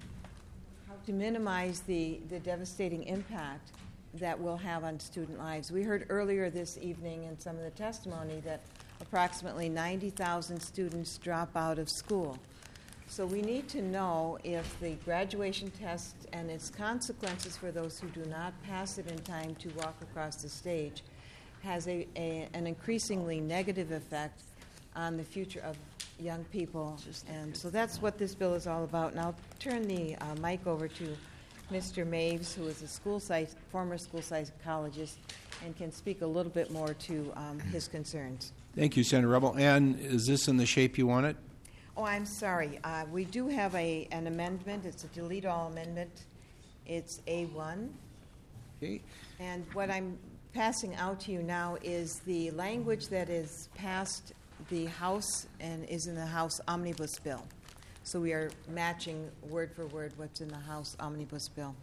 Speaker 6: how to minimize the, the devastating impact that will have on student lives. We heard earlier this evening in some of the testimony that approximately ninety thousand students drop out of school. So we need to know if the graduation test and its consequences for those who do not pass it in time to walk across the stage has a, a, an increasingly negative effect on the future of young people. And so that's what this bill is all about. And I'll turn the uh, mic over to Mister Maves, who is a school psych, former school psychologist, and can speak a little bit more to um, his concerns.
Speaker 1: Thank you, Senator Rummel. And is this in the shape you want it?
Speaker 6: Oh, I'm sorry. Uh, we do have a an amendment. It's a delete all amendment. It's A one.
Speaker 1: Okay.
Speaker 6: And what I'm passing out to you now is the language that is passed the House and is in the House Omnibus Bill. So we are matching word for word what's in the House Omnibus Bill.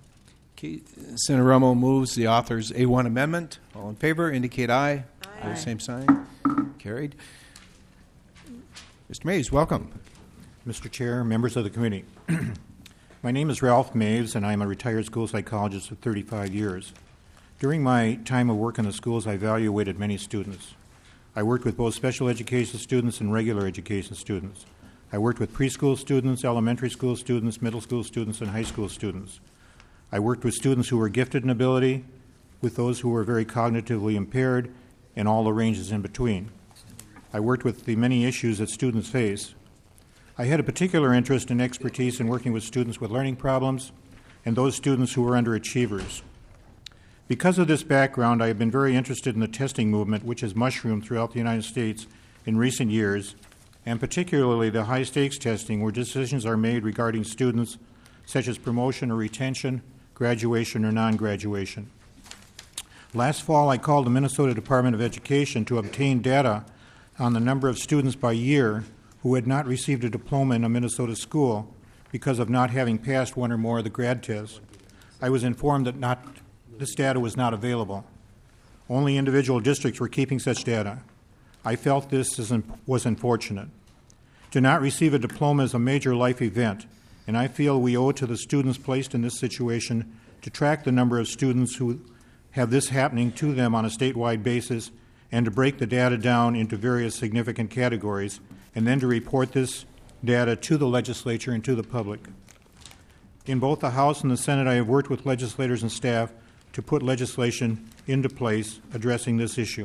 Speaker 1: Okay, Senator Rummel moves the author's A one amendment. All in favor indicate aye.
Speaker 22: Aye.
Speaker 1: Opposed, same sign. Carried. Mister Mays, welcome.
Speaker 11: Mister Chair, members of the committee. My name is Ralph Maves, and I am a retired school psychologist of thirty-five years. During my time of work in the schools, I evaluated many students. I worked with both special education students and regular education students. I worked with preschool students, elementary school students, middle school students, and high school students. I worked with students who were gifted in ability, with those who were very cognitively impaired, and all the ranges in between. I worked with the many issues that students face. I had a particular interest and expertise in working with students with learning problems and those students who were underachievers. Because of this background, I have been very interested in the testing movement, which has mushroomed throughout the United States in recent years, and particularly the high-stakes testing where decisions are made regarding students such as promotion or retention, graduation or non-graduation. Last fall, I called the Minnesota Department of Education to obtain data on the number of students by year who had not received a diploma in a Minnesota school because of not having passed one or more of the grad tests. I was informed that not, this data was not available. Only individual districts were keeping such data. I felt this is, was unfortunate. To not receive a diploma is a major life event, and I feel we owe it to the students placed in this situation to track the number of students who have this happening to them on a statewide basis and to break the data down into various significant categories and then to report this data to the legislature and to the public. In both the House and the Senate, I have worked with legislators and staff to put legislation into place addressing this issue.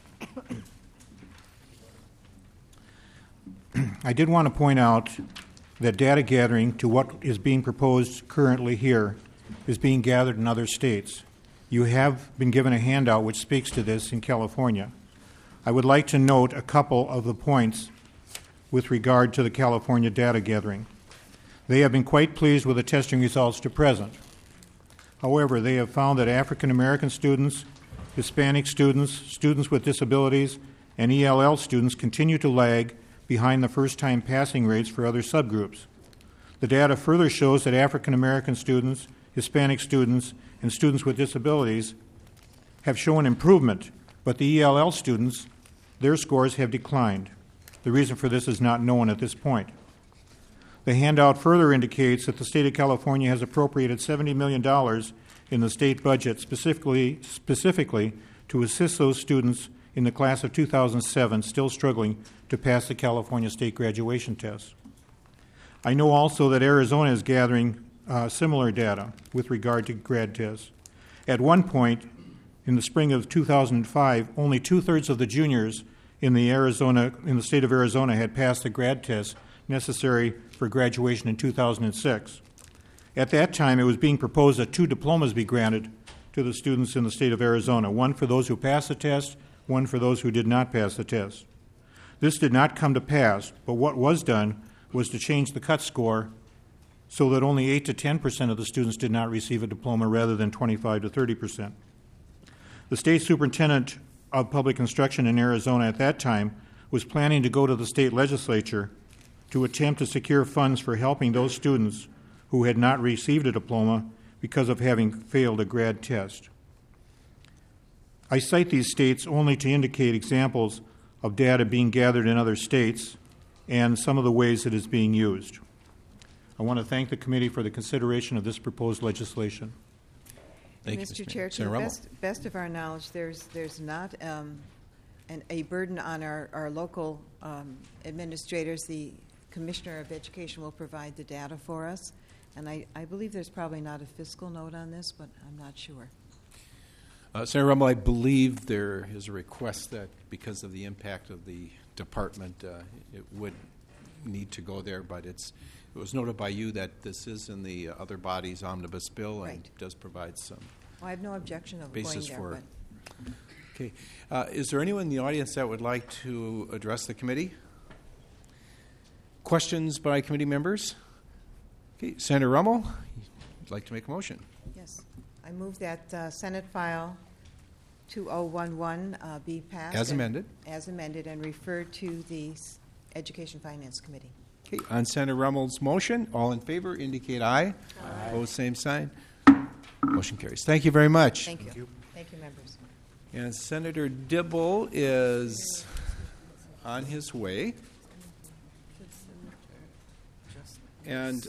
Speaker 11: I did want to point out that data gathering to what is being proposed currently here is being gathered in other states. You have been given a handout which speaks to this in California. I would like to note a couple of the points with regard to the California data gathering. They have been quite pleased with the testing results to present. However, they have found that African American students, Hispanic students, students with disabilities, and E L L students continue to lag behind the first-time passing rates for other subgroups. The data further shows that African American students, Hispanic students, and students with disabilities have shown improvement, but the E L L students, their scores have declined. The reason for this is not known at this point. The handout further indicates that the state of California has appropriated seventy million dollars in the state budget specifically, specifically to assist those students in the class of two thousand seven still struggling to pass the California state graduation test. I know also that Arizona is gathering uh, similar data with regard to grad tests. At one point, in the spring of two thousand five, only two-thirds of the juniors in the Arizona in the state of Arizona had passed the grad test necessary for graduation in two thousand six. At that time, it was being proposed that two diplomas be granted to the students in the state of Arizona, one for those who passed the test, one for those who did not pass the test. This did not come to pass, but what was done was to change the cut score so that only eight to ten percent of the students did not receive a diploma rather than twenty-five to thirty percent. The state superintendent of public instruction in Arizona at that time was planning to go to the state legislature to attempt to secure funds for helping those students who had not received a diploma because of having failed a grad test. I cite these states only to indicate examples of data being gathered in other states and some of the ways it is being used. I want to thank the committee for the consideration of this proposed legislation.
Speaker 3: Thank
Speaker 6: Mister
Speaker 3: you, Mister
Speaker 6: Chair, to
Speaker 3: Senator
Speaker 6: the
Speaker 3: Rummel.
Speaker 6: best, best of our knowledge, there's there's not um, an, a burden on our, our local um, administrators. The Commissioner of Education will provide the data for us, and I, I believe there's probably not a fiscal note on this, but I'm not sure.
Speaker 1: Uh, Senator Rummel, I believe there is a request that because of the impact of the department, uh, it would need to go there, but it's it was noted by you that this is in the other body's omnibus bill and
Speaker 6: Right.
Speaker 1: does provide some
Speaker 6: Well, I have no objection of
Speaker 1: basis
Speaker 6: going
Speaker 1: for.
Speaker 6: there, but
Speaker 1: Okay, uh, is there anyone in the audience that would like to address the committee? Questions by committee members? Okay, Senator Rummel, you'd like to make a motion?
Speaker 6: yes, I move that uh, Senate File two oh one one uh, be passed
Speaker 1: As
Speaker 6: and-
Speaker 1: amended.
Speaker 6: as amended, and referred to the S- Education Finance Committee.
Speaker 1: Okay, on Senator Rummel's motion, all in favor indicate aye.
Speaker 6: Aye.
Speaker 1: Opposed, same sign. Motion carries. Thank you very much.
Speaker 6: Thank you. Thank you, Thank you members.
Speaker 1: And Senator Dibble is on his way. And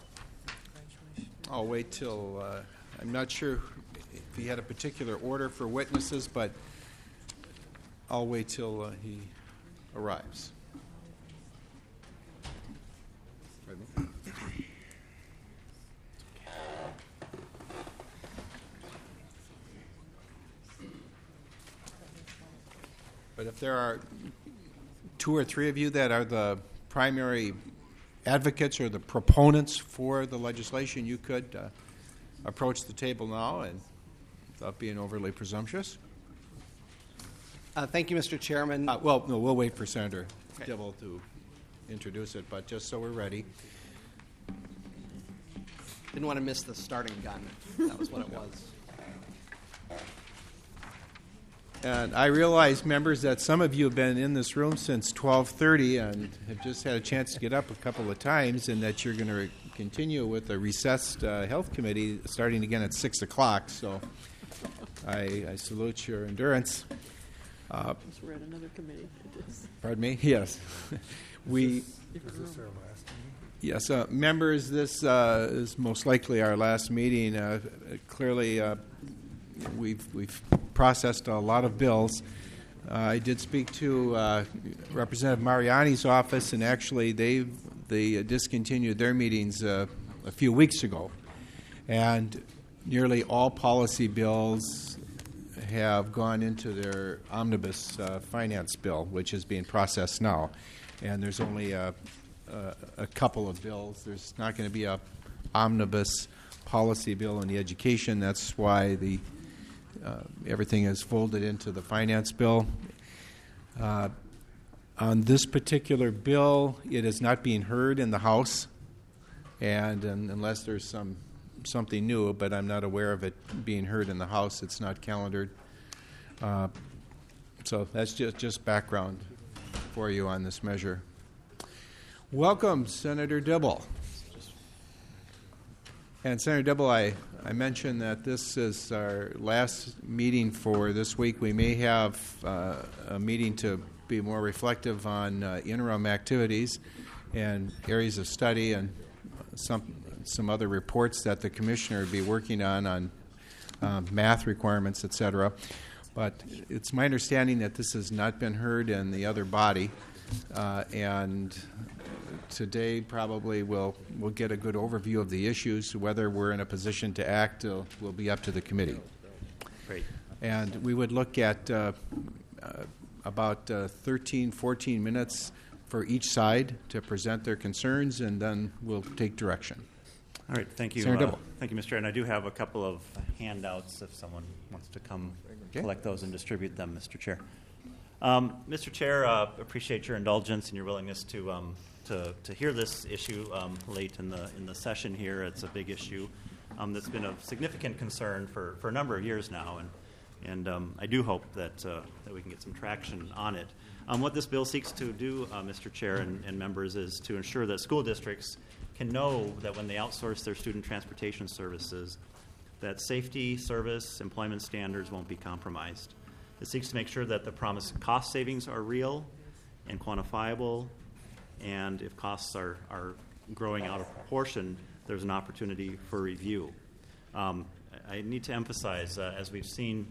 Speaker 1: I'll wait till, uh, I'm not sure if he had a particular order for witnesses, but I'll wait till uh, he arrives. Pardon me? But if there are two or three of you that are the primary advocates or the proponents for the legislation, you could uh, approach the table now and without being overly presumptuous.
Speaker 17: Uh, thank you, Mister Chairman.
Speaker 1: Uh, well, no, we'll wait for Senator okay. Dibble to introduce it, but just so we're ready.
Speaker 17: Didn't want to miss the starting gun. That was what it was.
Speaker 1: And I realize, members, that some of you have been in this room since twelve thirty and have just had a chance to get up a couple of times, and that you're going to re- continue with the recessed uh, health committee starting again at six o'clock. So I, I salute your endurance. Uh,
Speaker 13: we're at another committee.
Speaker 1: pardon me? Yes. we.
Speaker 20: Is this our last meeting?
Speaker 1: Yes, uh, members, this uh, is most likely our last meeting. Uh, clearly, uh, we've we've processed a lot of bills. Uh, I did speak to uh, Representative Mariani's office, and actually they they discontinued their meetings uh, a few weeks ago, and nearly all policy bills have gone into their omnibus uh, finance bill, which is being processed now, and there's only a, a, a couple of bills. There's not going to be a omnibus policy bill in the education. That's why the Uh, everything is folded into the finance bill. Uh, on this particular bill, it is not being heard in the House, and, and unless there's some something new, but I'm not aware of it being heard in the House. It's not calendared. Uh, so that's just, just background for you on this measure. Welcome, Senator Dibble. And Senator Dibble, I, I mentioned that this is our last meeting for this week. We may have uh, a meeting to be more reflective on uh, interim activities and areas of study and some some other reports that the commissioner would be working on on uh, math requirements, et cetera. But it's my understanding that this has not been heard in the other body, uh, and today probably we'll, we'll get a good overview of the issues. Whether we're in a position to act uh, will be up to the committee.
Speaker 19: Great.
Speaker 1: And we would look at uh, uh, about uh, thirteen, fourteen minutes for each side to present their concerns, and then we'll take direction.
Speaker 19: All right. Thank you.
Speaker 1: Senator
Speaker 19: Uh,
Speaker 1: Dibble.
Speaker 19: thank you, Mister Chair. And I do have a couple of handouts if someone wants to come
Speaker 1: Okay.
Speaker 19: collect those and distribute them, Mister Chair. Um, Mister Chair, uh, appreciate your indulgence and your willingness to um, to, to hear this issue um, late in the in the session here. It's a big issue um, that's been of significant concern for, for a number of years now, and and um, I do hope that uh, that we can get some traction on it. Um, what this bill seeks to do, uh, Mister Chair and, and members, is to ensure that school districts can know that when they outsource their student transportation services, that safety, service, employment standards won't be compromised. It seeks to make sure that the promised cost savings are real and quantifiable, and if costs are, are growing out of proportion, there's an opportunity for review. Um, I need to emphasize, uh, as we've seen,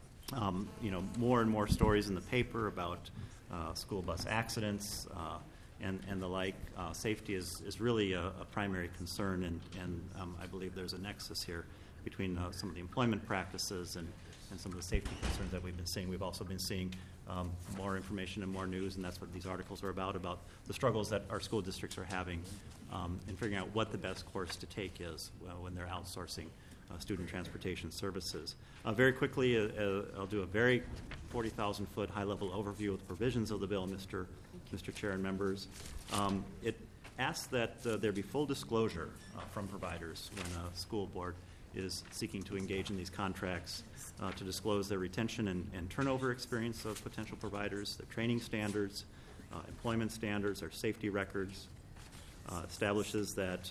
Speaker 19: um, you know, more and more stories in the paper about uh, school bus accidents uh, and, and the like, uh, safety is, is really a, a primary concern, and, and um, I believe there's a nexus here between uh, some of the employment practices and, and some of the safety concerns that we've been seeing. We've also been seeing um, more information and more news, and that's what these articles are about, about the struggles that our school districts are having um, in figuring out what the best course to take is uh, when they're outsourcing uh, student transportation services. Uh, very quickly, uh, uh, I'll do a very forty thousand foot high-level overview of the provisions of the bill, Mister Mister Chair and members. Um, it asks that uh, there be full disclosure uh, from providers when a school board is seeking to engage in these contracts, uh, to disclose their retention and, and turnover experience of potential providers, their training standards, uh, employment standards, their safety records. Uh, establishes that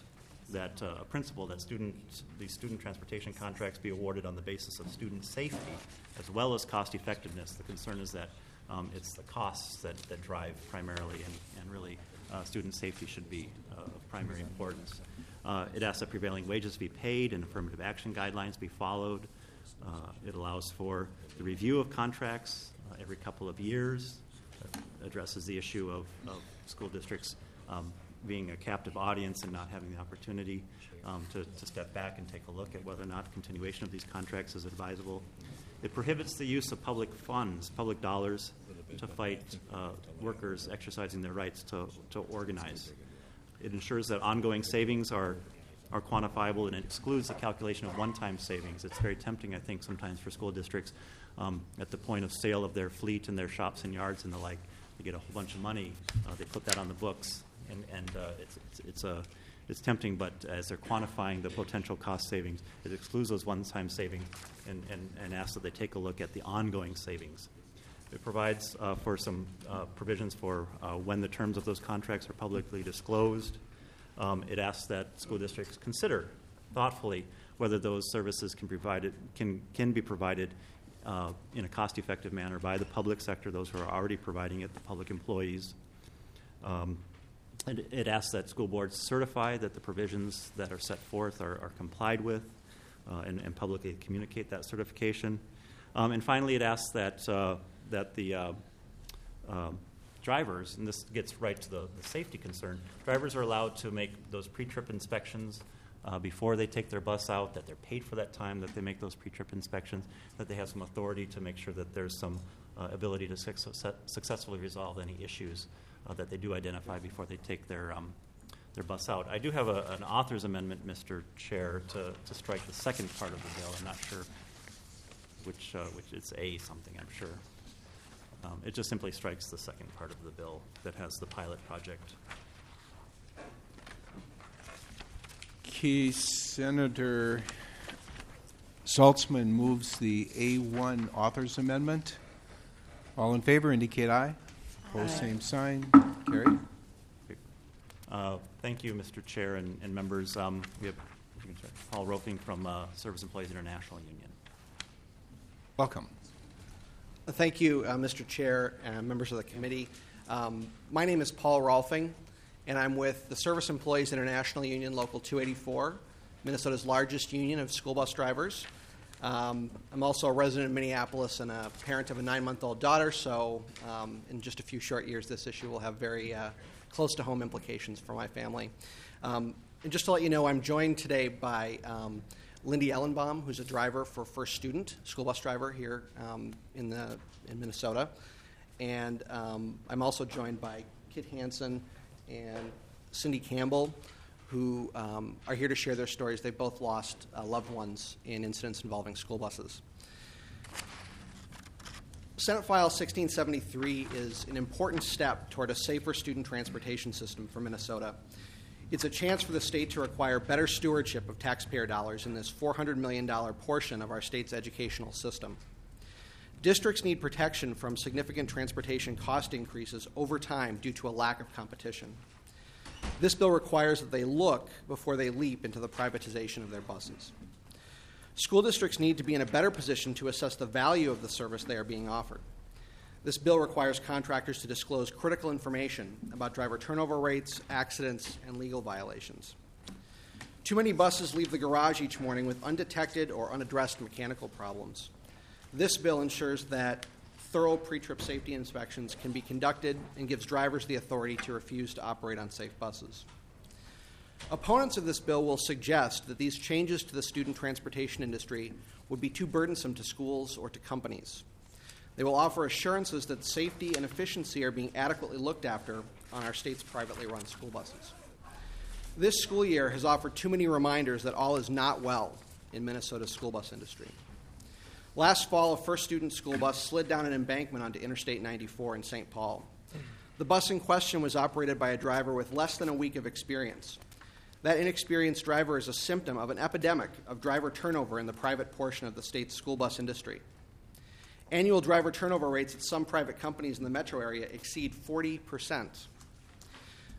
Speaker 19: that uh, a principle that student, these student transportation contracts be awarded on the basis of student safety as well as cost effectiveness. The concern is that um, it's the costs that, that drive primarily, and, and really uh, student safety should be uh, of primary importance. Uh, it asks that prevailing wages be paid and affirmative action guidelines be followed. Uh, it allows for the review of contracts uh, every couple of years. It addresses the issue of, of school districts um, being a captive audience and not having the opportunity um, to, to step back and take a look at whether or not continuation of these contracts is advisable. It prohibits the use of public funds, public dollars, to fight uh, workers exercising their rights to, to organize. It ensures that ongoing savings are, are quantifiable, and it excludes the calculation of one-time savings. It's very tempting, I think, sometimes for school districts um, at the point of sale of their fleet and their shops and yards and the like. They get a whole bunch of money. Uh, they put that on the books, and, and uh, it's, it's, it's, a, it's tempting, but as they're quantifying the potential cost savings, it excludes those one-time savings and, and, and asks that they take a look at the ongoing savings. It provides uh, for some uh, provisions for uh, when the terms of those contracts are publicly disclosed. Um, it asks that school districts consider thoughtfully whether those services can, provided, can, can be provided uh, in a cost-effective manner by the public sector, those who are already providing it, the public employees. Um, and it asks that school boards certify that the provisions that are set forth are, are complied with uh, and, and publicly communicate that certification. Um, and finally, it asks that uh, that the uh, uh, drivers, and this gets right to the, the safety concern, drivers are allowed to make those pre-trip inspections uh, before they take their bus out, that they're paid for that time that they make those pre-trip inspections, that they have some authority to make sure that there's some uh, ability to success- successfully resolve any issues uh, that they do identify before they take their um, their bus out. I do have a, an author's amendment, Mister Chair, to, to strike the second part of the bill. I'm not sure which, uh, which it's A something, I'm sure. Um, it just simply strikes the second part of the bill that has the pilot project.
Speaker 1: Okay, Senator Saltzman moves the A one author's amendment. All in favor indicate aye. Opposed, same sign. Carried.
Speaker 19: Uh, thank you, Mister Chair and, and members. Um, we have Paul Roping from uh, Service Employees International Union.
Speaker 1: Welcome.
Speaker 17: Thank you, uh, Mister Chair and members of the committee. Um, my name is Paul Rolfing, and I'm with the Service Employees International Union, Local two eighty-four, Minnesota's largest union of school bus drivers. Um, I'm also a resident of Minneapolis and a parent of a nine-month-old daughter, so um, in just a few short years, this issue will have very uh, close-to-home implications for my family. Um, and just to let you know, I'm joined today by um, Lindy Ellenbaum, who's a driver for First Student, school bus driver here um, in the in Minnesota, and um, I'm also joined by Kit Hansen and Cindy Campbell, who um, are here to share their stories. They both lost uh, loved ones in incidents involving school buses. Senate File sixteen seventy-three is an important step toward a safer student transportation system for Minnesota. It's a chance for the state to require better stewardship of taxpayer dollars in this four hundred million dollars portion of our state's educational system. Districts need protection from significant transportation cost increases over time due to a lack of competition. This bill requires that they look before they leap into the privatization of their buses. School districts need to be in a better position to assess the value of the service they are being offered. This bill requires contractors to disclose critical information about driver turnover rates, accidents, and legal violations. Too many buses leave the garage each morning with undetected or unaddressed mechanical problems. This bill ensures that thorough pre-trip safety inspections can be conducted and gives drivers the authority to refuse to operate unsafe buses. Opponents of this bill will suggest that these changes to the student transportation industry would be too burdensome to schools or to companies. They will offer assurances that safety and efficiency are being adequately looked after on our state's privately run school buses. This school year has offered too many reminders that all is not well in Minnesota's school bus industry. Last fall, a First Student school bus slid down an embankment onto Interstate ninety-four in Saint Paul. The bus in question was operated by a driver with less than a week of experience. That inexperienced driver is a symptom of an epidemic of driver turnover in the private portion of the state's school bus industry. Annual driver turnover rates at some private companies in the metro area exceed forty percent.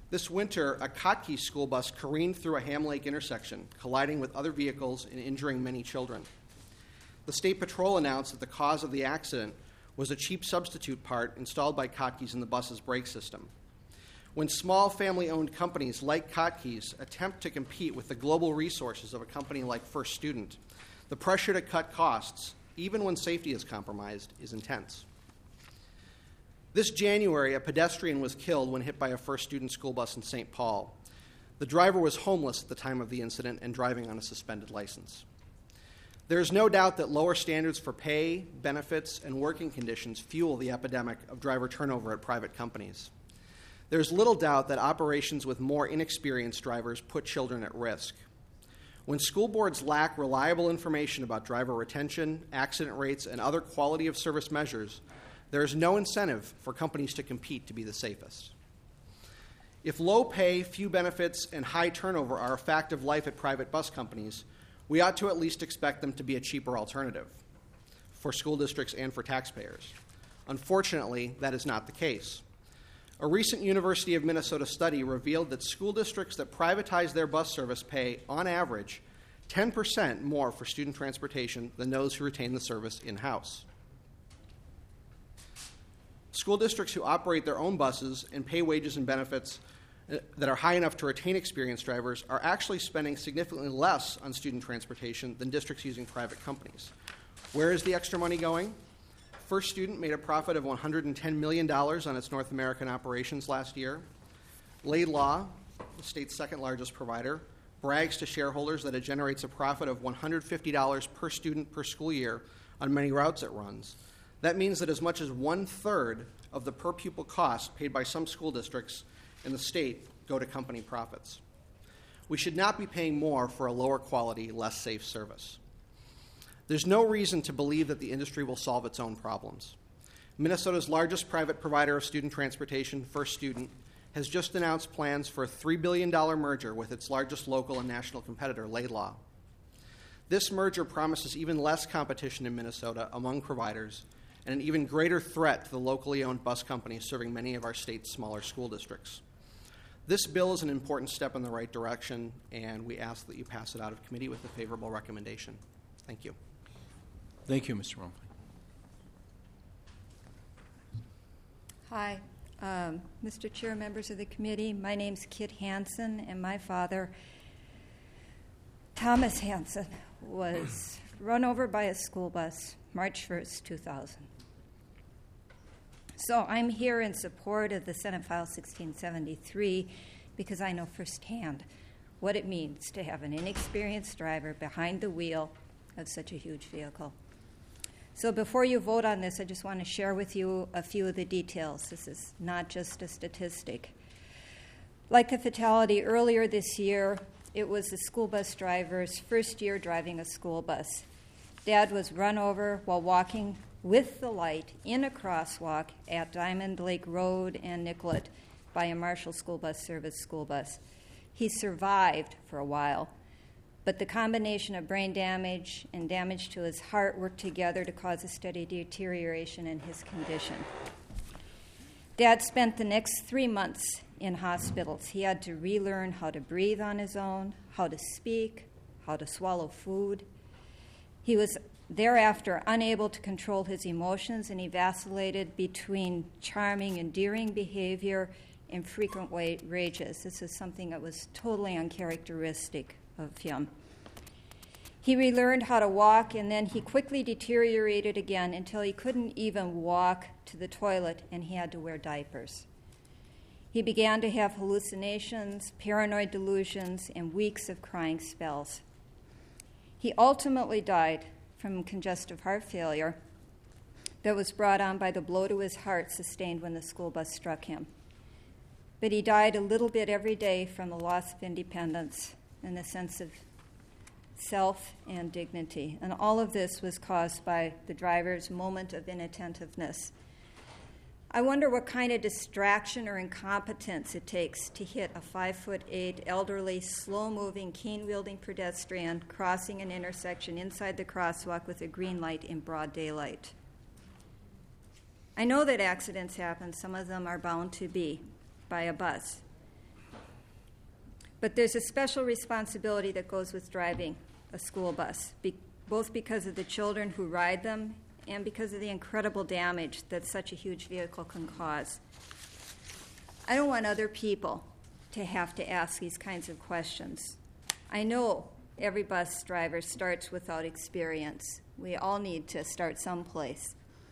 Speaker 17: This winter, a Kotke school bus careened through a Ham Lake intersection, colliding with other vehicles and injuring many children. The State Patrol announced that the cause of the accident was a cheap substitute part installed by Kotke's in the bus's brake system. When small family-owned companies like Kotke's attempt to compete with the global resources of a company like First Student, the pressure to cut costs, even when safety is compromised, is intense. This January, a pedestrian was killed when hit by a First Student school bus in Saint Paul. The driver was homeless at the time of the incident and driving on a suspended license. There is no doubt that lower standards for pay, benefits, and working conditions fuel the epidemic of driver turnover at private companies. There is little doubt that operations with more inexperienced drivers put children at risk. When school boards lack reliable information about driver retention, accident rates, and other quality of service measures, there is no incentive for companies to compete to be the safest. If low pay, few benefits, and high turnover are a fact of life at private bus companies, we ought to at least expect them to be a cheaper alternative for school districts and for taxpayers. Unfortunately, that is not the case. A recent University of Minnesota study revealed that school districts that privatize their bus service pay, on average, ten percent more for student transportation than those who retain the service in-house. School districts who operate their own buses and pay wages and benefits that are high enough to retain experienced drivers are actually spending significantly less on student transportation than districts using private companies. Where is the extra money going? First Student made a profit of one hundred ten million dollars on its North American operations last year. Laidlaw, the state's second largest provider, brags to shareholders that it generates a profit of one hundred fifty dollars per student per school year on many routes it runs. That means that as much as one-third of the per-pupil cost paid by some school districts in the state go to company profits. We should not be paying more for a lower quality, less safe service. There's no reason to believe that the industry will solve its own problems. Minnesota's largest private provider of student transportation, First Student, has just announced plans for a three billion dollars merger with its largest local and national competitor, Laidlaw. This merger promises even less competition in Minnesota among providers and an even greater threat to the locally owned bus companies serving many of our state's smaller school districts. This bill is an important step in the right direction, and we ask that you pass it out of committee with a favorable recommendation. Thank you.
Speaker 1: Thank you, Mister Rumpley.
Speaker 16: Hi, um, Mister Chair, members of the committee. My name's Kit Hansen, and my father, Thomas Hansen, was run over by a school bus March first, two thousand. So I'm here in support of the Senate File sixteen seventy-three because I know firsthand what it means to have an inexperienced driver behind the wheel of such a huge vehicle. So before you vote on this, I just want to share with you a few of the details. This is not just a statistic. Like the fatality earlier this year, it was the school bus driver's first year driving a school bus. Dad was run over while walking with the light in a crosswalk at Diamond Lake Road and Nicollet by a Marshall School Bus Service school bus. He survived for a while, but the combination of brain damage and damage to his heart worked together to cause a steady deterioration in his condition. Dad spent the next three months in hospitals. He had to relearn how to breathe on his own, how to speak, how to swallow food. He was thereafter unable to control his emotions, and he vacillated between charming, endearing behavior and frequent wa- rages. This is something that was totally uncharacteristic of him. He relearned how to walk, and then he quickly deteriorated again until he couldn't even walk to the toilet, and he had to wear diapers. He began to have hallucinations, paranoid delusions, and weeks of crying spells. He ultimately died from congestive heart failure that was brought on by the blow to his heart sustained when the school bus struck him. But he died a little bit every day from the loss of independence and the sense of self and dignity. And all of this was caused by the driver's moment of inattentiveness. I wonder what kind of distraction or incompetence it takes to hit a five foot eight, elderly, slow-moving, keen-wielding pedestrian crossing an intersection inside the crosswalk with a green light in broad daylight. I know that accidents happen. Some of them are bound to be by a bus. But there's a special responsibility that goes with driving a school bus, be- both because of the children who ride them and because of the incredible damage that such a huge vehicle can cause. I don't want other people to have to ask these kinds of questions. I know every bus driver starts without experience. We all need to start someplace.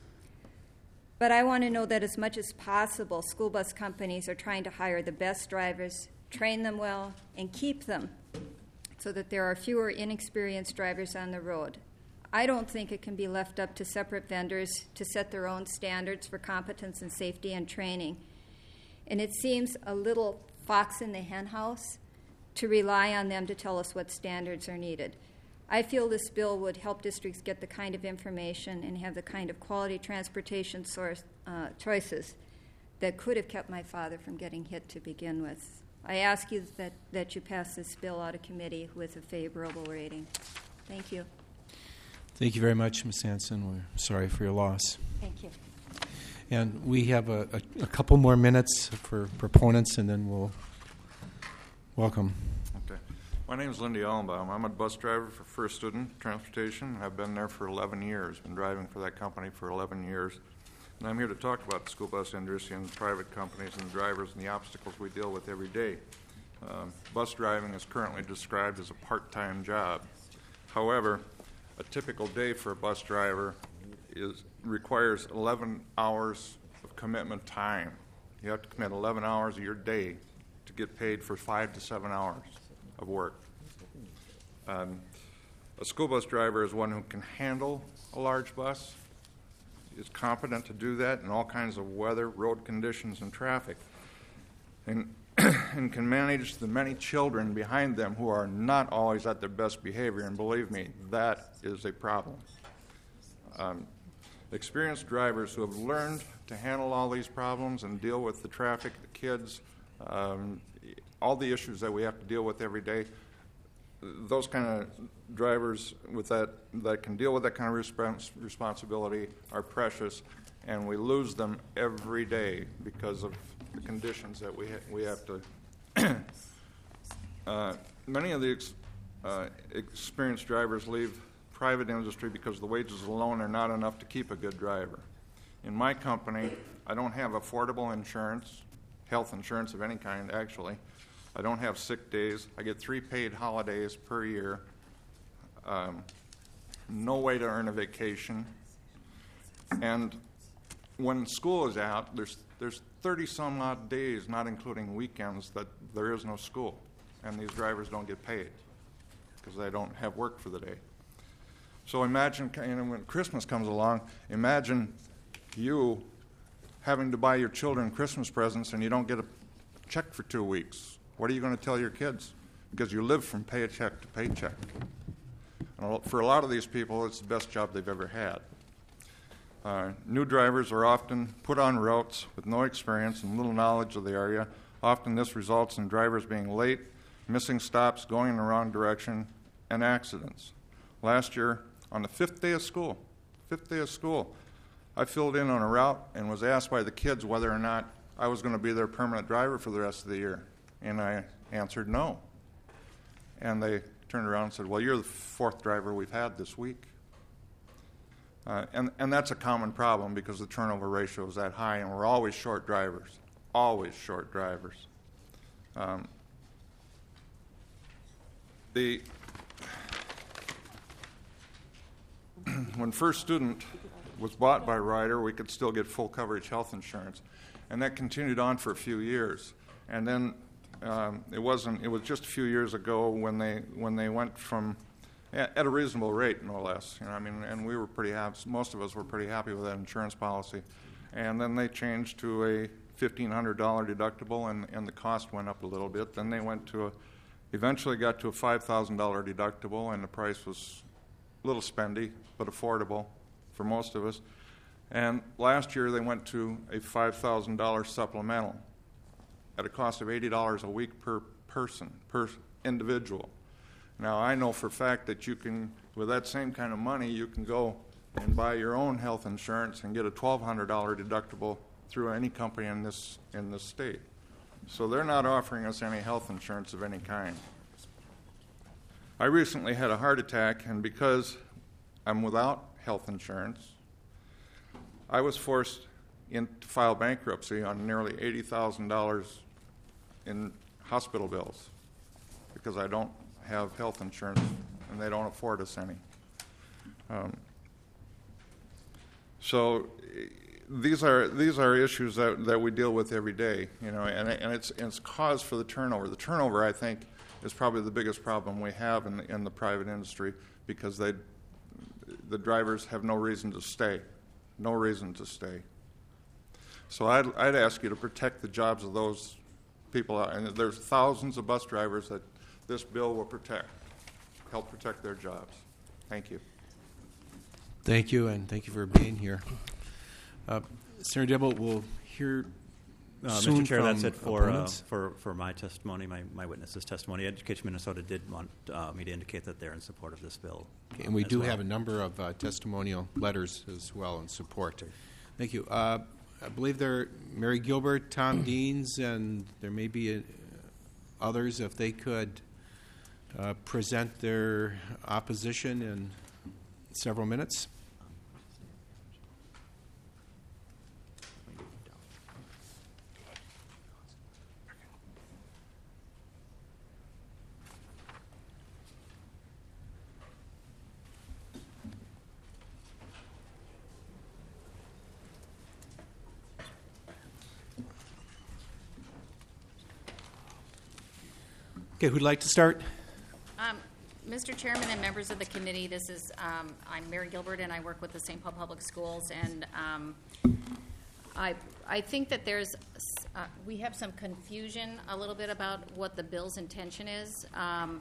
Speaker 16: But I want to know that as much as possible, school bus companies are trying to hire the best drivers, train them well, and keep them so that there are fewer inexperienced drivers on the road. I don't think it can be left up to separate vendors to set their own standards for competence and safety and training. And it seems a little fox in the henhouse to rely on them to tell us what standards are needed. I feel this bill would help districts get the kind of information and have the kind of quality transportation source uh, choices that could have kept my father from getting hit to begin with. I ask you that, that you pass this bill out of committee with a favorable rating. Thank you.
Speaker 1: Thank you very much, Miz Hanson. We're sorry for your loss.
Speaker 16: Thank you.
Speaker 1: And we have a, a, a couple more minutes for proponents, and then we'll welcome.
Speaker 4: Okay. My name is Lindy Allenbaum. I'm a bus driver for First Student Transportation. I've been there for eleven years, been driving for that company for eleven years. And I'm here to talk about the school bus industry and private companies and the drivers and the obstacles we deal with every day. Um, bus driving is currently described as a part-time job. However, a typical day for a bus driver is requires eleven hours of commitment time. You have to commit eleven hours of your day to get paid for five to seven hours of work. Um, a school bus driver is one who can handle a large bus, is competent to do that in all kinds of weather, road conditions, and traffic, and, and can manage the many children behind them who are not always at their best behavior, and believe me, that is a problem. Um, experienced drivers who have learned to handle all these problems and deal with the traffic, the kids, um, all the issues that we have to deal with every day, those kind of drivers with that that can deal with that kind of respons- responsibility are precious, and we lose them every day because of the conditions that we ha- we have to. uh, many of the ex- uh, experienced drivers leave private industry because the wages alone are not enough to keep a good driver. In my company, I don't have affordable insurance, health insurance of any kind, actually. I don't have sick days. I get three paid holidays per year. Um, no way to earn a vacation. And when school is out, there's there's thirty some odd days, not including weekends, that there is no school, and these drivers don't get paid because they don't have work for the day. So imagine, you know, when Christmas comes along, imagine you having to buy your children Christmas presents and you don't get a check for two weeks. What are you going to tell your kids? Because you live from paycheck to paycheck. And for a lot of these people, it's the best job they've ever had. Uh, new drivers are often put on routes with no experience and little knowledge of the area. Often this results in drivers being late, missing stops, going in the wrong direction, and accidents. Last year, on the fifth day of school, fifth day of school, I filled in on a route and was asked by the kids whether or not I was going to be their permanent driver for the rest of the year. And I answered no. And they turned around and said, well, you're the fourth driver we've had this week. Uh, and, and that's a common problem because the turnover ratio is that high, and we're always short drivers, always short drivers. Um, the when First Student was bought by Ryder, we could still get full coverage health insurance, and that continued on for a few years. And then um, it wasn't. It was just a few years ago when they when they went from at a reasonable rate, no less. You know, I mean, and we were pretty happy. Most of us were pretty happy with that insurance policy. And then they changed to a fifteen hundred dollars deductible, and, and the cost went up a little bit. Then they went to a, eventually got to a five thousand dollars deductible, and the price was a little spendy, but affordable for most of us. And last year they went to a five thousand dollars supplemental at a cost of eighty dollars a week per person, per individual. Now, I know for a fact that you can, with that same kind of money, you can go and buy your own health insurance and get a twelve hundred dollars deductible through any company in this in this state. So they're not offering us any health insurance of any kind. I recently had a heart attack, and because I'm without health insurance, I was forced in to file bankruptcy on nearly eighty thousand dollars in hospital bills because I don't have health insurance and they don't afford us any. Um, so these are these are issues that, that we deal with every day, you know, and, and it's it's cause for the turnover. The turnover, I think, is probably the biggest problem we have in the, in the private industry because they the drivers have no reason to stay, no reason to stay. So I'd, I'd ask you to protect the jobs of those people, and there's thousands of bus drivers that this bill will protect, help protect their jobs. Thank you.
Speaker 1: Thank you, and thank you for being here. Uh, Senator Dibble, we'll hear
Speaker 19: uh,
Speaker 1: soon
Speaker 19: Mister Chair,
Speaker 1: from
Speaker 19: that's it for, uh,
Speaker 1: opponents.
Speaker 19: for for my testimony, my, my witness's testimony. Education Minnesota did want uh, me to indicate that they're in support of this bill.
Speaker 1: Okay, and we
Speaker 19: as
Speaker 1: do
Speaker 19: well.
Speaker 1: have a number of uh, testimonial letters as well in support. Thank you. Uh, I believe there are Mary Gilbert, Tom Deans, and there may be uh, others if they could uh, present their opposition in several minutes. Okay, who'd like to start?
Speaker 18: Um, Mister Chairman and members of the committee, this is um, I'm Mary Gilbert, and I work with the Saint Paul Public Schools. And um, I I think that there's uh, we have some confusion a little bit about what the bill's intention is. Um,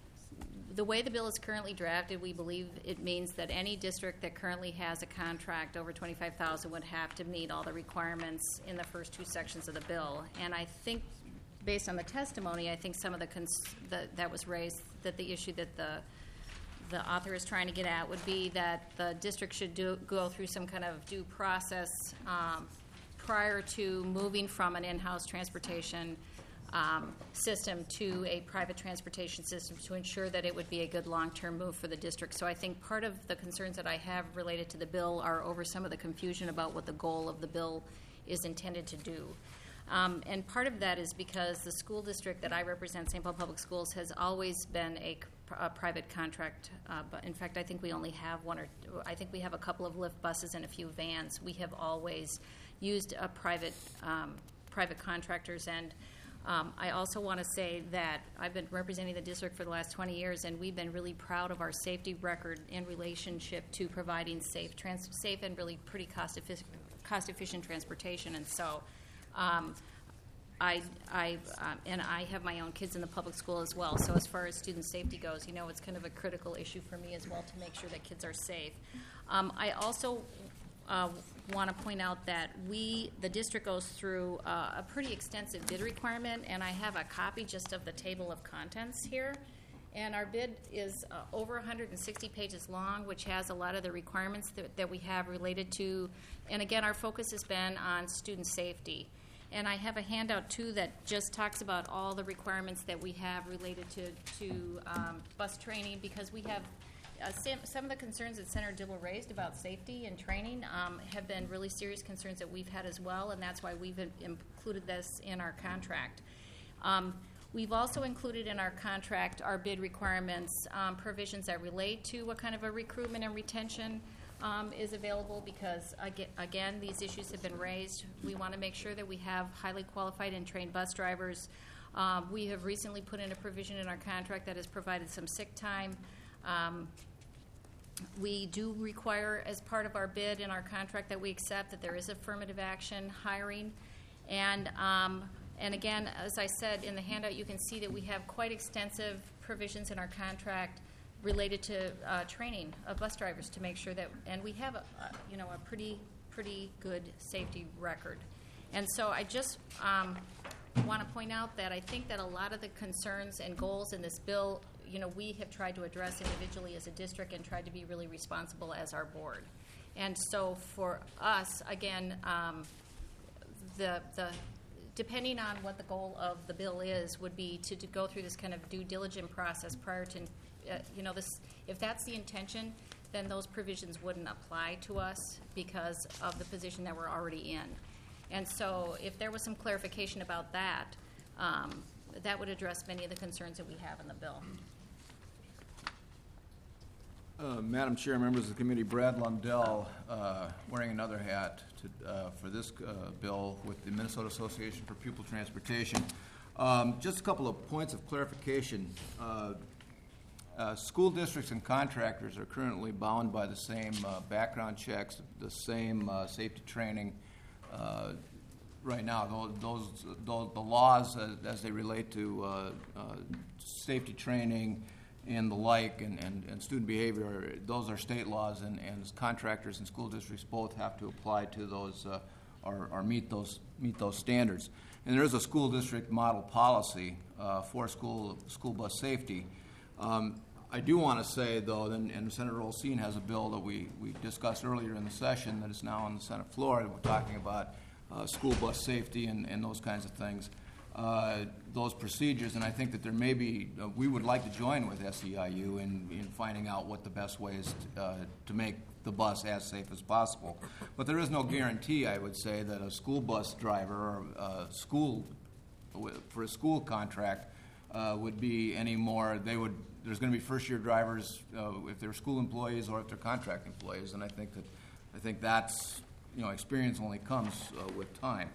Speaker 18: the way the bill is currently drafted, we believe it means that any district that currently has a contract over twenty-five thousand would have to meet all the requirements in the first two sections of the bill. And I think, based on the testimony, I think some of the, cons- the that was raised, that the issue that the the author is trying to get at would be that the district should do, go through some kind of due process um, prior to moving from an in-house transportation um, system to a private transportation system to ensure that it would be a good long-term move for the district. So I think part of the concerns that I have related to the bill are over some of the confusion about what the goal of the bill is intended to do. Um, and part of that is because the school district that I represent, Saint Paul Public Schools, has always been a, a private contract. Uh, but in fact, I think we only have one or I think we have a couple of Lyft buses and a few vans. We have always used a private um, private contractors. And um, I also want to say that I've been representing the district for the last twenty years, and we've been really proud of our safety record in relationship to providing safe, trans- safe and really pretty cost efficient, cost efficient transportation. And so. Um, I, I, um, and I have my own kids in the public school as well. So as far as student safety goes, you know, it's kind of a critical issue for me as well to make sure that kids are safe. Um, I also uh, want to point out that we, the district, goes through uh, a pretty extensive bid requirement, and I have a copy just of the table of contents here. And our bid is uh, over one hundred sixty pages long, which has a lot of the requirements that, that we have related to, and again, our focus has been on student safety. And I have a handout, too, that just talks about all the requirements that we have related to, to um, bus training, because we have uh, some, some of the concerns that Senator Dibble raised about safety and training um, have been really serious concerns that we've had as well, and that's why we've in- included this in our contract. Um, we've also included in our contract our bid requirements um, provisions that relate to what kind of a recruitment and retention Um, is available, because aga- again, these issues have been raised. We want to make sure that we have highly qualified and trained bus drivers. Um, we have recently put in a provision in our contract that has provided some sick time. Um, we do require, as part of our bid in our contract that we accept, that there is affirmative action hiring. And um, and again, as I said in the handout, you can see that we have quite extensive provisions in our contract related to uh, training of bus drivers to make sure that, and we have a, a you know a pretty pretty good safety record. And so I just um, want to point out that I think that a lot of the concerns and goals in this bill, you know, we have tried to address individually as a district and tried to be really responsible as our board. And so for us, again, um, the the depending on what the goal of the bill is, would be to, to go through this kind of due diligence process prior to, uh, you know, this. If that's the intention, then those provisions wouldn't apply to us because of the position that we're already in. And so, if there was some clarification about that, um, that would address many of the concerns that we have in the bill.
Speaker 10: Uh, Madam Chair, members of the committee, Brad Lundell, uh, wearing another hat to, uh, for this uh, bill with the Minnesota Association for Pupil Transportation. Um, just a couple of points of clarification. Uh, uh, school districts and contractors are currently bound by the same uh, background checks, the same uh, safety training. Uh, right now, those, those, those the laws uh, as they relate to uh, uh, safety training and the like, and, and, and student behavior, those are state laws, and, and contractors and school districts both have to apply to those uh, or, or meet those meet those standards. And there is a school district model policy uh, for school school bus safety. Um, I do want to say, though, and, and Senator Olsen has a bill that we, we discussed earlier in the session that is now on the Senate floor, that we're talking about uh, school bus safety and, and those kinds of things. Uh, those procedures, and I think that there may be, uh, we would like to join with S E I U in, in finding out what the best way is to, uh, to make the bus as safe as possible. But there is no guarantee, I would say, that a school bus driver or a school, for a school contract, uh, would be any more, they would, there's going to be first-year drivers uh, if they're school employees or if they're contract employees, and I think that, I think that's, you know, experience only comes uh, with time.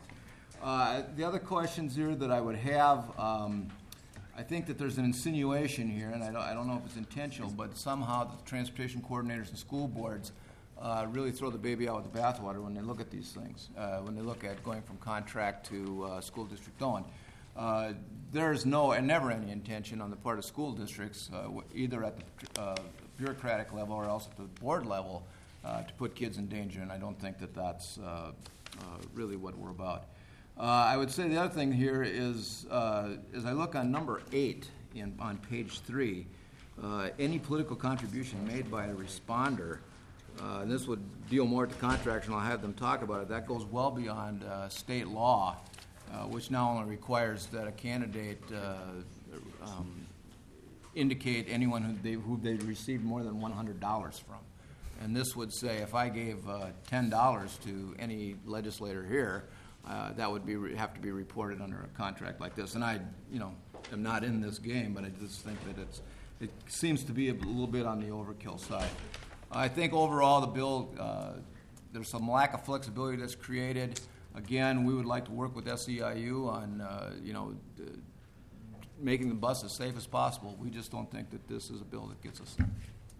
Speaker 10: Uh, the other questions here that I would have, um, I think that there's an insinuation here, and I don't, I don't know if it's intentional, but somehow the transportation coordinators and school boards uh, really throw the baby out with the bathwater when they look at these things, uh, when they look at going from contract to uh, school district owned. Uh, there's no and never any intention on the part of school districts, uh, either at the uh, bureaucratic level or else at the board level, uh, to put kids in danger, and I don't think that that's uh, uh, really what we're about. Uh, I would say the other thing here is, uh, as I look on number eight in, on page three, uh, any political contribution made by a responder, uh, and this would deal more to contracts, and I'll have them talk about it, that goes well beyond uh, state law, uh, which now only requires that a candidate uh, um, indicate anyone who they, who they received more than one hundred dollars from. And this would say if I gave uh, ten dollars to any legislator here, Uh, that would be have to be reported under a contract like this. And I, you know, am not in this game, but I just think that it's it seems to be a little bit on the overkill side. I think overall the bill, uh, there's some lack of flexibility that's created. Again, we would like to work with S E I U on, uh, you know, uh, making the bus as safe as possible. We just don't think that this is a bill that gets us there.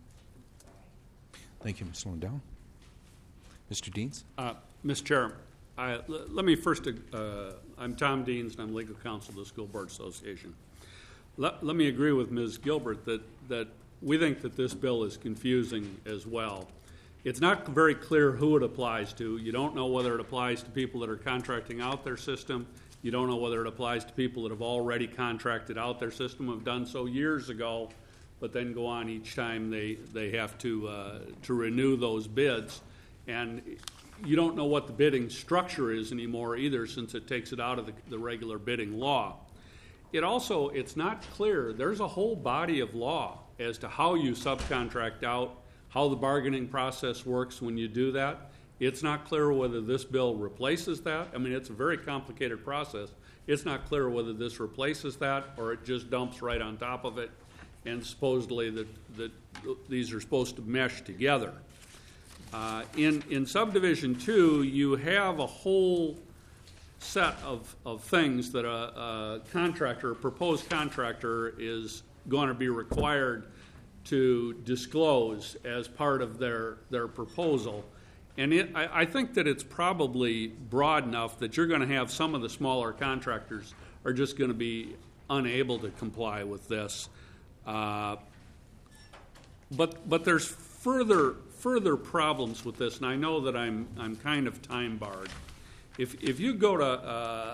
Speaker 1: Thank you, Mister Lundell. Mister Deans?
Speaker 21: Uh, Mister Chair, I, l- let me first, uh, I'm Tom Deans, and I'm legal counsel to the School Board Association. Let, let me agree with Miz Gilbert that, that we think that this bill is confusing as well. It's not very clear who it applies to. You don't know whether it applies to people that are contracting out their system. You don't know whether it applies to people that have already contracted out their system, have done so years ago, but then go on each time they, they have to, uh, to renew those bids. And you don't know what the bidding structure is anymore either, since it takes it out of the, the regular bidding law. It also, it's not clear. There's a whole body of law as to how you subcontract out, how the bargaining process works when you do that. It's not clear whether this bill replaces that. I mean, it's a very complicated process. It's not clear whether this replaces that or it just dumps right on top of it, and supposedly that, that these are supposed to mesh together. Uh, in, in subdivision two, you have a whole set of, of things that a, a contractor, a proposed contractor, is going to be required to disclose as part of their, their proposal. And it, I, I think that it's probably broad enough that you're going to have some of the smaller contractors are just going to be unable to comply with this. Uh, but but there's further further problems with this, and I know that I'm I'm kind of time barred. If if you go to uh,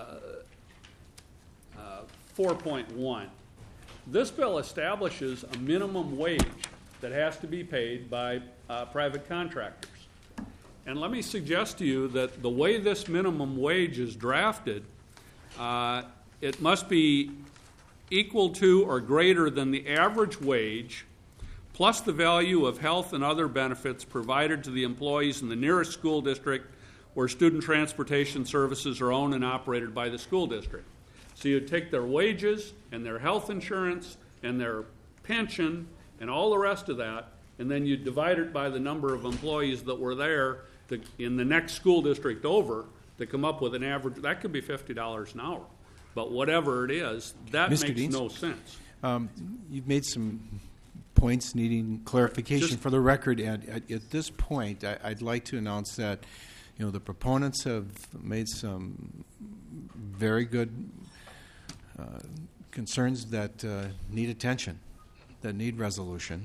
Speaker 21: uh, four point one, this bill establishes a minimum wage that has to be paid by uh, private contractors. And let me suggest to you that the way this minimum wage is drafted, uh, it must be equal to or greater than the average wage plus the value of health and other benefits provided to the employees in the nearest school district where student transportation services are owned and operated by the school district. So you take their wages and their health insurance and their pension and all the rest of that, and then you divide it by the number of employees that were there to, in the next school district over to come up with an average. That could be fifty dollars an hour. But whatever it is, that
Speaker 1: Mister
Speaker 21: makes
Speaker 1: Deans?
Speaker 21: no sense.
Speaker 1: Um, you've made some points needing clarification
Speaker 21: Just-
Speaker 1: for the record, and at, at this point, I, I'd like to announce that, you know, the proponents have made some very good uh, concerns that uh, need attention, that need resolution,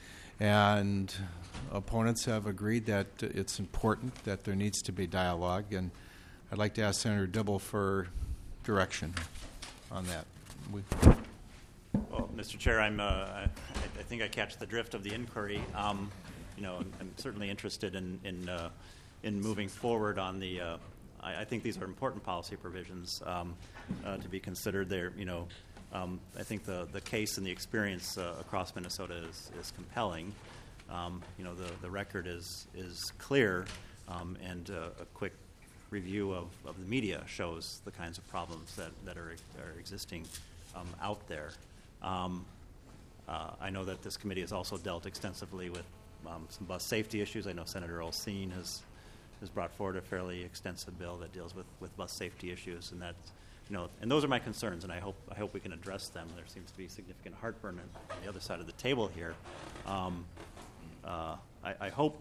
Speaker 1: and opponents have agreed that it's important that there needs to be dialogue, and I'd like to ask Senator Dibble for direction on that. We,
Speaker 19: Well, Mister Chair, I'm, uh, I, I think I catch the drift of the inquiry. Um, you know, I'm, I'm certainly interested in in, uh, in moving forward on the. Uh, I, I think these are important policy provisions um, uh, to be considered. There, you know, um, I think the the case and the experience uh, across Minnesota is, is compelling. Um, you know, the the record is is clear, um, and uh, a quick review of, of the media shows the kinds of problems that that are are existing um, out there. Um, uh, I know that this committee has also dealt extensively with um, some bus safety issues. I know Senator Olseen has has brought forward a fairly extensive bill that deals with, with bus safety issues, and that, you know, and those are my concerns, and I hope I hope we can address them. There seems to be significant heartburn on the other side of the table here. Um, uh, I, I hope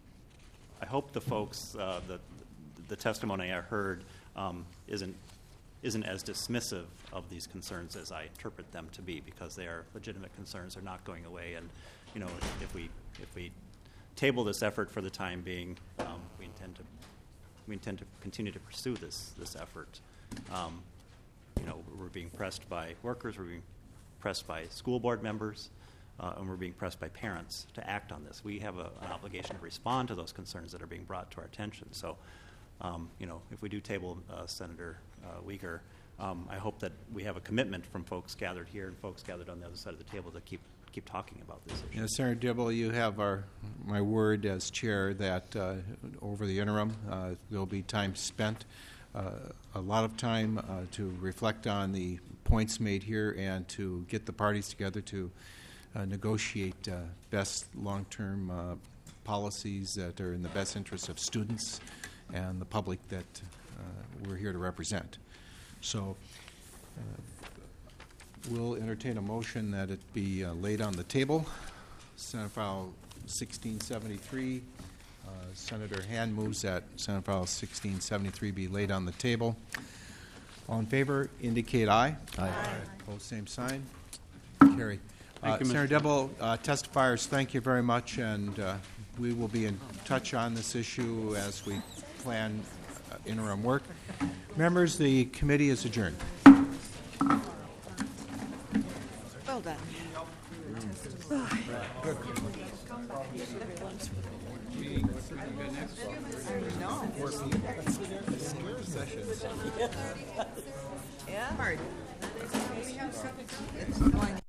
Speaker 19: I hope the folks uh, the the testimony I heard um, isn't. isn't as dismissive of these concerns as I interpret them to be, because they are legitimate concerns. They're not going away, and you know, if we if we table this effort for the time being, um, we intend to we intend to continue to pursue this this effort. Um, you know, we're being pressed by workers, we're being pressed by school board members, uh, and we're being pressed by parents to act on this. We have a, an obligation to respond to those concerns that are being brought to our attention. So. Um, you know, if we do table uh, Senator uh, Uyghur, um, I hope that we have a commitment from folks gathered here and folks gathered on the other side of the table to keep keep talking about this issue.
Speaker 1: you know, Senator Dibble, you have our my word as chair that uh, over the interim uh, there'll be time spent, uh, a lot of time uh, to reflect on the points made here and to get the parties together to uh, negotiate uh, best long-term uh, policies that are in the best interest of students and the public that uh, we're here to represent. So uh, we'll entertain a motion that it be uh, laid on the table. Senate File sixteen seventy-three. Uh, Senator Hand moves that Senate File sixteen seventy-three be laid on the table. All in favor indicate aye. Aye. Opposed, same sign. Carried. Uh,
Speaker 21: Thank you,
Speaker 1: Senator
Speaker 21: Mister
Speaker 1: Dibble, uh, testifiers, thank you very much, and uh, we will be in touch on this issue as we plan uh, interim work. Members, the committee is adjourned.
Speaker 6: Well done. Yeah. Hard. It's going